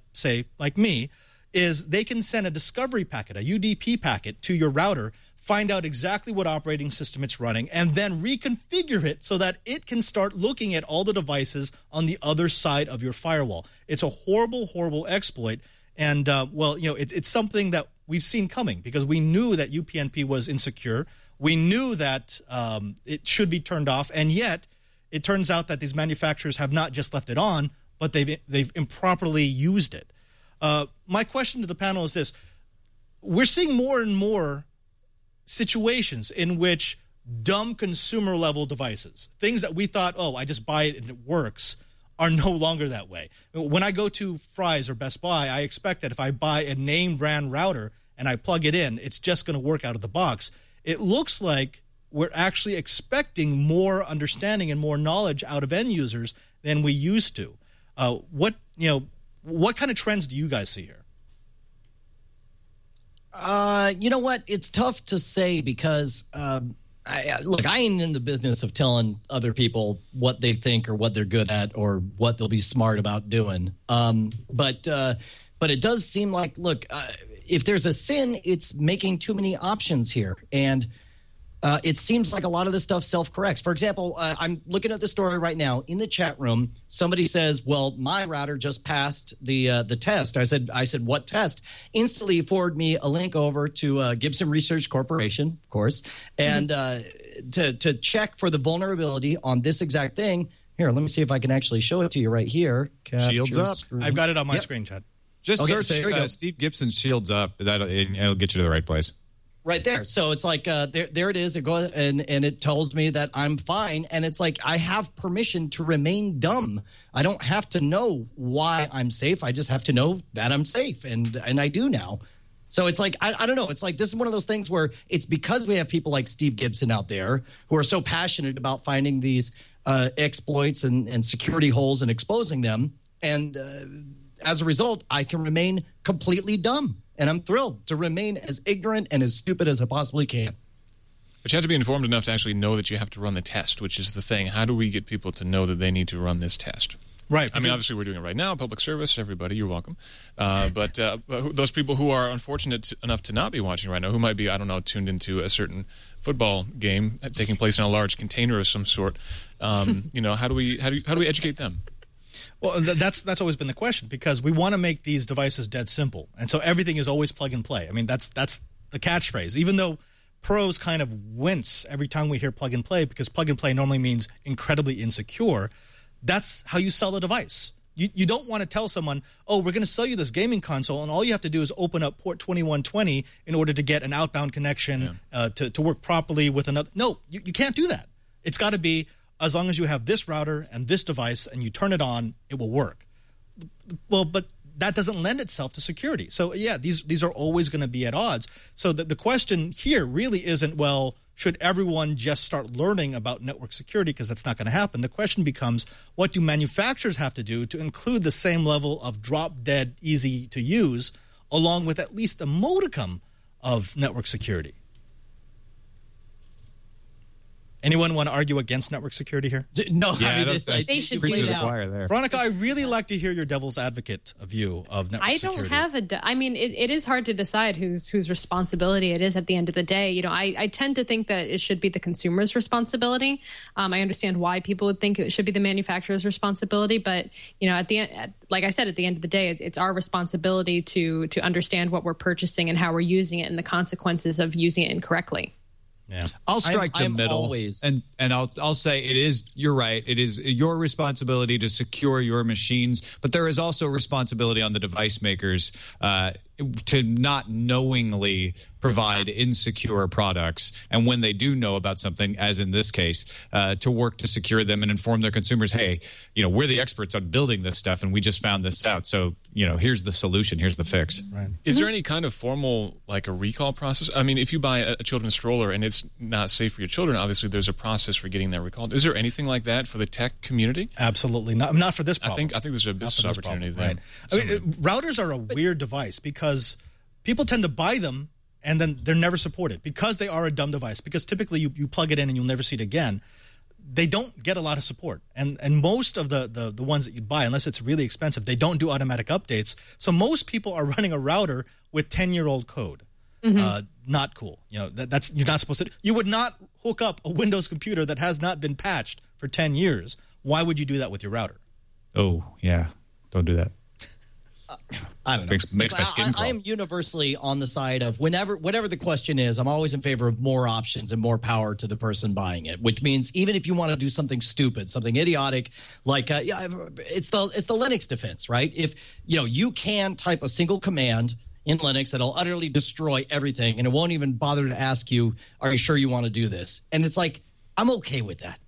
A: like me, is they can send a discovery packet, a UDP packet, to your router, find out exactly what operating system it's running, and then reconfigure it so that it can start looking at all the devices on the other side of your firewall. It's a horrible, horrible exploit. And, it's something that we've seen coming because we knew that UPnP was insecure. We knew that it should be turned off, and yet it turns out that these manufacturers have not just left it on, but they've improperly used it. My question to the panel is this. We're seeing more and more situations in which dumb consumer-level devices, things that we thought, I just buy it and it works, are no longer that way. When I go to Fry's or Best Buy, I expect that if I buy a name brand router and I plug it in, it's just going to work out of the box. It looks like we're actually expecting more understanding and more knowledge out of end users than we used to. What kind of trends do you guys see here?
F: You know what? It's tough to say because I ain't in the business of telling other people what they think or what they're good at or what they'll be smart about doing. But it does seem like, if there's a sin, it's making too many options here. And it seems like a lot of this stuff self-corrects. For example, I'm looking at the story right now. In the chat room, somebody says, well, my router just passed the test. I said, what test? Instantly forward me a link over to Gibson Research Corporation, of course, and to check for the vulnerability on this exact thing. Here, let me see if I can actually show it to you right here.
E: Shields up.
F: Screen.
A: I've got it on my screen, Chad.
E: Just search Steve Gibson Shields Up. It'll get you to the right place.
F: Right there. So it's like there it is. It goes and it tells me that I'm fine. And it's like I have permission to remain dumb. I don't have to know why I'm safe. I just have to know that I'm safe. And I do now. So it's like I don't know. It's like this is one of those things where it's because we have people like Steve Gibson out there who are so passionate about finding these exploits and security holes and exposing them. And as a result, I can remain completely dumb. And I'm thrilled to remain as ignorant and as stupid as I possibly can.
H: But you have to be informed enough to actually know that you have to run the test, which is the thing. How do we get people to know that they need to run this test?
A: Right.
H: I mean, obviously, we're doing it right now. Public service, everybody, you're welcome. But those people who are unfortunate enough to not be watching right now, who might be, tuned into a certain football game taking place in a large container of some sort, how do we educate them?
A: Well, that's always been the question because we want to make these devices dead simple, and so everything is always plug and play. I mean, that's the catchphrase. Even though pros kind of wince every time we hear plug and play because plug and play normally means incredibly insecure. That's how you sell a device. You don't want to tell someone, we're going to sell you this gaming console, and all you have to do is open up port 2120 in order to get an outbound connection to work properly with another. No, you can't do that. It's got to be, as long as you have this router and this device and you turn it on, it will work. Well, but that doesn't lend itself to security. So, these are always going to be at odds. So the question here really isn't, should everyone just start learning about network security? Because that's not going to happen. The question becomes, what do manufacturers have to do to include the same level of drop-dead, easy to use, along with at least a modicum of network security? Anyone want to argue against network security here?
F: No,
E: Yeah,
F: I mean,
E: that's-
G: They should
E: Preach
G: do
E: to the
G: that.
E: choir there.
A: Veronica, I really like to hear your devil's advocate view of network
G: I
A: security.
G: don't have I mean, it is hard to decide whose responsibility it is at the end of the day. You know, I tend to think that it should be the consumer's responsibility. I understand why people would think it should be the manufacturer's responsibility, but you know, at the end, like I said, at the end of the day, it's our responsibility to understand what we're purchasing and how we're using it and the consequences of using it incorrectly.
A: Yeah.
E: I'll strike the
F: I'm
E: middle,
F: always-
E: and I'll say it is. You're right. It is your responsibility to secure your machines, but there is also responsibility on the device makers to not knowingly provide insecure products, and when they do know about something, as in this case, to work to secure them and inform their consumers, hey, you know, we're the experts on building this stuff, and we just found this out. So, you know, here's the solution. Here's the fix.
A: Right.
H: Is there any kind of formal, like a recall process? I mean, if you buy a children's stroller and it's not safe for your children, obviously there's a process for getting that recalled. Is there anything like that for the tech community?
A: Absolutely not for this problem.
H: I think there's a business opportunity there.
A: Right. I mean, routers are a weird device because people tend to buy them and then they're never supported because they are a dumb device. Because typically you plug it in and you'll never see it again. They don't get a lot of support. And most of the ones that you buy, unless it's really expensive, they don't do automatic updates. So most people are running a router with 10-year-old code. Not cool. You know, that's you're not supposed to. You would not hook up a Windows computer that has not been patched for 10 years. Why would you do that with your router?
E: Oh, yeah. Don't do that.
F: I don't know.
E: Makes my skin crawl.
F: I am universally on the side of whatever the question is, I'm always in favor of more options and more power to the person buying it, which means even if you want to do something stupid, something idiotic, like it's the Linux defense, right? If you can type a single command in Linux that'll utterly destroy everything and it won't even bother to ask you, are you sure you want to do this? And it's like, I'm okay with that.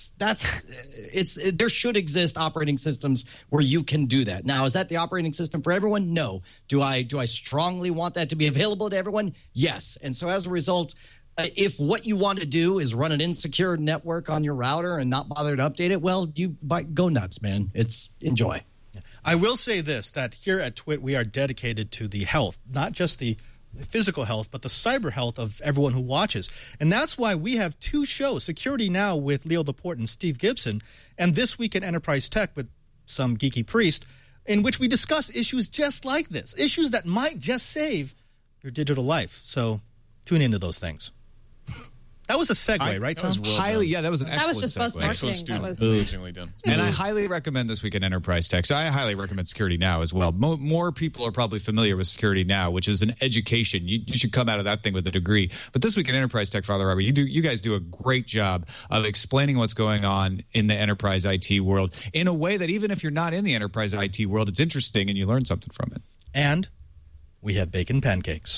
F: There should exist operating systems where you can do that. Now, is that the operating system for everyone? No. Do I strongly want that to be available to everyone? Yes. And so as a result, if what you want to do is run an insecure network on your router and not bother to update it, well, go nuts, man. Enjoy.
A: I will say this, that here at TWiT, we are dedicated to the health, not just the physical health, but the cyber health of everyone who watches. And that's why we have two shows, Security Now with Leo Laporte and Steve Gibson, and This Week in Enterprise Tech with some geeky priest, in which we discuss issues just like this, issues that might just save your digital life. So tune into those things. That was a segue, right, Tom?
E: That was an excellent
G: That was just buzz
E: segue.
G: marketing.
H: Excellent student.
G: That was-
H: Amazingly done.
E: And I highly recommend This Week in Enterprise Tech. So I highly recommend Security Now as well. More people are probably familiar with Security Now, which is an education. You should come out of that thing with a degree. But This Week in Enterprise Tech, Father Robert, you guys do a great job of explaining what's going on in the enterprise IT world in a way that even if you're not in the enterprise IT world, it's interesting and you learn something from it.
A: And we have bacon pancakes.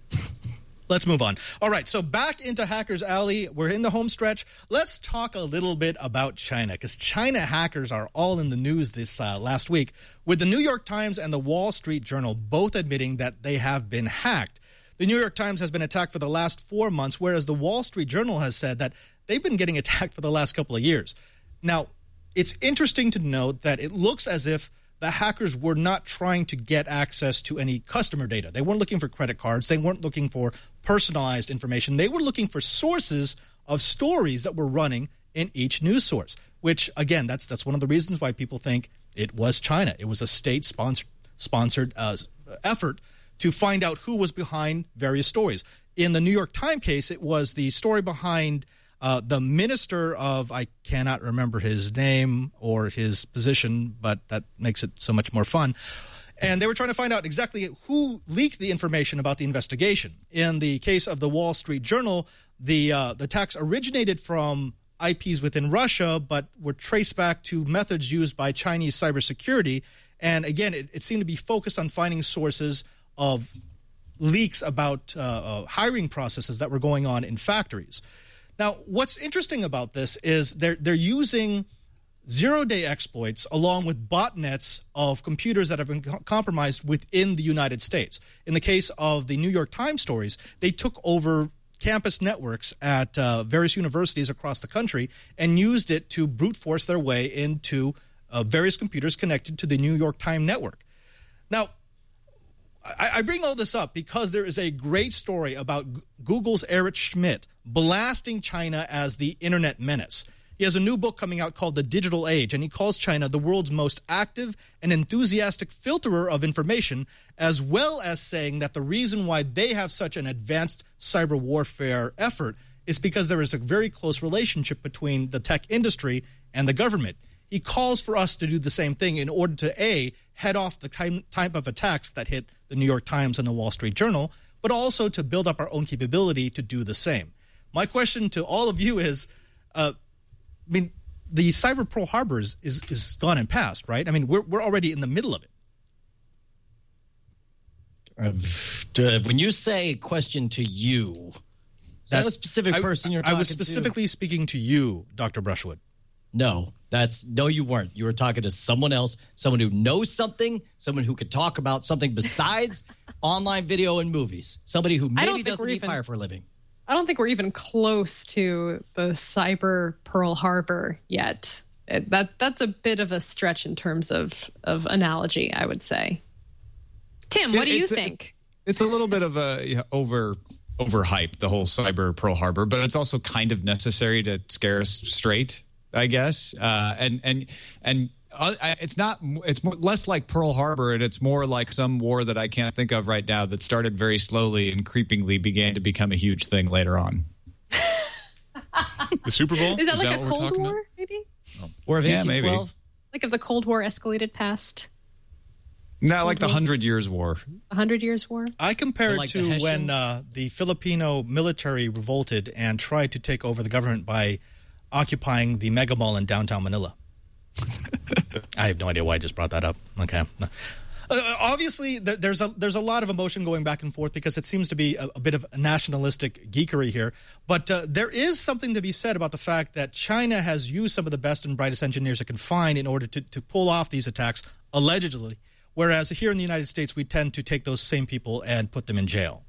A: Let's move on. All right, so back into Hackers Alley. We're in the home stretch. Let's talk a little bit about China, because China hackers are all in the news this last week, with the New York Times and the Wall Street Journal both admitting that they have been hacked. The New York Times has been attacked for the last 4 months, whereas the Wall Street Journal has said that they've been getting attacked for the last couple of years. Now, it's interesting to note that it looks as if the hackers were not trying to get access to any customer data. They weren't looking for credit cards. They weren't looking for personalized information. They were looking for sources of stories that were running in each news source, which, again, that's one of the reasons why people think it was China. It was a state-sponsored effort to find out who was behind various stories. In the New York Times case, it was the story behind the minister of, I cannot remember his name or his position, but that makes it so much more fun. And they were trying to find out exactly who leaked the information about the investigation. In the case of the Wall Street Journal, the attacks originated from IPs within Russia, but were traced back to methods used by Chinese cybersecurity. And again, it seemed to be focused on finding sources of leaks about hiring processes that were going on in factories. Now, what's interesting about this is they're using zero-day exploits along with botnets of computers that have been compromised within the United States. In the case of the New York Times stories, they took over campus networks at various universities across the country and used it to brute force their way into various computers connected to the New York Times network. Now, I bring all this up because there is a great story about Google's Eric Schmidt blasting China as the internet menace. He has a new book coming out called The Digital Age, and he calls China the world's most active and enthusiastic filterer of information, as well as saying that the reason why they have such an advanced cyber warfare effort is because there is a very close relationship between the tech industry and the government. He calls for us to do the same thing in order to, A, head off the type of attacks that hit the New York Times and the Wall Street Journal, but also to build up our own capability to do the same. My question to all of you is, the cyber Pearl Harbor is gone and past, right? I mean, we're already in the middle of it.
F: When you say question to you, is that a specific person you're talking to?
A: I was specifically speaking to you, Dr. Brushwood.
F: No, you weren't. You were talking to someone else, someone who knows something, someone who could talk about something besides online video and movies, somebody who maybe doesn't need fire for a living.
G: I don't think we're even close to the cyber Pearl Harbor yet. That's a bit of a stretch in terms of analogy, I would say. Tim, what do you think?
E: It's a little bit of a overhyped, the whole cyber Pearl Harbor, but it's also kind of necessary to scare us straight, I guess. It's less like Pearl Harbor, and it's more like some war that I can't think of right now that started very slowly and creepingly began to become a huge thing later on.
H: The Super Bowl?
G: Is that like a
H: what
G: Cold War,
H: about?
G: maybe?
F: War of 1812?
G: Like if the Cold War escalated past?
E: No, like the 100 Years' War.
G: 100 Years' War?
A: I compare it to when the Filipino military revolted and tried to take over the government by occupying the Mega Mall in downtown Manila. I have no idea why I just brought that up. Okay. Obviously, there's a lot of emotion going back and forth because it seems to be a bit of nationalistic geekery here. But there is something to be said about the fact that China has used some of the best and brightest engineers it can find in order to pull off these attacks, allegedly. Whereas here in the United States, we tend to take those same people and put them in jail.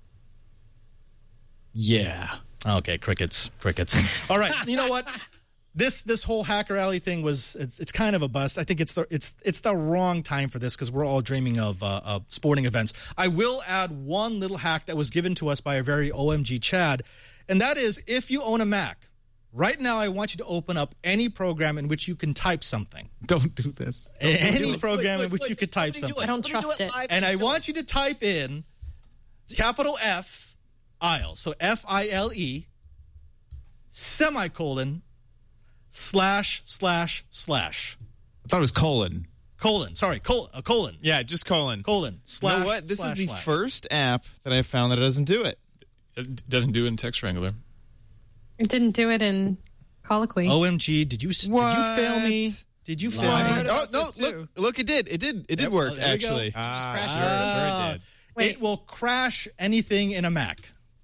F: Yeah.
A: Okay, crickets. All right, you know what? This whole Hacker Alley thing it's kind of a bust. I think it's the wrong time for this because we're all dreaming of sporting events. I will add one little hack that was given to us by our very OMG Chad, and that is if you own a Mac, right now I want you to open up any program in which you can type something.
E: Don't do this.
A: Any program in which you can type something.
G: I don't trust it.
A: And I want you to type in capital F, ILE, so F-I-L-E, semicolon, ///.
E: I thought it was colon.
A: Colon.
J: Yeah, just colon.
A: Colon. /
J: You know what? This is the first app that I found that doesn't do it.
H: It doesn't do it in Text Wrangler.
G: It didn't do it in Colloquy.
A: OMG, did you fail me? Did you fail me?
J: Oh, no, look, it did. It did work, actually.
E: Sure it did.
A: It will crash anything in a Mac.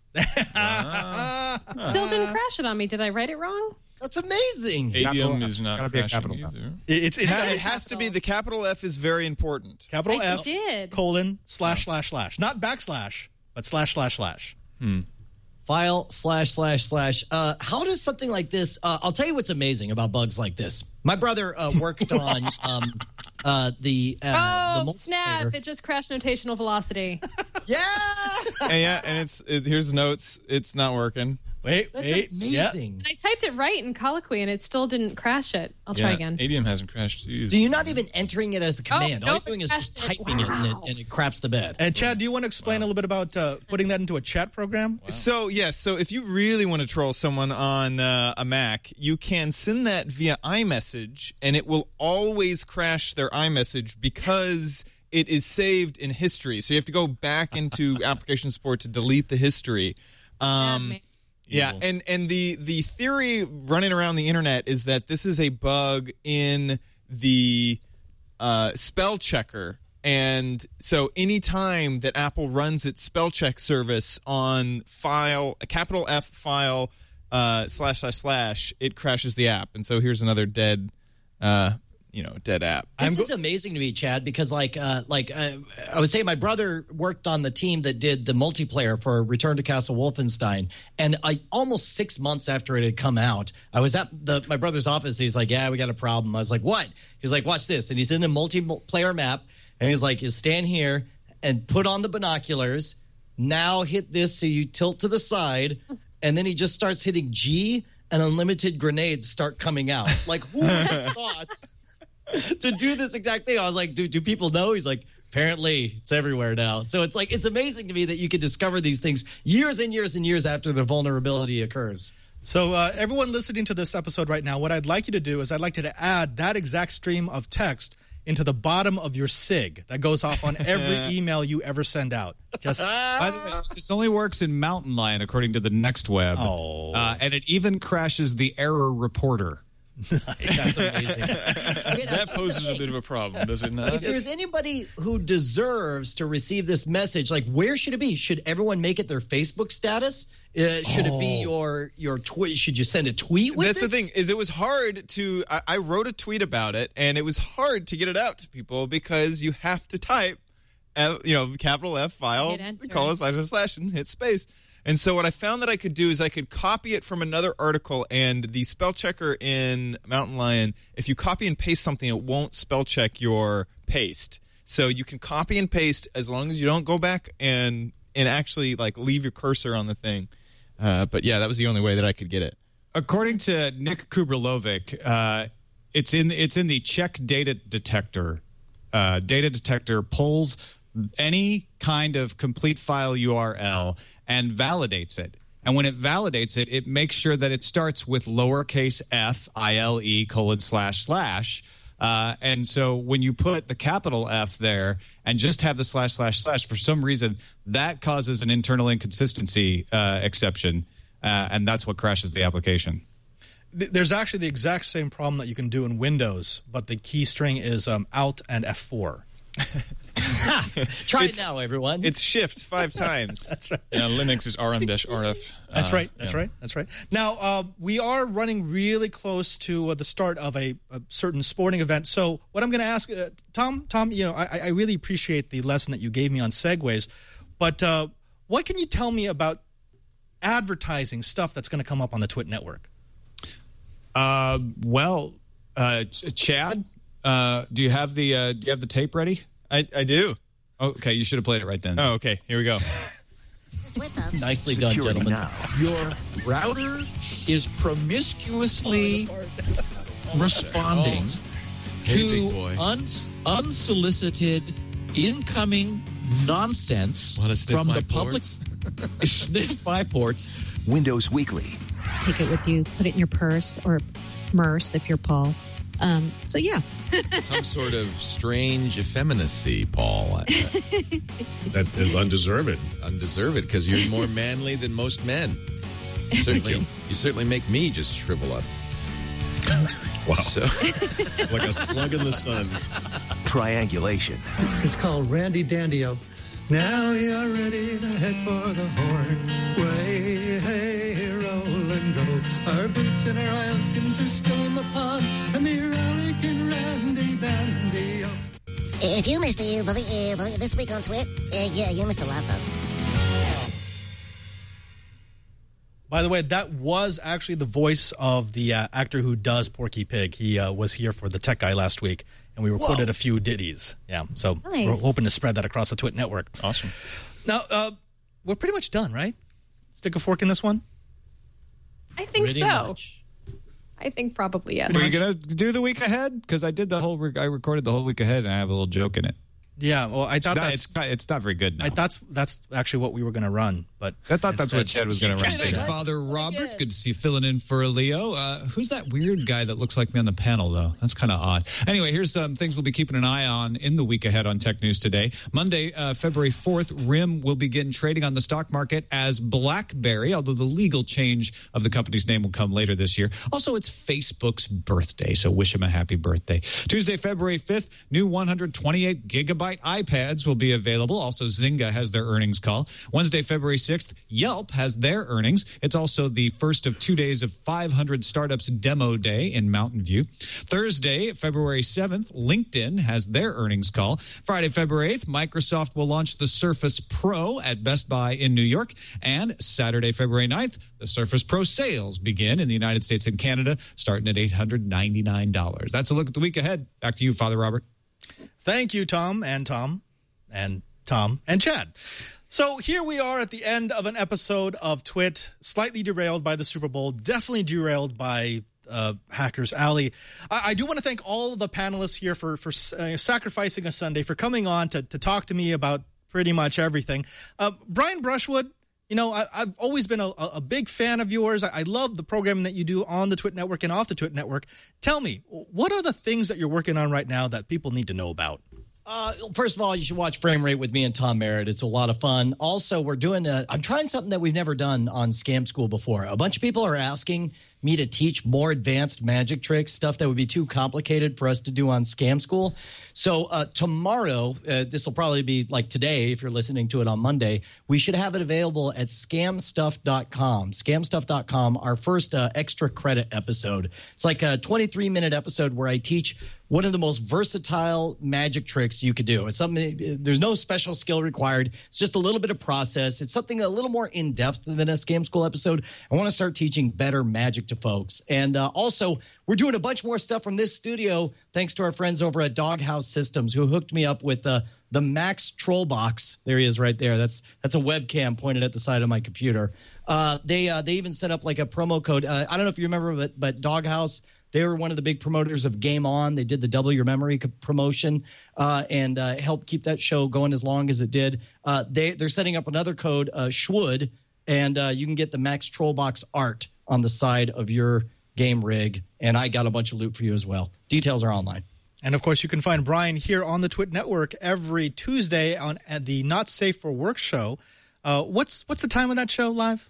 G: Still didn't crash it on me. Did I write it wrong?
F: That's amazing.
H: ADM is not crashing either.
A: It
J: has to be. The capital F is very important.
A: Capital
G: I
A: F,
G: did.
A: colon, ///. Not backslash, but ///.
F: File ///. How does something like this? I'll tell you what's amazing about bugs like this. My brother worked on the
G: snap! It just crashed notational velocity.
J: And here's notes. It's not working.
F: That's amazing.
A: Yeah.
G: And I typed it right in Colloquy, and it still didn't crash it. I'll try again.
H: ADM hasn't crashed either.
F: So you're not even entering it as a command. All
G: nope,
F: you're doing is just typing it, and it craps the bed.
A: And Chad, do you want to explain a little bit about putting that into a chat program?
J: Wow. So if you really want to troll someone on a Mac, you can send that via iMessage, and it will always crash their iMessage because it is saved in history. So you have to go back into application support to delete the history. Yeah, and the theory running around the internet is that this is a bug in the spell checker. And so anytime that Apple runs its spell check service on a capital F file ///, it crashes the app. And so here's another dead app.
F: This is amazing to me, Chad, because I was saying, my brother worked on the team that did the multiplayer for Return to Castle Wolfenstein, and almost 6 months after it had come out, I was at my brother's office. He's like, "Yeah, we got a problem." I was like, "What?" He's like, "Watch this," and he's in a multiplayer map, and he's like, "You stand here." and put on the binoculars. Now hit this so you tilt to the side, and then he just starts hitting G, and unlimited grenades start coming out. Like, who would have thought to do this exact thing? I was like, do people know? He's like, apparently it's everywhere now. So it's like, it's amazing to me that you can discover these things years and years and years after the vulnerability occurs.
A: So everyone listening to this episode right now, what I'd like you to do is I'd like you to add that exact stream of text into the bottom of your SIG that goes off on every email you ever send out. Just
E: by the way, this only works in Mountain Lion, according to the Next Web. And it even crashes the error reporter.
A: That's amazing.
H: That poses a bit of a problem, does it not?
F: If there's anybody who deserves to receive this message, like, where should it be? Should everyone make it their Facebook status? Should it be your tweet? Should you send a tweet with
J: That's
F: it?
J: the thing, is it was hard to I wrote a tweet about it, and it was hard to get it out to people because you have to type capital F file, colon / and hit space. And so what I found that I could do is I could copy it from another article, and the spell checker in Mountain Lion, if you copy and paste something, it won't spell check your paste. So you can copy and paste as long as you don't go back and actually like leave your cursor on the thing. But yeah, that was the only way that I could get it.
E: According to Nick Kubrilovic, it's in the check data detector. Data detector pulls any kind of complete file URL and validates it. And when it validates it, it makes sure that it starts with lowercase f, ILE, ://. And so when you put the capital F there and just have the ///, for some reason, that causes an internal inconsistency exception. And that's what crashes the application.
A: There's actually the exact same problem that you can do in Windows, but the key string is Alt and F4.
F: Try it now, everyone.
J: It's Shift 5 times.
A: That's right.
H: Yeah, Linux is RM-RF.
A: That's right. That's right. Now, we are running really close to the start of a certain sporting event. So what I'm going to ask, Tom, I really appreciate the lesson that you gave me on segues, but what can you tell me about advertising stuff that's going to come up on the Twit network?
E: Chad, do you have the tape ready?
J: I do.
E: Okay, you should have played it right then.
J: Oh, okay. Here we go.
F: Nicely done, gentlemen.
B: Now.
K: Your router is promiscuously responding to unsolicited incoming nonsense from the public. Sniff my ports.
B: Windows Weekly.
L: Take it with you, put it in your purse or MERS if you're Paul. So yeah.
D: Some sort of strange effeminacy, Paul.
M: That is undeserved.
D: Undeserved, because you're more manly than most men. You certainly make me just shrivel up.
M: Wow.
D: So.
M: Like a slug in the sun.
B: Triangulation.
N: It's called Randy Dandio. Now you're ready to head for the horn. Way, hey, roll and go. Our boots and our oilskins are still in the pond. And the rollicking Randy Dandio.
O: If you missed this week on Twit, you missed a lot, folks.
A: By the way, that was actually the voice of the actor who does Porky Pig. He was here for the Tech Guy last week, and we recorded a few ditties. Yeah, so
G: nice.
A: We're hoping to spread that across the Twit network.
H: Awesome.
A: Now, we're pretty much done, right? Stick a fork in this one?
G: I think
F: Pretty
G: so.
F: much.
G: I think probably yes.
E: Are you going to do the week ahead? Because I recorded the whole week ahead, and I have a little joke in it.
A: Yeah, well, I thought
E: it's not very good now.
A: That's actually what we were going to run, but
E: I thought that's what Chad was going to run.
P: Thanks, Father Robert. Good to see you filling in for Leo. Who's that weird guy that looks like me on the panel, though? That's kind of odd. Anyway, here's some things we'll be keeping an eye on in the week ahead on Tech News Today. Monday, February 4th, RIM will begin trading on the stock market as BlackBerry, although the legal change of the company's name will come later this year. Also, it's Facebook's birthday, so wish him a happy birthday. Tuesday, February 5th, new 128-gigabyte iPads will be available. Also, Zynga has their earnings call. Wednesday, February 6th, Yelp has their earnings. It's also the first of 2 days of 500 Startups Demo Day in Mountain View. Thursday, February 7th, LinkedIn has their earnings call. Friday, February 8th, Microsoft will launch the Surface Pro at Best Buy in New York. And Saturday, February 9th, the Surface Pro sales begin in the United States and Canada, starting at $899. That's a look at the week ahead. Back to you, Father Robert.
A: Thank you, Tom. And Tom, and Chad. So here we are at the end of an episode of Twit, slightly derailed by the Super Bowl, definitely derailed by Hackers Alley. I do want to thank all of the panelists here for sacrificing a Sunday, for coming on to talk to me about pretty much everything. Brian Brushwood, you know, I've always been a big fan of yours. I love the programming that you do on the Twit Network and off the Twit Network. Tell me, what are the things that you're working on right now that people need to know about?
F: First of all, you should watch Frame Rate with me and Tom Merritt. It's a lot of fun. Also, I'm trying something that we've never done on Scam School before. A bunch of people are asking me to teach more advanced magic tricks, stuff that would be too complicated for us to do on Scam School. So tomorrow, this will probably be like today if you're listening to it on Monday, we should have it available at scamstuff.com. Scamstuff.com, our first extra credit episode. It's like a 23-minute episode where I teach one of the most versatile magic tricks you could do. It's something, there's no special skill required. It's just a little bit of process. It's something a little more in-depth than a Scam School episode. I want to start teaching better magic to folks. And also, we're doing a bunch more stuff from this studio thanks to our friends over at Doghouse Systems who hooked me up with the Max Troll Box. There he is right there. That's a webcam pointed at the side of my computer. They even set up like a promo code. I don't know if you remember, but Doghouse, they were one of the big promoters of Game On. They did the Double Your Memory promotion and helped keep that show going as long as it did. They're setting up another code, Schwood, and you can get the Max Trollbox art on the side of your game rig. And I got a bunch of loot for you as well. Details are online.
A: And, of course, you can find Brian here on the Twit Network every Tuesday at the Not Safe for Work show. What's the time of that show live?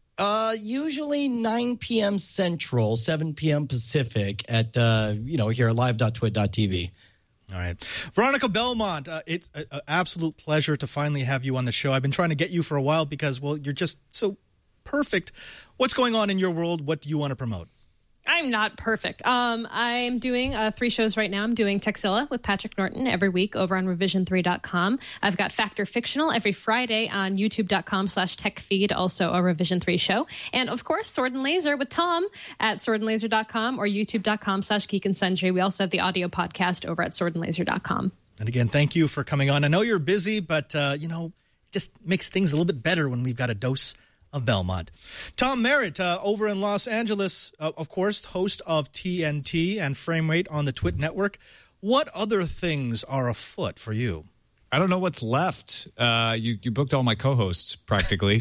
F: Usually 9 p.m. Central, 7 p.m. Pacific at, here at live.twit.tv.
A: All right. Veronica Belmont, it's an absolute pleasure to finally have you on the show. I've been trying to get you for a while because, well, you're just so perfect. What's going on in your world? What do you want to promote?
G: I'm not perfect. I'm doing 3 shows right now. I'm doing Texilla with Patrick Norton every week over on revision3.com. I've got Factor Fictional every Friday on youtube.com/techfeed, also a Revision 3 show. And, of course, Sword and Laser with Tom at swordandlaser.com or youtube.com/Geek and Sundry. We also have the audio podcast over at swordandlaser.com.
A: And, again, thank you for coming on. I know you're busy, but, it just makes things a little bit better when we've got a dose of Belmont. Tom Merritt over in Los Angeles, of course, host of TNT and Frame Rate on the Twit Network. What other things are afoot for you?
E: I don't know what's left. You booked all my co-hosts practically,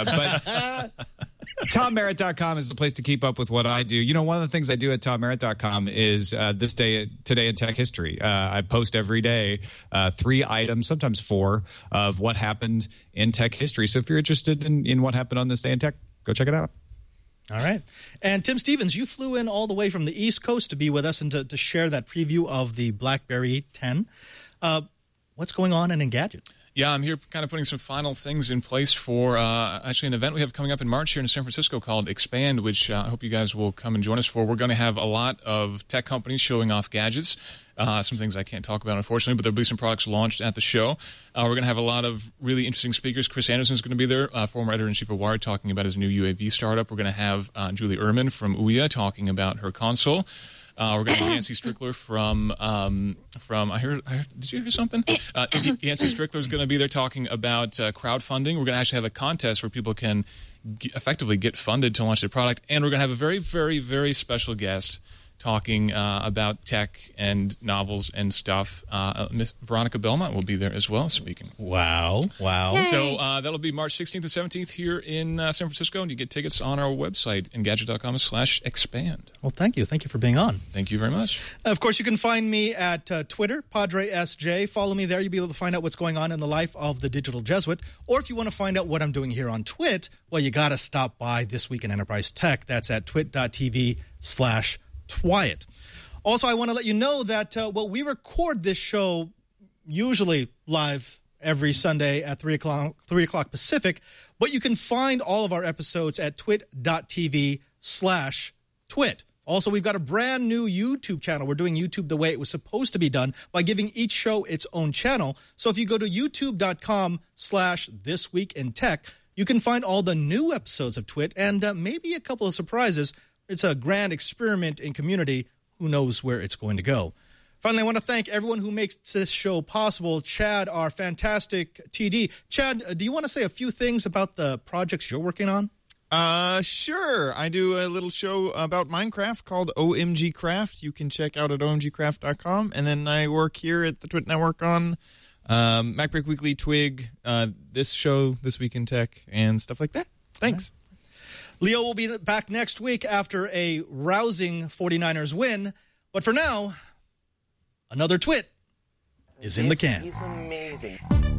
E: but TomMerritt.com is the place to keep up with what I do. You know, one of the things I do at TomMerritt.com is today in tech history. I post every day 3 items, sometimes 4, of what happened in tech history. So if you're interested in what happened on this day in tech, go check it out.
A: All right. And Tim Stevens, you flew in all the way from the East Coast to be with us and to share that preview of the BlackBerry 10. What's going on in Engadget?
H: Yeah, I'm here kind of putting some final things in place for actually an event we have coming up in March here in San Francisco called Expand, which I hope you guys will come and join us for. We're going to have a lot of tech companies showing off gadgets. Some things I can't talk about, unfortunately, but there'll be some products launched at the show. We're going to have a lot of really interesting speakers. Chris Anderson is going to be there, former editor-in-chief of Wired, talking about his new UAV startup. We're going to have Julie Ehrman from Ouya talking about her console. We're going to have Yancey Strickler from I heard, did you hear something? Yancey Strickler is going to be there talking about crowdfunding. We're going to actually have a contest where people can effectively get funded to launch their product. And we're going to have a very, very, very special guest talking about tech and novels and stuff. Miss Veronica Belmont will be there as well speaking.
A: Wow.
G: Yay.
H: So that'll be March 16th and 17th here in San Francisco, and you get tickets on our website, engadget.com/expand.
A: Well, thank you. Thank you for being on.
H: Thank you very much.
A: Of course, you can find me at Twitter, PadreSJ. Follow me there. You'll be able to find out what's going on in the life of the Digital Jesuit. Or if you want to find out what I'm doing here on Twit, well, you got to stop by This Week in Enterprise Tech. That's at twit.tv/Twiet. Also, I want to let you know that we record this show usually live every Sunday at 3 o'clock Pacific, but you can find all of our episodes at twit.tv/Twit. Also, we've got a brand new YouTube channel. We're doing YouTube the way it was supposed to be done by giving each show its own channel. So if you go to youtube.com/thisweekintech, you can find all the new episodes of Twit and maybe a couple of surprises. It's a grand experiment in community. Who knows where it's going to go? Finally, I want to thank everyone who makes this show possible. Chad, our fantastic TD. Chad, do you want to say a few things about the projects you're working on?
J: Sure. I do a little show about Minecraft called OMG Craft. You can check out at omgcraft.com. And then I work here at the Twit Network on MacBreak Weekly, Twig, this show, This Week in Tech, and stuff like that. Thanks.
A: Leo will be back next week after a rousing 49ers win. But for now, another Twit is in the can.
Q: He's amazing.